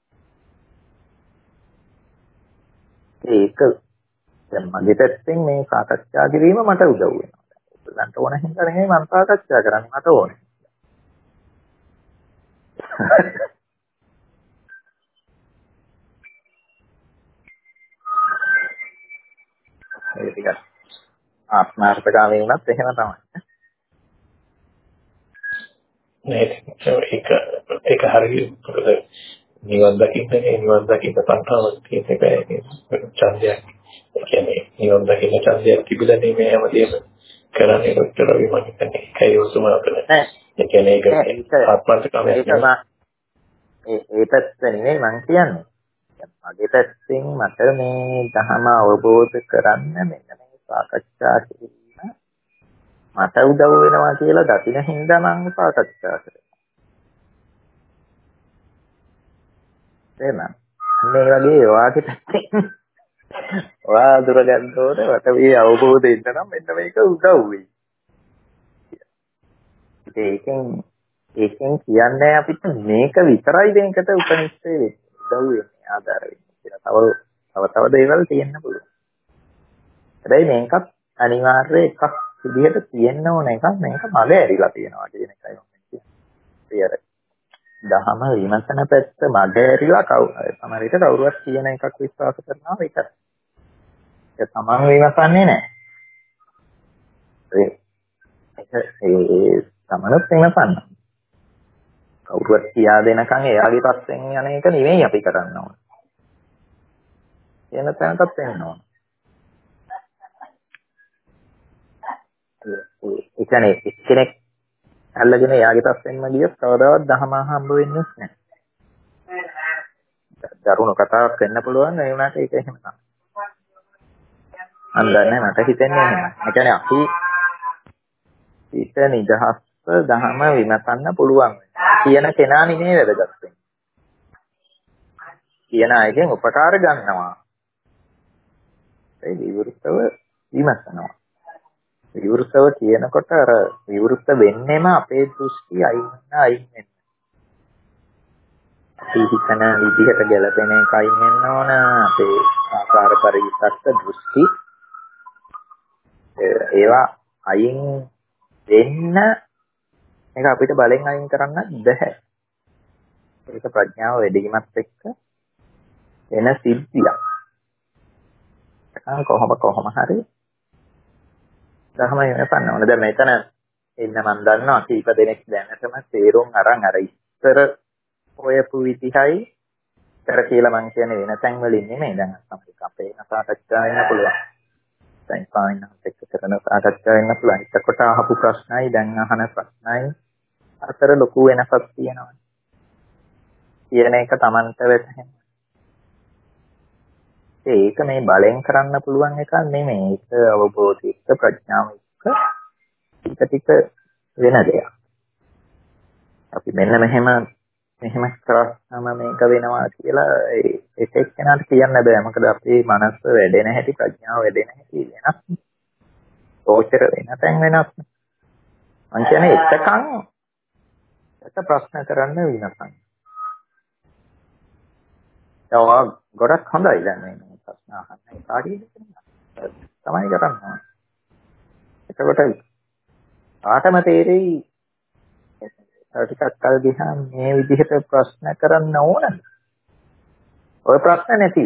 ඒක දැන් මගේ පැත්තෙන් මේ සාකච්ඡා කිරීම මට උදව් වෙනවා. ඔයගලන්ට ඕන හින්දා නෙමෙයි මම සාකච්ඡා කරන්නේ මට ඕනේ. ඒක ටිකක් ආත්මාර්ථකාමී වුණත් එහෙම තමයි. නේද? ඒක ඒක හරියට මොකද නිවන් දකින්නේ නිවන් දකින්න තණ්හාවක් තියෙන එකයි ඡන්දයක්. ඒ කියන්නේ නිවන් දකින්න ඡන්දයක් තිබිලා නෙමෙයි හැමදේම කරන්නේ කොච්චර විමර්ශනය ඒකයි උසම කරන්නේ. ඒ කියන්නේ ඒක ආත්මාර්ථකාමී ඒ ඒ පැත්ත නෙමෙයි මම කියන්නේ. මගේ පැත්තෙන් මට මේ ධහම අවබෝධ කරන්න මෙන්න මේ සාකච්ඡා කිරීම මට උදව් වෙනවා කියලා දකින හින්දා මම සාකච්ඡා කරනවා. එහෙනම් මේ වගේ ඔයාගේ පැත්තෙන් ඔයා දුරගන්න ඕනේ මට මේ අවබෝධය ඉන්න නම් මෙන්න මේක උදව් වෙයි. ඒකෙන් ඒකෙන් කියන්නේ අපිට මේක විතරයි දෙයකට උපනිෂ්ඨ වෙන්නේ. උදව් වෙන්නේ ආධාර වෙන්නේ කියලා. තව තව තව දේවල් තියෙන්න පුළුවන්. හැබැයි මේකත් අනිවාර්ය එකක් විදිහට තියෙන්න ඕන එකක් මේක මග ඇරිලා තියෙනවා කියන එකයි මම කියන්නේ. දහම විමසන පැත්ත මගහැරිලා සමහර විට කවුරුවත් කියන එකක් විශ්වාස කරනවා විතරයි. ඒක තමන් විමසන්නේ නැහැ. ඒක ඒ තමනුත් විමසන්න. කවුරුවත් කියා දෙනකන් එයාගේ පස්සෙන් යන එක නෙවෙයි අපි කරන්න ඕන. එන තැනටත් එන්න ඕන. ඒ කියන්නේ එක්කෙනෙක් අල්ලගෙන එයාගේ පස්සෙන්ම ගියොත් කවදාවත් දහම හම්බ වෙන්නේ නැහැ. දරුණු කතාවක් වෙන්න පුළුවන් ඒ වුණාට ඒක එහෙම තමයි. අන්දන්නේ මට හිතෙන්නේ එහෙම. ඒ කියන්නේ අපි ඊට නිදහස්ව දහම විමසන්න පුළුවන්. කියන කෙනා නෙමෙයි වැදගත් වෙන්නේ. කියන අයගෙන් උපකාර ගන්නවා. ඒ විවෘතව විමසනවා. විවෘතව කියනකොට අර විවෘත වෙන්නෙම අපේ දෘෂ්ටි අයින් අයින් වෙන. අපි හිතන විදිහට ගැලපෙන එක අයින් වෙන්න ඕන. අපේ ආකාර පරිවිතක්ක දෘෂ්ටි ඒවා අයින් වෙන්න ඒක අපිට බලෙන් අයින් කරන්න බැහැ. ඒක ප්‍රඥාව වැඩිවීමත් එක්ක එන සිද්ධියක්. ඒක කොහොම කොහොම හරි ධර්මය වෙනසන්න ඕන. දැන් මෙතන ඉන්න මම දන්නවා කීප දෙනෙක් දැනටම තේරුම් අරන් අර ඉස්තර ඔයපු විදිහයි කර කියලා මම කියන්නේ වෙන තැන් වලින් නෙමෙයි. දැන් අපේ අපේ සාකච්ඡා වෙන්න පුළුවන්. දැන් පාවිනහත් එක්ක කරන සාකච්ඡා වෙන්න පුළුවන්. එතකොට අහපු ප්‍රශ්නයි දැන් අහන ප්‍රශ්නයි අතර ලොකු වෙනසක් තියෙනවා. කියන එක Tamanට වැටහෙන. ඒක මේ බලෙන් කරන්න පුළුවන් එකක් නෙමෙයි. ඒක අවබෝධික ප්‍රඥාව එක්ක ටික ටික වෙන දෙයක්. අපි මෙන්න මෙහෙම මෙහෙම කරාම මේක වෙනවා කියලා ඒක එක්කෙනාට කියන්න බෑ. මොකද අපේ මනස වැඩෙන හැටි ප්‍රඥාව වැඩෙන හැටි වෙනස්. ඕචර වෙන තැන් වෙනස්. මං කියන්නේ එකකන් එක ප්‍රශ්න කරන්න විනසන්. ඒවා ගොඩක් හොඳයි දැන් මේ ප්‍රශ්න අහන්න කාටියද තමයි කරන්නේ. එතකොට ආතම තේරෙයි ටිකක් කල් ගියාම මේ විදිහට ප්‍රශ්න කරන්න ඕනද? ඔය ප්‍රශ්න නැති.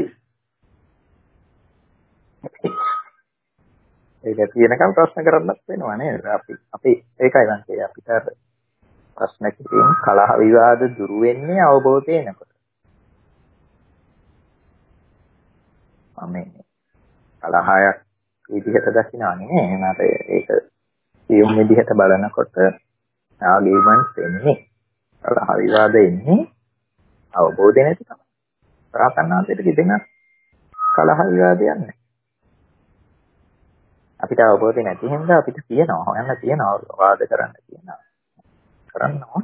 ඒක කියනකම් ප්‍රශ්න කරන්නත් වෙනවා නේද? අපි අපි ඒකයි මම කියන්නේ අපිට ප්‍රශ්න කිරීම කලහ විවාද දුරු වෙන්නේ අවබෝධය එනකොට. මේ කලහයක් විදිහට දකිනවා නේ. මට ඒක සියුම් විදිහට බලනකොට ආගීමන්ස් වෙන්නේ. කලහ විවාද එන්නේ අවබෝධය නැති තමයි. ප්‍රාර්ථනාවට කිදෙන කලහ විවාදයක් නැහැ. අපිට අවබෝධය නැති හින්දා අපිට කියනවා හොයන්න තියෙනවා වාද කරන්න කියනවා. කරන්න ඕන.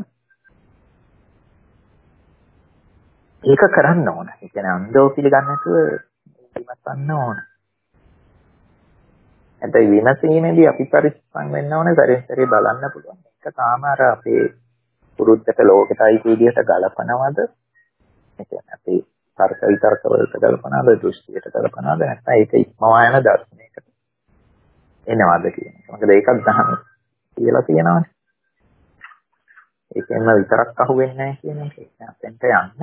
ඒක කරන්න ඕන. ඒ කියන්නේ අන්දෝ පිළිගන්න නැතුව විමසන්න ඕන. හැබැයි විමසීමේදී අපි පරිස්සම් වෙන්න ඕනේ. පරිසරේ බලන්න පුළුවන්. ඒක තාම අර අපේ පුරුද්දට ලෝකෙටයි විදියට ගලපනවද? ඒ කියන්නේ අපි තර්ක විතර්ක වලට ගලපනවද? දෘෂ්ටියට ගලපනවද? නැත්නම් ඒක ඉක්මවා යන දර්ශනයකට එනවද කියන එක. මොකද ඒකක් දහම කියලා තියෙනවානේ. ඒකෙන්ම විතරක් අහුවෙන්නේ නැහැ කියන එක. ඒක අපෙන්ට යන්න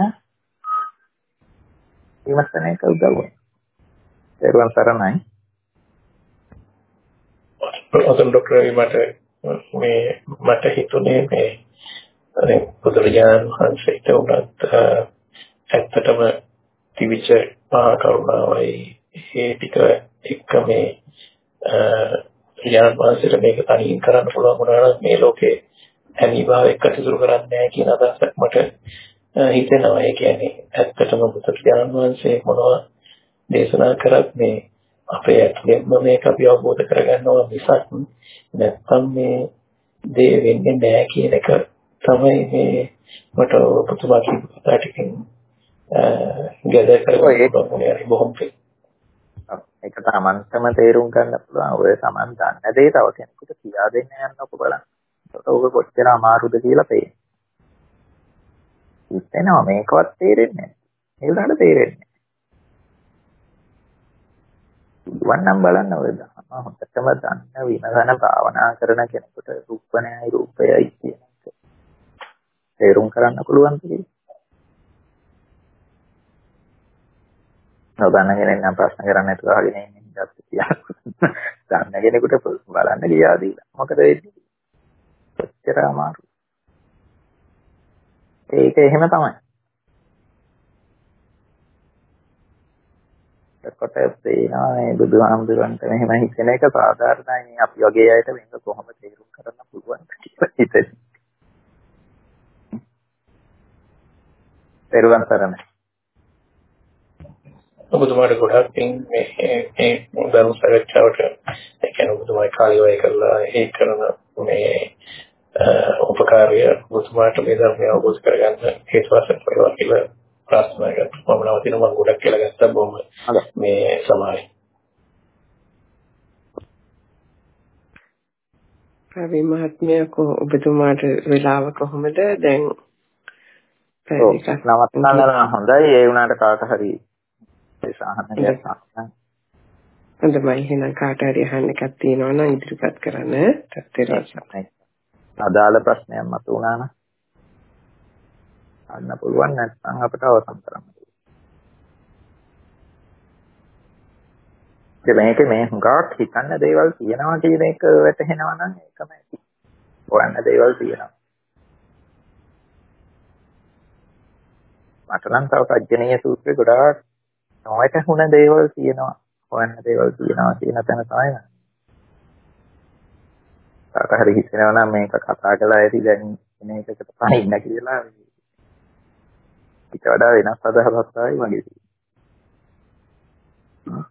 විමසන එක උදව් වෙනවා. ඒරුවන් සරණයි. ඔතන ડોක්ටර් මට මේ මට හිතුනේ මේ අනේ බුදුරජාණන් වහන්සේට උනත් ඇත්තටම තිවිච මහා කරුණාවයි ඒ ටික එක්ක මේ ඥාන වාසයට මේක තනියෙන් කරන්න පුළුවන් වුණා නම් මේ ලෝකේ හැමීභාව එක්ක සිදු කරන්නේ නැහැ කියන අදහසක් මට හිතෙනවා. ඒ කියන්නේ ඇත්තටම බුදුරජාණන් වහන්සේ මොනවා දේශනා කරත් මේ අපේ ඇතුළෙන්ම මේක අපි අවබෝධ කරගන්නවා මිසක් නැත්තම් මේ දේ වෙන්නේ නැහැ කියන එක තමයි මේ මට පුතුමා කියපු කතා ටිකෙන් ගැද කරගන්න ඕනේ බොහොම පිට. ඒක තමන්ටම තේරුම් ගන්න පුළුවන්. ඔය තමන් දන්න දේ තව කෙනෙකුට කියා දෙන්න යන්නකො බලන්න. ඒකට ඔබ කොච්චර අමාරුද කියලා පේනවා. ඉතින්නවා මේකවත් තේරෙන්නේ නැහැ. ඒකට තේරෙන්නේ. වන්නම් බලන්න ඔය දහම හොඳටම දන්න විනසන භාවනා කරන කෙනෙකුට රූපණයයි රූපයයි කියන එක තේරුම් කරන්න පුළුවන් කියලා. නොදන්න කෙනෙක් නම් ප්‍රශ්න කරන්න නැතුව අහගෙන ඉන්නේ ඉඳත් කියලා. දන්න කෙනෙකුට බලන්න ගියාදී මොකද වෙන්නේ? කොච්චර අමාරුද? ඒක එහෙම තමයි. කොට පේනවා මේ බුදුහාමුදුරන්ට මෙහෙම හිතෙන එක සාධාරණයි. අපි වගේ අයට මේක කොහොමද තේරුම් කරන්න පුළුවන් කියලා හිතෙනවා. තේරුම් ගන්න. ඔබතුමාට ගොඩක් මේ මේ ධර්ම සාකච්ඡාවට ඒ කියන්නේ ඔබතුමායි කාලය වැය කරලා ඒ කරන මේ උපකාරය ඔබතුමාට මේ ධර්මය අවබෝධ කරගන්න හේතු වශයෙන් වේවා කියලා ප්‍රාර්ථනා කරනවා. මම නවතින මම ගොඩක් කියලා ගත්තා බොහොම මේ සමායි. ප්‍රවීණ මහත්මයා කො ඔබතුමාට වෙලාව කොහොමද දැන්? නවත්තන්න හොඳයි. ඒ වුණාට කාට හරි සාහන දෙයක් නැහැ. හොඳයි. එහෙනම් කාට හරි අහන්න එකක් තියෙනවා නම් ඉදිරිපත් කරන්න. තත්ත්වයට අදාළ ප්‍රශ්නයක් මතුවුණා නම් අන්න පුළුවන් නැත්නම් අපිට අවසන් කරන්න. මේක මේ හුඟක් හිතන්න දේවල් තියෙනවා කියන එක වැටහෙනවා නම් ඒකම ඇති. හොයන්න දේවල් තියෙනවා. මට නම් තව කජ්ජනීය සූත්‍රේ ගොඩාක් නොවැටහුණ දේවල් තියෙනවා. හොයන්න දේවල් තියෙනවා කියන තැන තමයි. කාට හරි හිතෙනවා නම් මේක කතා කළා ඇති දැන් එන එකකට පහින්න කියලා ඊට වඩා වෙනස් අදහසක් තමයි මගේ තියෙන්නේ.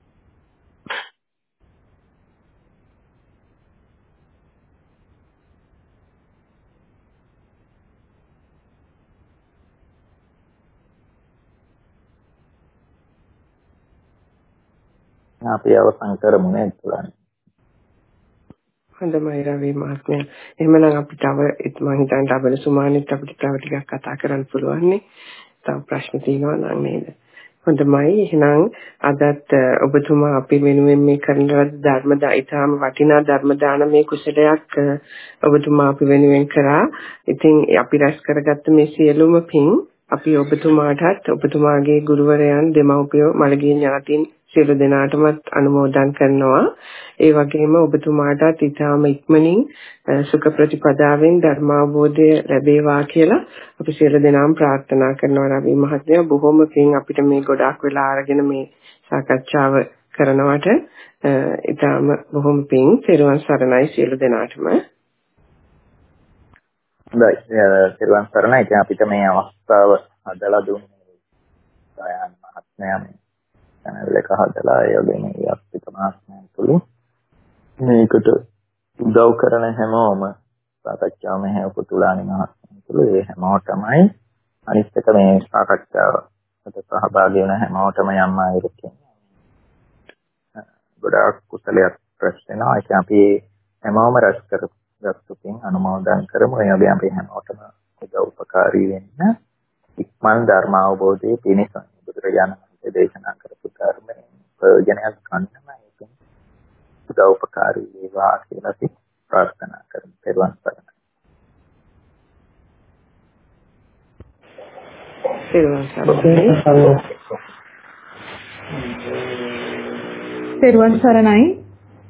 අපි අවසන් කරමු නේද පුළානේ. හොඳයි රවි මහත්මයා. එහෙමනම් අපි තව මම හිතන්නේ ඩබල් සුමානෙත් අපිට තව ටිකක් කතා කරන්න පුළුවන් නේ. තව ප්‍රශ්න තියෙනවා නම් නේද? හොඳයි. එහෙනම් අදත් ඔබතුමා අපි වෙනුවෙන් මේ කරන ධර්ම දායිතාම වටිනා ධර්ම දානමේ කුසලයක් ඔබතුමා අපි වෙනුවෙන් කරා. ඉතින් අපි රැස් කරගත්ත මේ සියලුම පින් අපි ඔබතුමාටත් ඔබතුමාගේ ගුරුවරයන් දෙමව්පියෝ මළගිය ඥාතීන් සියලු දෙනාටමත් අනුමෝදන් කරනවා. ඒ වගේම ඔබතුමාටත් ඊටාම ඉක්මනින් සුඛ ප්‍රතිපදාවෙන් ධර්මාවබෝධය ලැබේවා කියලා අපි සියලු දෙනාම ප්‍රාර්ථනා කරනවා. රවි මහත්මයා බොහොම පිං අපිට මේ ගොඩාක් වෙලා අරගෙන මේ සාකච්ඡාව කරනවට ඊටාම බොහොම පිං. පෙරවන් සරණයි සියලු දෙනාටම. හොඳයි. පෙරවන් සරණයි. ඉතින් අපිට මේ අවස්ථාව හදලා දුන්නේ සයන් මහත්මයා මේ channel එක හදලා ඒ වගේම යස්තික මහත්මයා තුළු මේකට උදව් කරන හැමෝම සාකච්ඡාව මෙහෙ පුතුලානි මහත්මයා තුළු ඒ හැමෝටමයි අනිත් එක මේ සාකච්ඡාවට සහභාගී වෙන හැමෝටම යම් ආයතනයක් ගොඩාක් කුසලයක් රැස් වෙනවා. ඒක අපි හැමෝම රැස් කරගත්තුකින් අනුමෝදන් කරමු. ඒ වගේ අපි හැමෝටම උපකාරී වෙන්න ඉක්මන් ධර්ම අවබෝධයේ පිණිස බුදුරජාණන් වහන්සේ දේශනා කරපු ධර්මයෙන් ප්‍රයෝජනයක් ගන්නම ඒකෙන් උපකාරී වේවා කියලා අපි ප්‍රාර්ථනා කරමු. පෙරවන් සරණයි. පෙරවන් සරණයි. පෙරවන් සරණයි.